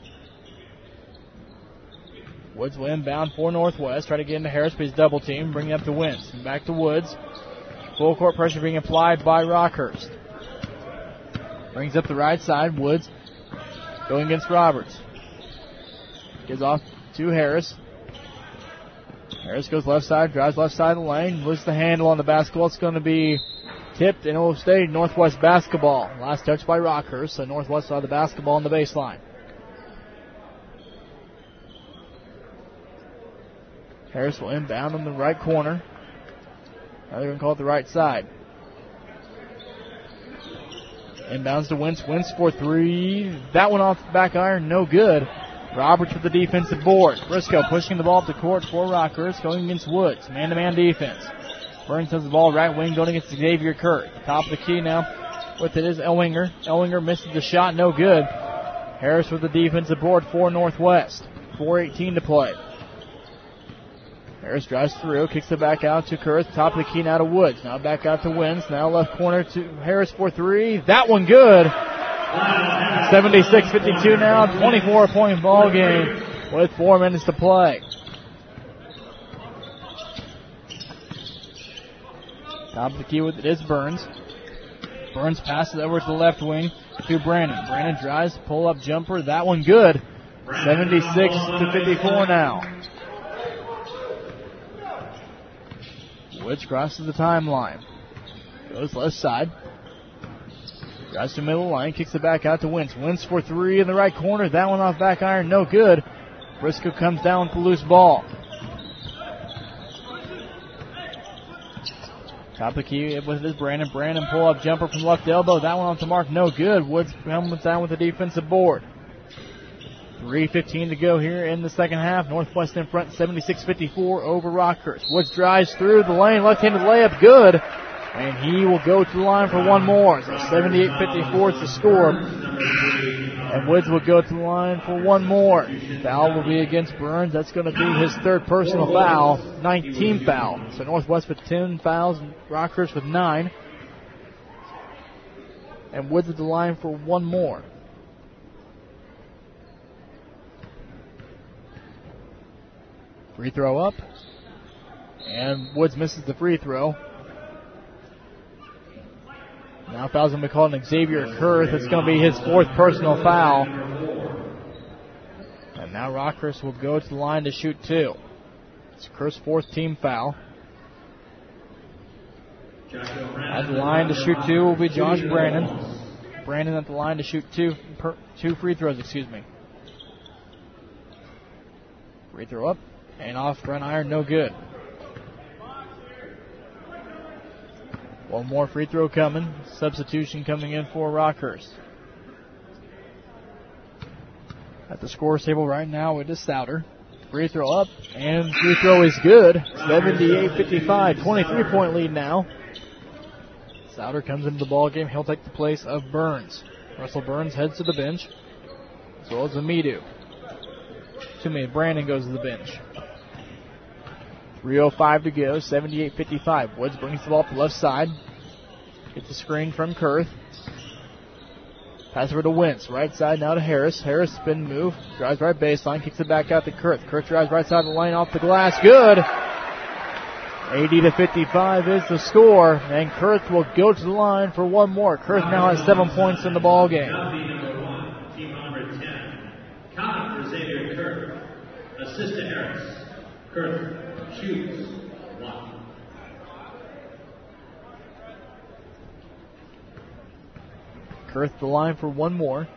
C: Woods will inbound for Northwest. Try to get into Harris, but he's double teamed. Bring it up to Wentz. And back to Woods. Full court pressure being applied by Rockhurst. Brings up the right side. Woods going against Roberts. Gives off to Harris. Harris goes left side, drives left side of the lane. Loses the handle on the basketball. It's going to be tipped, and it will stay Northwest basketball. Last touch by Rockhurst, so Northwest saw the basketball on the baseline. Harris will inbound on the right corner. Now they're going to call it the right side. Inbounds to Wentz. Wentz for three. That one off the back iron, no good. Roberts with the defensive board. Briscoe pushing the ball up the court for Rockhurst, going against Woods. Man-to-man defense. Burns has the ball right wing, going against Xavier Kurt. Top of the key now with it is Elwinger. Elwinger misses the shot, no good. Harris with the defensive board for Northwest. 4:18 to play. Harris drives through, kicks it back out to Kurth. Top of the key now to Woods. Now back out to Wentz. Now left corner to Harris for three. That one good. 76-52 now. 24-point ball game with 4 minutes to play. Top of the key with it is Burns. Burns passes over to the left wing to Brandon. Brandon drives, pull-up jumper. That one good. 76-54 now. Woods crosses the timeline. Goes left side. Drives to middle line. Kicks it back out to Wentz. Wentz for three in the right corner. That one off back iron. No good. Briscoe comes down with the loose ball. Top of the key with it is Brandon. Brandon pull-up jumper from left elbow. That one off the mark. No good. Woods comes down with the defensive board. 3:15 to go here in the second half. Northwest in front, 76-54 over Rockhurst. Woods drives through the lane, left-handed layup, good. And he will go to the line for one more. So 78-54 is the score. And Woods will go to the line for one more. Foul will be against Burns. That's going to be his third personal foul, 19th foul. So Northwest with 10 fouls, Rockhurst with 9. And Woods at the line for one more. Free throw up. And Woods misses the free throw. Now foul's going to be called on Xavier Kurth. It's going to be his fourth personal foul. And now Rockhurst will go to the line to shoot two. It's Kurth's fourth team foul. At the line to shoot two will be Josh Brandon. Brandon at the line to shoot two free throws, Free throw up and off front iron, no good. One more free throw coming. Substitution coming in for Rockhurst. At the scores table right now, it is Souter. Free throw up, and free throw is good. 78-55, 23-point lead now. Souter comes into the ball game. He'll take the place of Burns. Russell Burns heads to the bench, as well as Amidu. Brandon goes to the bench. 3:05 to go, 78-55. Woods brings the ball up the left side. Gets a screen from Kurth. Pass over to Wentz. Right side now to Harris. Harris spin move. Drives right baseline. Kicks it back out to Kurth. Kurth drives right side of the lane off the glass. Good. 80-55 is the score. And Kurth will go to the line for one more. Kurth now has 7 points in the ball game.
N: Team number 10. Count for Xavier Kurth. Assist to Harris. Kurth shoots 1.
C: Kurth the line for one more.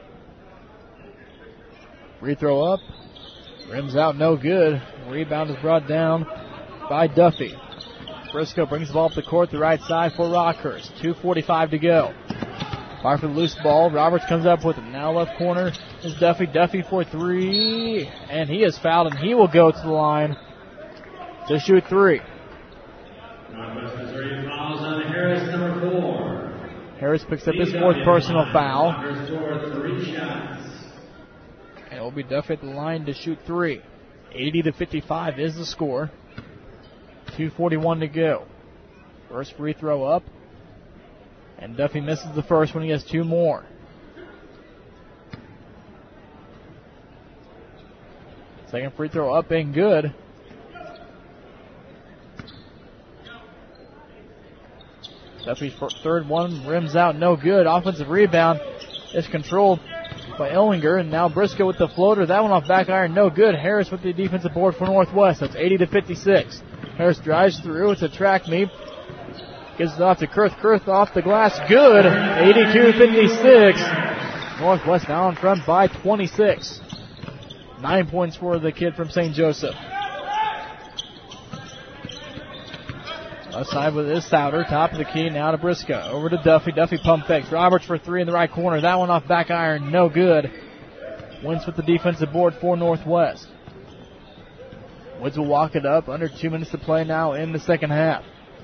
C: Free throw up. Rims out, no good. Rebound is brought down by Duffy. Briscoe brings the ball up the court, the right side for Rockhurst. 2:45 to go. Fire for the loose ball. Roberts comes up with it. Now left corner is Duffy. Duffy for 3. And he is fouled, and he will go to the line to shoot 3.
N: Northwest Missouri fouls on Harris, number 4.
C: Harris picks up his 4th personal foul.
N: Scored 3 shots.
C: And it will be Duffy at the line to shoot 3. 80-55 is the score. 2:41 to go. First free throw up. And Duffy misses the first one. He has 2 more. Second free throw up and good. Duffy's third one rims out, no good. Offensive rebound is controlled by Ellinger, and now Briscoe with the floater. That one off back iron, no good. Harris with the defensive board for Northwest. That's 80-56. Harris drives through. It's a track meet. Gives it off to Kurth. Kurth off the glass, good. 82-56. Northwest now in front by 26. 9 points for the kid from St. Joseph. Left side with this Souter. Top of the key now to Briscoe. Over to Duffy. Duffy pump fakes. Roberts for 3 in the right corner. That one off back iron. No good. Wins with the defensive board for Northwest. Woods will walk it up. Under 2 minutes to play now in the second half.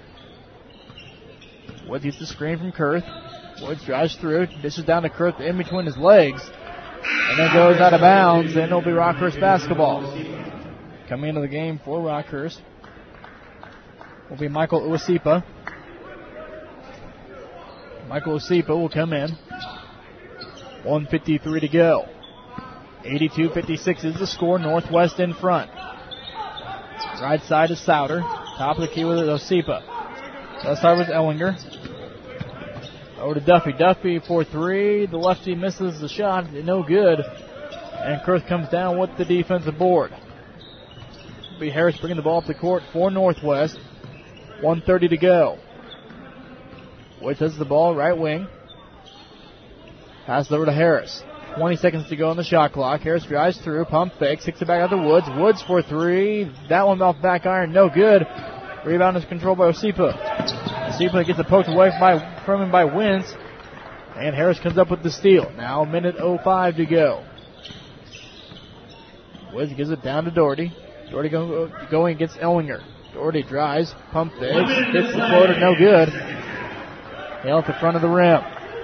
C: Woods gets the screen from Kurth. Woods drives through. Dishes down to Kurth in between his legs. And then goes out of bounds. And it'll be Rockhurst basketball. Coming into the game for Rockhurst will be Michael Uwasipa. Michael Uwasipa will come in. 1:53 to go. 82-56 is the score. Northwest in front. Right side is Souter. Top of the key with Uwasipa. Left side was Ellinger. Over to Duffy. Duffy for 3. The lefty misses the shot. No good. And Kurth comes down with the defensive board. It'll be Harris bringing the ball up the court for Northwest. 1:30 to go. Woods has the ball, right wing. Pass over to Harris. 20 seconds to go on the shot clock. Harris drives through, pump fake, kicks it back out to Woods. Woods for 3. That one off back iron, no good. Rebound is controlled by Uwasipa. Uwasipa gets it poked away from him by Wentz. And Harris comes up with the steal. Now 1:05 to go. Woods gives it down to Doherty. Doherty going against Ellinger. Doherty drives, pump fakes, hits the floater, no good. Nail at the front of the rim.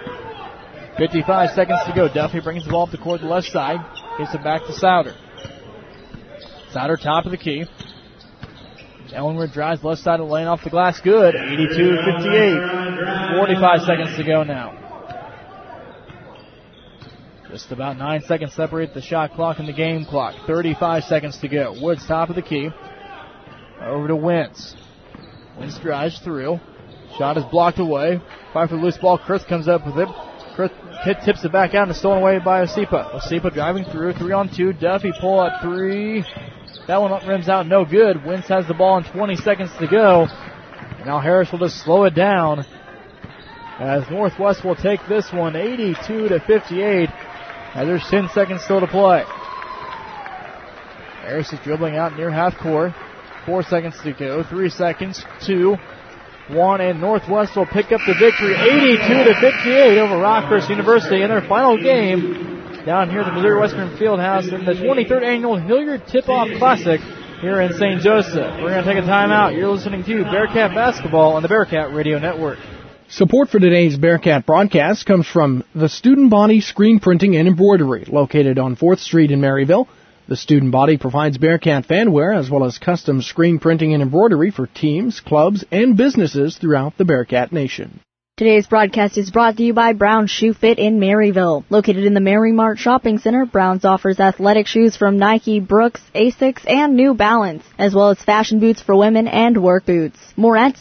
C: 55 seconds to go. Duffy brings the ball up the court to the left side. Gets it back to Souter. Souter top of the key. Ellinger drives left side of the lane off the glass. Good. 82-58. 45 seconds to go now. Just about 9 seconds separate the shot clock and the game clock. 35 seconds to go. Woods top of the key. Over to Wentz. Wentz drives through. Shot is blocked away. Fire for the loose ball. Kurth comes up with it. Kurth tips it back out and is stolen away by Uwasipa. Uwasipa driving through. 3-on-2. Duffy pull up 3. That one rims out, no good. Wentz has the ball in 20 seconds to go. And now Harris will just slow it down as Northwest will take this one 82-58 as there's 10 seconds still to play. Harris is dribbling out near half court. 4 seconds to go. 3 seconds. 2, 1, and Northwest will pick up the victory 82-58 over Rockhurst University in their final game down here at the Missouri Western Fieldhouse in the 23rd Annual Hilliard Tip-Off Classic here in St. Joseph. We're going to take a timeout. You're listening to Bearcat Basketball on the Bearcat Radio Network.
K: Support for today's Bearcat broadcast comes from the Student Body Screen Printing and Embroidery, located on 4th Street in Maryville. The Student Body provides Bearcat fanwear as well as custom screen printing and embroidery for teams, clubs, and businesses throughout the Bearcat Nation.
O: Today's broadcast is brought to you by Brown's Shoe Fit in Maryville. Located in the Mary Mart Shopping Center, Brown's offers athletic shoes from Nike, Brooks, Asics, and New Balance, as well as fashion boots for women and work boots. More at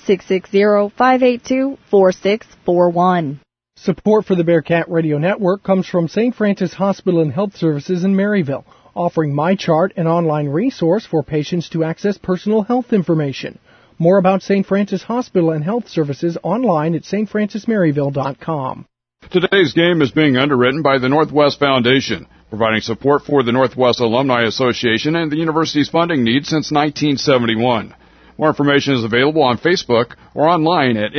O: 660-582-4641.
K: Support for the Bearcat Radio Network comes from St. Francis Hospital and Health Services in Maryville, offering MyChart, an online resource for patients to access personal health information. More about St. Francis Hospital and Health Services online at stfrancismaryville.com.
D: Today's game is being underwritten by the Northwest Foundation, providing support for the Northwest Alumni Association and the university's funding needs since 1971. More information is available on Facebook or online at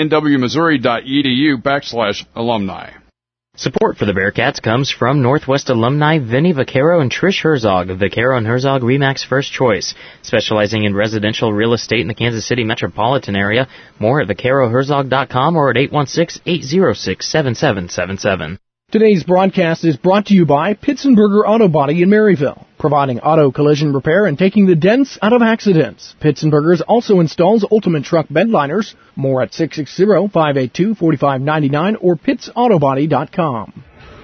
D: nwmissouri.edu/alumni.
P: Support for the Bearcats comes from Northwest alumni Vinny Vaquero and Trish Herzog of Vaquero and Herzog RE/MAX First Choice, specializing in residential real estate in the Kansas City metropolitan area. More at vaqueroherzog.com or at 816-806-7777.
K: Today's broadcast is brought to you by Pitsenberger Auto Body in Maryville, providing auto collision repair and taking the dents out of accidents. Pitsenberger's also installs Ultimate Truck Bedliners. More at 660-582-4599 or pitsautobody.com.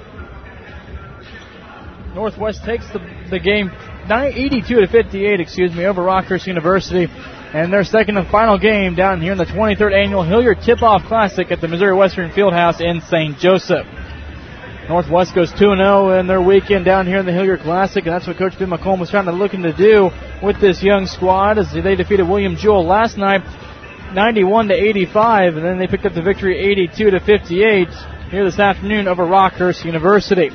C: Northwest takes the game 82-58, over Rockhurst University. And their second and final game down here in the 23rd Annual Hilliard Tip-Off Classic at the Missouri Western Fieldhouse in St. Joseph. Northwest goes 2-0 in their weekend down here in the Hilliard Classic, and that's what Coach Ben McComb was looking to do with this young squad as they defeated William Jewell last night 91-85, and then they picked up the victory 82-58 here this afternoon over Rockhurst University.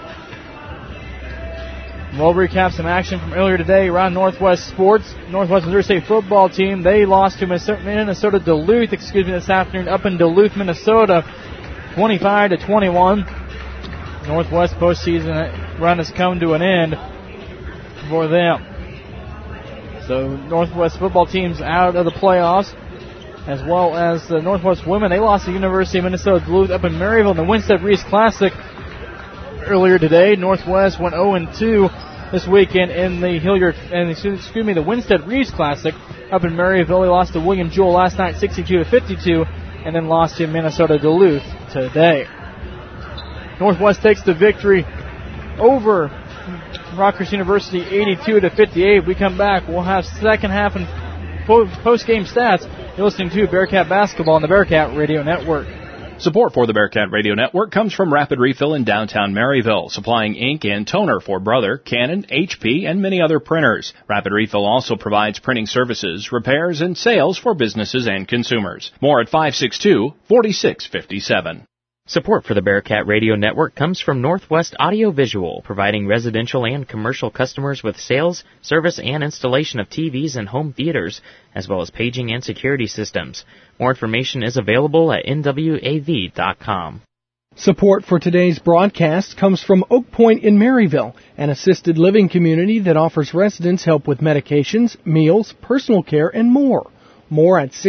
C: We'll recap some action from earlier today around Northwest sports. Northwest Missouri State football team, they lost to Minnesota Duluth, this afternoon up in Duluth, Minnesota, 25-21. Northwest postseason run has come to an end for them. So Northwest football team's out of the playoffs, as well as the Northwest women. They lost to University of Minnesota Duluth up in Maryville in the Winstead Reese Classic earlier today. Northwest went 0-2 this weekend in the the Winstead Reese Classic up in Maryville. They lost to William Jewell last night 62-52, and then lost to Minnesota Duluth today. Northwest takes the victory over Rockhurst University 82-58. We come back. We'll have second half and post-game stats. You're listening to Bearcat Basketball on the Bearcat Radio Network.
H: Support for the Bearcat Radio Network comes from Rapid Refill in downtown Maryville, supplying ink and toner for Brother, Canon, HP, and many other printers. Rapid Refill also provides printing services, repairs, and sales for businesses and consumers. More at 562-4657.
P: Support for the Bearcat Radio Network comes from Northwest Audio Visual, providing residential and commercial customers with sales, service, and installation of TVs and home theaters, as well as paging and security systems. More information is available at nwav.com.
K: Support for today's broadcast comes from Oak Point in Maryville, an assisted living community that offers residents help with medications, meals, personal care, and more. More at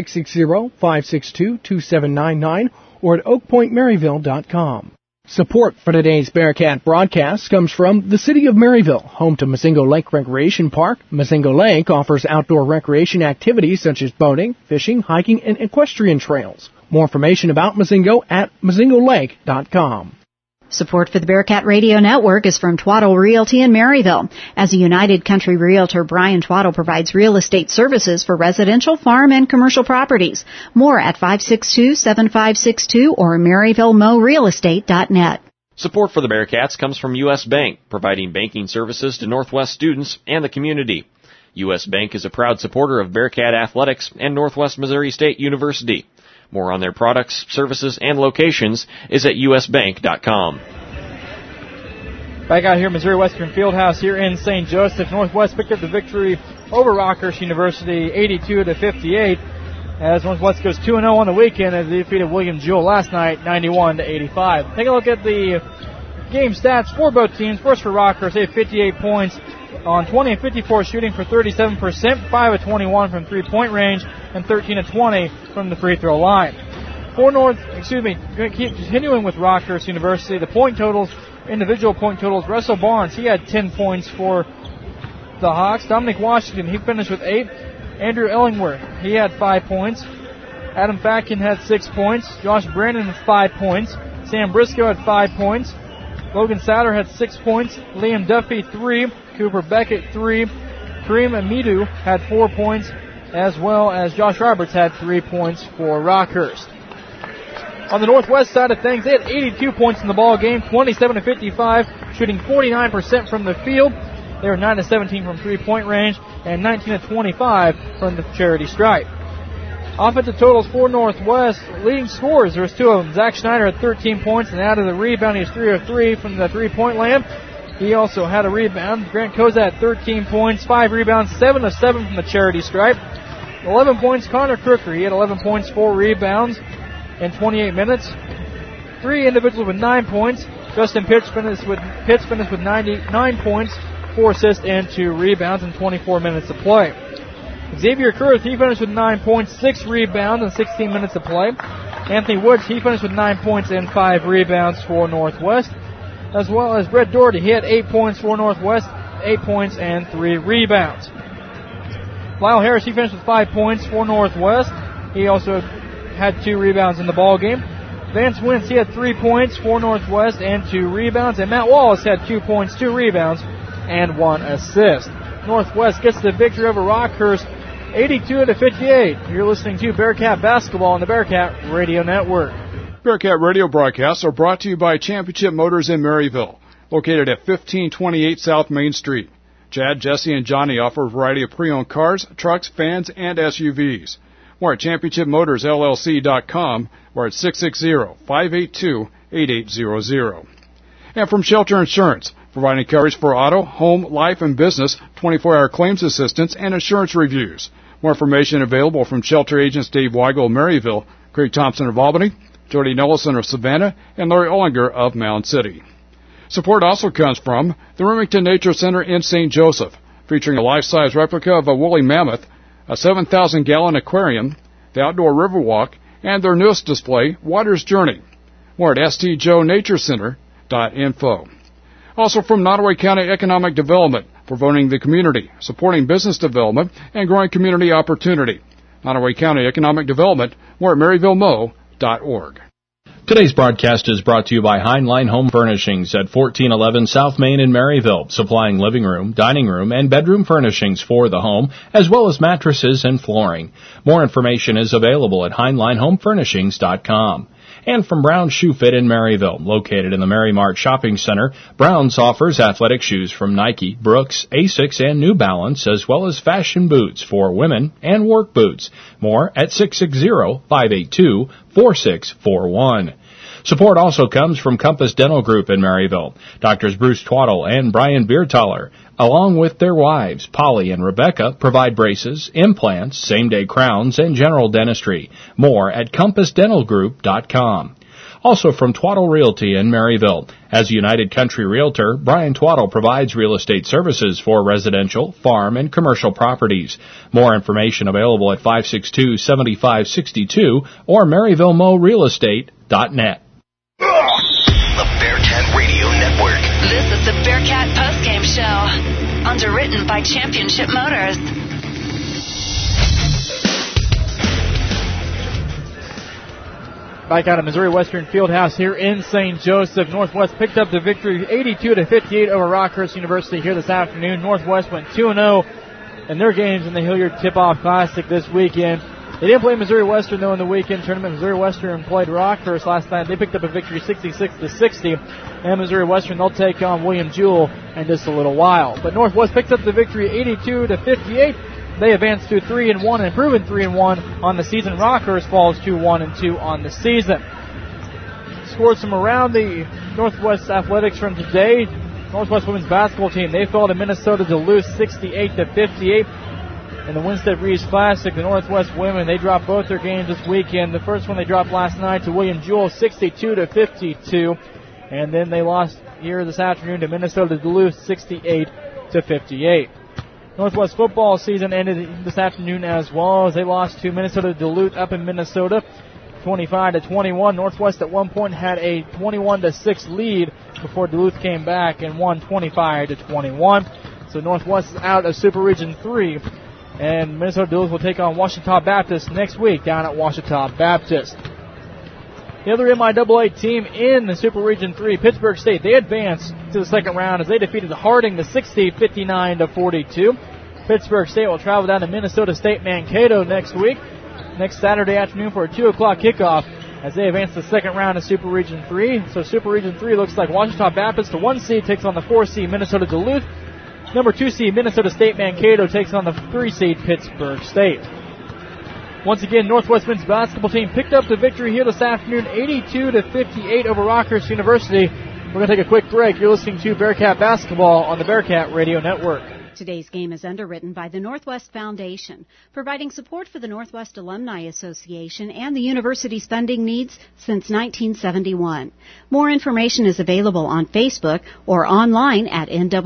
K: 660-562-2799 or at oakpointmaryville.com. Support for today's Bearcat broadcast comes from the City of Maryville, home to Mazingo Lake Recreation Park. Mazingo Lake offers outdoor recreation activities such as boating, fishing, hiking, and equestrian trails. More information about Mazingo at mazingolake.com.
E: Support for the Bearcat Radio Network is from Twaddle Realty in Maryville. As a United Country Realtor, Brian Twaddle provides real estate services for residential, farm, and commercial properties. More at 562-7562 or MaryvilleMoRealEstate.net.
M: Support for the Bearcats comes from U.S. Bank, providing banking services to Northwest students and the community. U.S. Bank is a proud supporter of Bearcat Athletics and Northwest Missouri State University. More on their products, services, and locations is at usbank.com.
C: Back out here, Missouri Western Fieldhouse here in St. Joseph. Northwest picked up the victory over Rockhurst University 82-58. As Northwest goes 2-0 on the weekend as they defeated William Jewell last night 91-85. Take a look at the Game stats for both teams. First for Rockhurst, they had 58 points on 20 of 54 shooting for 37%, 5 of 21 from three-point range, and 13 of 20 from the free throw line. Continuing with Rockhurst University, the point totals, individual point totals. Russell Barnes, he had 10 points for the Hawks. Dominic Washington, he finished with 8. Andrew Ellingworth, he had 5 points. Adam Fatkin had 6 points. Josh Brandon with 5 points. Sam Briscoe had 5 points. Logan Satter had 6 points. Liam Duffy, 3. Cooper Beckett, 3. Kareem Amidu had 4 points, as well as Josh Roberts had 3 points for Rockhurst. On the Northwest side of things, they had 82 points in the ball game, 27 to 55, shooting 49% from the field. They were 9 to 17 from three-point range and 19 to 25 from the charity stripe. Offensive totals for Northwest, leading scorers, there was 2 of them. Zach Schneider had 13 points, and out of the rebound, he was 3 of 3 from the three-point land. He also had a rebound. Grant Koza had 13 points, 5 rebounds, 7 of 7 from the charity stripe. 11 points, Connor Crooker. He had 11 points, 4 rebounds in 28 minutes. 3 individuals with 9 points. Justin Pitts finished with 99 points, 4 assists, and 2 rebounds in 24 minutes of play. Xavier Kurth, he finished with 9 points, 6 rebounds, in 16 minutes of play. Anthony Woods, he finished with 9 points and 5 rebounds for Northwest. As well as Brett Doherty, he had 8 points for Northwest, 8 points and 3 rebounds. Lyle Harris, he finished with 5 points for Northwest. He also had 2 rebounds in the ball game. Vance Wentz, he had 3 points for Northwest and 2 rebounds. And Matt Wallace had 2 points, 2 rebounds, and 1 assist. Northwest gets the victory over Rockhurst, 82 to 58. You're listening to Bearcat Basketball on the Bearcat Radio Network.
D: Bearcat radio broadcasts are brought to you by Championship Motors in Maryville, located at 1528 South Main Street. Chad, Jesse, and Johnny offer a variety of pre-owned cars, trucks, vans, and SUVs. More at ChampionshipMotorsLLC.com or at 660-582-8800. And from Shelter Insurance, providing coverage for auto, home, life, and business, 24-hour claims assistance, and insurance reviews. More information available from Shelter agents Dave Weigel of Maryville, Craig Thompson of Albany, Jody Nellison of Savannah, and Larry Ollinger of Mound City. Support also comes from the Remington Nature Center in St. Joseph, featuring a life-size replica of a woolly mammoth, a 7,000-gallon aquarium, the outdoor river walk, and their newest display, Water's Journey. More at stjoenaturecenter.info. Also from Nottoway County Economic Development, promoting the community, supporting business development, and growing community opportunity. Nottoway County Economic Development, more at maryvillemo.org.
H: Today's broadcast is brought to you by Heinlein Home Furnishings at 1411 South Main in Maryville, supplying living room, dining room, and bedroom furnishings for the home, as well as mattresses and flooring. More information is available at HeinleinHomeFurnishings.com. And from Brown's Shoe Fit in Maryville, located in the Mary Mart Shopping Center, Brown's offers athletic shoes from Nike, Brooks, Asics, and New Balance, as well as fashion boots for women and work boots. More at 660-582-4641. Support also comes from Compass Dental Group in Maryville. Doctors Bruce Twaddle and Brian Biertaler, along with their wives, Polly and Rebecca, provide braces, implants, same-day crowns, and general dentistry. More at CompassDentalGroup.com. Also from Twaddle Realty in Maryville. As a United Country Realtor, Brian Twaddle provides real estate services for residential, farm, and commercial properties. More information available at 562-7562 or MaryvilleMoRealEstate.net.
B: The Bearcat Radio Network.
Q: This is the Bearcat Postgame Show, underwritten by Championship Motors.
C: Back out of Missouri Western Fieldhouse here in St. Joseph. Northwest picked up the victory 82 to 58 over Rockhurst University here this afternoon. Northwest went 2-0 in their games in the Hilliard Tip-Off Classic this weekend. They didn't play Missouri Western, though, in the weekend tournament. Missouri Western played Rockhurst last night. They picked up a victory 66 to 60. And Missouri Western, they'll take on William Jewell in just a little while. But Northwest picks up the victory 82 to 58. They advance to 3-1 and proven 3-1 on the season. Rockhurst falls to 1-2 on the season. Scores from around the Northwest Athletics from today. Northwest women's basketball team, they fell to Minnesota Duluth 68 to 58. In the Winstead Reeves Classic, the Northwest women, they dropped both their games this weekend. The first one they dropped last night to William Jewell 62 to 52. And then they lost here this afternoon to Minnesota Duluth 68-58. Northwest football season ended this afternoon as well as they lost to Minnesota Duluth up in Minnesota 25-21. Northwest at one point had a 21-6 lead before Duluth came back and won 25-21. So Northwest is out of Super Region 3, and Minnesota Duluth will take on Ouachita Baptist next week down at Ouachita Baptist. The other MIAA team in the Super Region 3, Pittsburgh State, they advanced to the second round as they defeated Harding to 59-42. Pittsburgh State will travel down to Minnesota State Mankato next week, next Saturday afternoon for a 2 o'clock kickoff as they advance to the second round of Super Region 3. So Super Region 3 looks like Ouachita Baptist, the 1 seed, takes on the 4 seed Minnesota Duluth. Number 2 seed Minnesota State Mankato takes on the 3 seed Pittsburgh State. Once again, Northwest men's basketball team picked up the victory here this afternoon, 82-58 over Rockhurst University. We're going to take a quick break. You're listening to Bearcat Basketball on the Bearcat Radio Network.
E: Today's game is underwritten by the Northwest Foundation, providing support for the Northwest Alumni Association and the university's funding needs since 1971. More information is available on Facebook or online at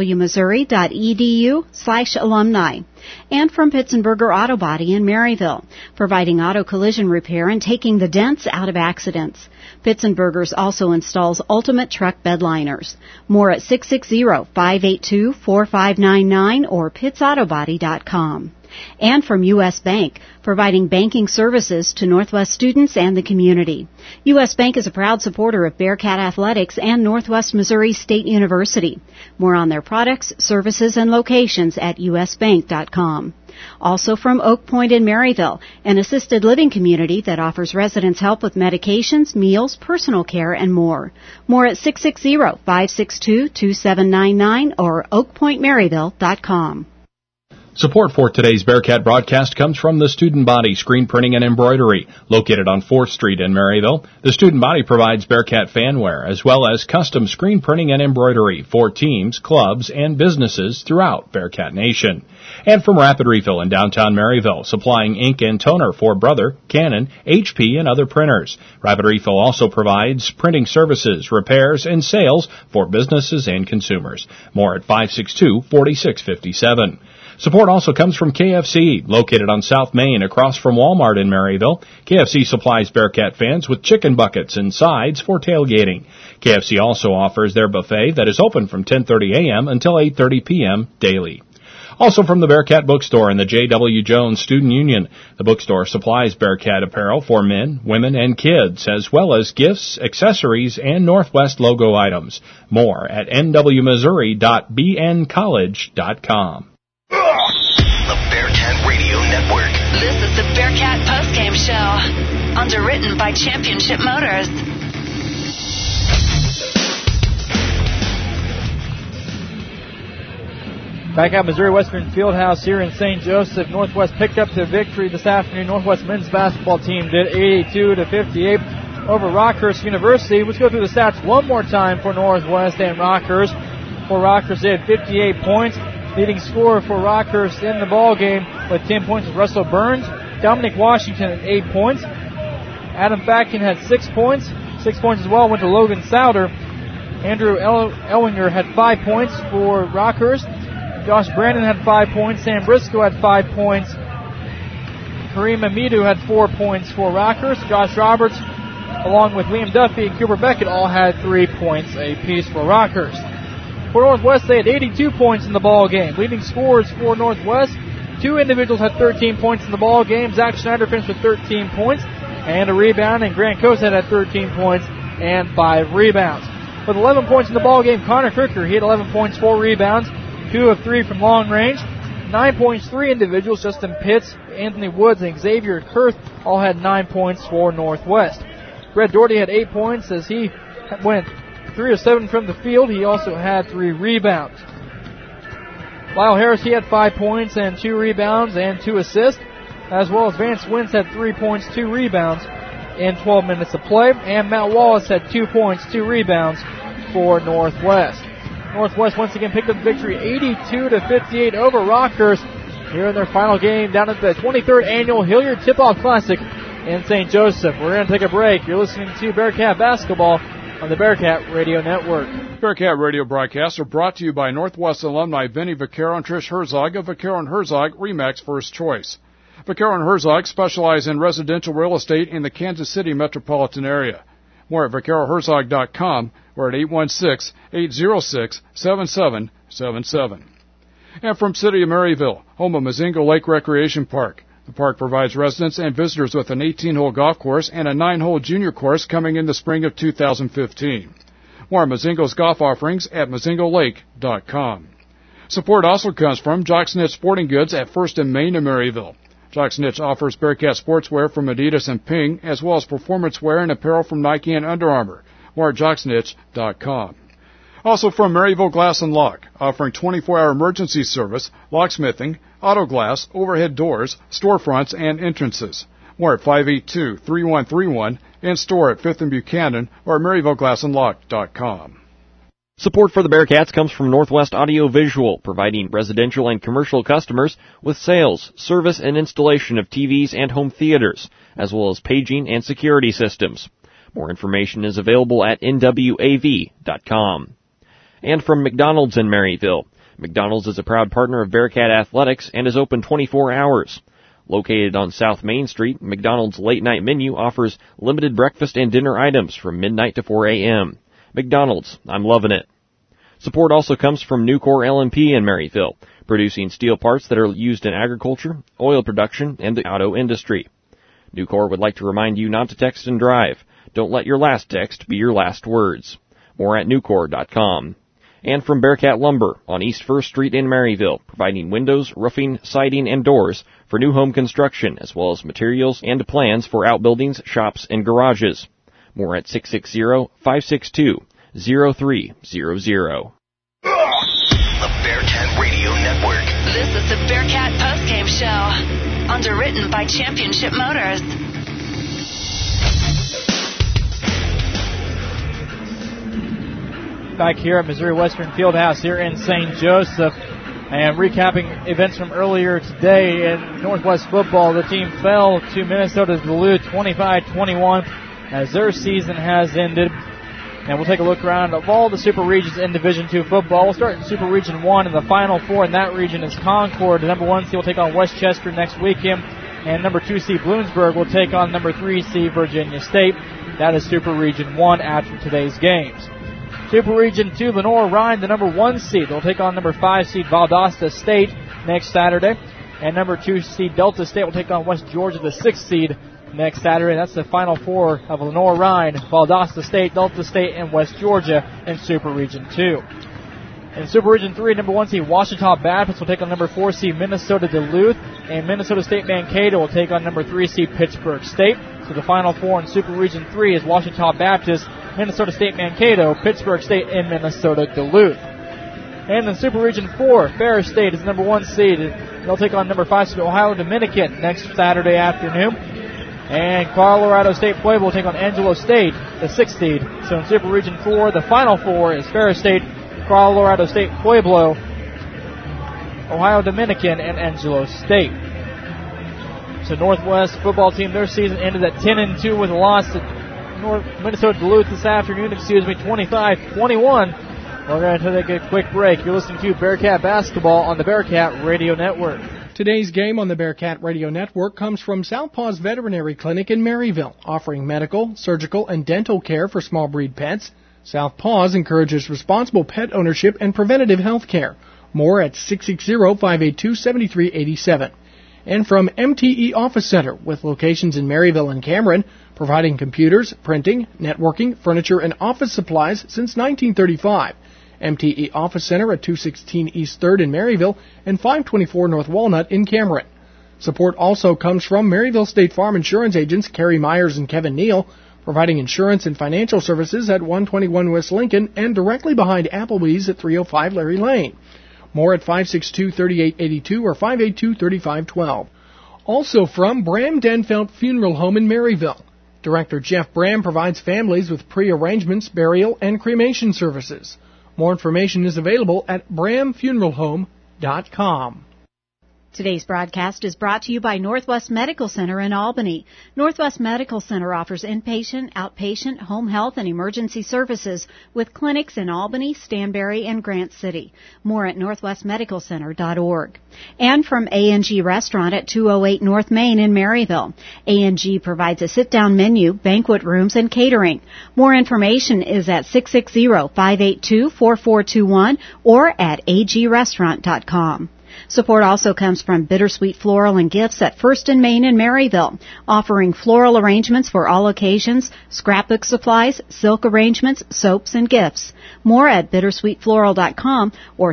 E: nwmissouri.edu/alumni. And from Pitzenberger Auto Body in Maryville, providing auto collision repair and taking the dents out of accidents. Pitzenberger's also installs ultimate truck bed liners. More at 660-582-4599 or pittsautobody.com. And from U.S. Bank, providing banking services to Northwest students and the community. U.S. Bank is a proud supporter of Bearcat Athletics and Northwest Missouri State University. More on their products, services, and locations at usbank.com. Also from Oak Point in Maryville, an assisted living community that offers residents help with medications, meals, personal care, and more. More at 660-562-2799 or oakpointmaryville.com.
H: Support for today's Bearcat broadcast comes from the Student Body Screen Printing and Embroidery, located on 4th Street in Maryville. The Student Body provides Bearcat fanware, as well as custom screen printing and embroidery for teams, clubs, and businesses throughout Bearcat Nation. And from Rapid Refill in downtown Maryville, supplying ink and toner for Brother, Canon, HP, and other printers. Rapid Refill also provides printing services, repairs, and sales for businesses and consumers. More at 562-4657. Support also comes from KFC, located on South Main across from Walmart in Maryville. KFC supplies Bearcat fans with chicken buckets and sides for tailgating. KFC also offers their buffet that is open from 10:30 a.m. until 8:30 p.m. daily. Also from the Bearcat Bookstore and the J.W. Jones Student Union, the bookstore supplies Bearcat apparel for men, women, and kids, as well as gifts, accessories, and Northwest logo items. More at nwmissouri.bncollege.com.
Q: The Bearcat Radio Network. This is the Bearcat Postgame Show, underwritten by Championship Motors.
C: Back at Missouri Western Fieldhouse here in St. Joseph, Northwest picked up the victory this afternoon. Northwest men's basketball team did 82-58 over Rockhurst University. Let's go through the stats one more time for Northwest and Rockhurst. For Rockhurst, they had 58 points. Leading scorer for Rockhurst in the ball game with 10 points was Russell Burns. Dominic Washington had 8 points. Adam Facken had 6 points. 6 points as well went to Logan Souder. Andrew Elwinger had 5 points for Rockhurst. Josh Brandon had 5 points. Sam Briscoe had 5 points. Kareem Amidou had 4 points for Rockhurst. Josh Roberts, along with Liam Duffy and Cooper Beckett, all had 3 points apiece for Rockhurst. For Northwest, they had 82 points in the ball game. Leading scorers for Northwest, 2 individuals had 13 points in the ball game. Zach Schneider finished with 13 points and a rebound, and Grant Cosette had 13 points and 5 rebounds. With 11 points in the ball game, Connor Crooker, he had 11 points, 4 rebounds, 2 of 3 from long range. 9 points, 3 individuals, Justin Pitts, Anthony Woods, and Xavier Kurth all had 9 points for Northwest. Brett Doherty had 8 points as he went 3 of 7 from the field. He also had 3 rebounds. Lyle Harris, he had 5 points and 2 rebounds and 2 assists, as well as Vance Wentz had 3 points, 2 rebounds in 12 minutes of play. And Matt Wallace had 2 points, 2 rebounds for Northwest. Northwest once again picked up the victory 82-58 over Rockhurst here in their final game down at the 23rd Annual Hilliard Tip-Off Classic in St. Joseph. We're going to take a break. You're listening to Bearcat Basketball on the Bearcat Radio Network.
D: Bearcat Radio broadcasts are brought to you by Northwest alumni Vinny Vaccaro and Trish Herzog of Vaccaro and Herzog, RE/MAX First Choice. Vaccaro and Herzog specialize in residential real estate in the Kansas City metropolitan area. More at VaccaroHerzog.com or at 816-806-7777. And from City of Maryville, home of Mazingo Lake Recreation Park. The park provides residents and visitors with an 18-hole golf course and a 9-hole junior course coming in the spring of 2015. More on Mazingo's golf offerings at MazingoLake.com. Support also comes from Jock's Niche Sporting Goods at 1st and Main in Maryville. Jock's Niche offers Bearcat sportswear from Adidas and Ping, as well as performance wear and apparel from Nike and Under Armour. More at JocksNiche.com. Also from Maryville Glass and Lock, offering 24-hour emergency service, locksmithing, auto glass, overhead doors, storefronts, and entrances. More at 582-3131, in store at 5th and Buchanan, or at MaryvilleGlassandLock.com.
M: Support for the Bearcats comes from Northwest Audio Visual, providing residential and commercial customers with sales, service, and installation of TVs and home theaters, as well as paging and security systems. More information is available at nwav.com. And from McDonald's in Maryville. McDonald's is a proud partner of Bearcat Athletics and is open 24 hours. Located on South Main Street, McDonald's late-night menu offers limited breakfast and dinner items from midnight to 4 a.m. McDonald's, I'm loving it. Support also comes from Nucor L&P in Maryville, producing steel parts that are used in agriculture, oil production, and the auto industry. Nucor would like to remind you not to text and drive. Don't let your last text be your last words. More at Nucor.com. And from Bearcat Lumber on East 1st Street in Maryville, providing windows, roofing, siding, and doors for new home construction, as well as materials and plans for outbuildings, shops, and garages. More at 660-562-0300.
Q: The Bearcat Radio Network. This is the Bearcat Postgame Show. Underwritten by Championship Motors.
C: Back here at Missouri Western Fieldhouse here in St. Joseph. And recapping events from earlier today in Northwest football, the team fell to Minnesota Duluth 25-21 as their season has ended. And we'll take a look around of all the Super Regions in Division II football. We'll start in Super Region 1, and the Final Four in that region is Concord. The number 1 seed will take on Westchester next weekend. And number 2 seed Bloomsburg will take on number 3 seed Virginia State. That is Super Region 1 after today's games. Super Region 2, Lenore-Rhyne, the number 1 seed. They'll take on number 5 seed Valdosta State next Saturday. And number 2 seed Delta State will take on West Georgia, the 6th seed, next Saturday. That's the Final Four of Lenore-Rhyne, Valdosta State, Delta State, and West Georgia in Super Region 2. In Super Region 3, number 1 seed Ouachita Baptist will take on number 4 seed Minnesota Duluth. And Minnesota State Mankato will take on number 3 seed Pittsburgh State. So the Final Four in Super Region 3 is Ouachita Baptist, Minnesota State Mankato, Pittsburgh State, and Minnesota Duluth. And in Super Region 4, Ferris State is the number 1 seed. They'll take on number 5 seed Ohio Dominican next Saturday afternoon. And Colorado State Pueblo will take on Angelo State, the 6th seed. So in Super Region 4, the Final Four is Ferris State, Colorado State Pueblo, Ohio Dominican, and Angelo State. So Northwest football team, their season ended at 10-2 with a loss to Minnesota Duluth this afternoon, 25-21. We're going to take a quick break. You're listening to Bearcat Basketball on the Bearcat Radio Network.
K: Today's game on the Bearcat Radio Network comes from Southpaws Veterinary Clinic in Maryville, offering medical, surgical, and dental care for small breed pets. Southpaws encourages responsible pet ownership and preventative health care. More at 660-582-7387. And from MTE Office Center, with locations in Maryville and Cameron, providing computers, printing, networking, furniture, and office supplies since 1935. MTE Office Center at 216 East 3rd in Maryville and 524 North Walnut in Cameron. Support also comes from Maryville State Farm Insurance agents Kerry Myers and Kevin Neal, providing insurance and financial services at 121 West Lincoln and directly behind Applebee's at 305 Larry Lane. More at 562-3882 or 582-3512. Also from Bram Denfeld Funeral Home in Maryville. Director Jeff Bram provides families with pre-arrangements, burial, and cremation services. More information is available at bramfuneralhome.com.
E: Today's broadcast is brought to you by Northwest Medical Center in Albany. Northwest Medical Center offers inpatient, outpatient, home health, and emergency services with clinics in Albany, Stanberry, and Grant City. More at northwestmedicalcenter.org. And from A&G Restaurant at 208 North Main in Maryville. A&G provides a sit-down menu, banquet rooms, and catering. More information is at 660-582-4421 or at agrestaurant.com. Support also comes from Bittersweet Floral and Gifts at First and Main in Maryville, offering floral arrangements for all occasions, scrapbook supplies, silk arrangements, soaps, and gifts. More at bittersweetfloral.com or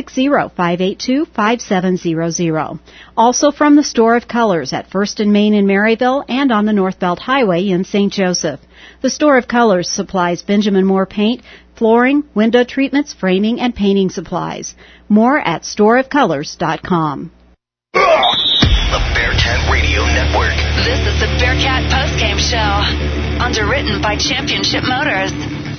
E: 660-582-5700. Also from the Store of Colors at First and Main in Maryville and on the Northbelt Highway in St. Joseph. The Store of Colors supplies Benjamin Moore paint, flooring, window treatments, framing, and painting supplies. More at storeofcolors.com.
Q: The Bearcat Radio Network. This is the Bearcat Postgame Show. Underwritten by Championship Motors.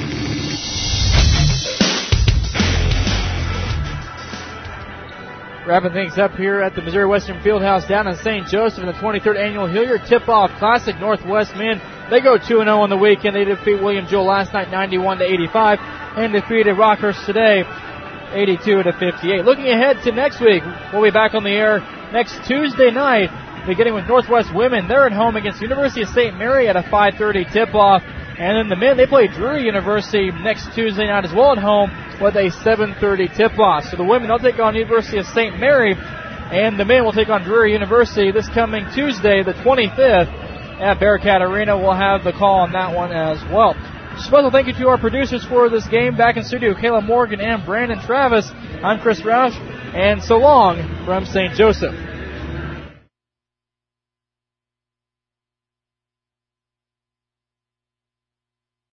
C: Wrapping things up here at the Missouri Western Fieldhouse down in St. Joseph in the 23rd Annual Hilliard Tip-Off Classic. Northwest men, they go 2-0 on the weekend. They defeat William Jewell last night 91-85 and defeated Rockhurst today 82-58. Looking ahead to next week, we'll be back on the air next Tuesday night, beginning with Northwest women. They're at home against University of St. Mary at a 5:30 tip-off. And then the men, they play Drury University next Tuesday night as well at home with a 7:30 tip-off. So the women, they'll take on University of St. Mary, and the men will take on Drury University this coming Tuesday, the 25th, at Bearcat Arena. We'll have the call on that one as well. Special thank you to our producers for this game. Back in studio, Kayla Morgan and Brandon Travis. I'm Chris Roush, and so long from St. Joseph.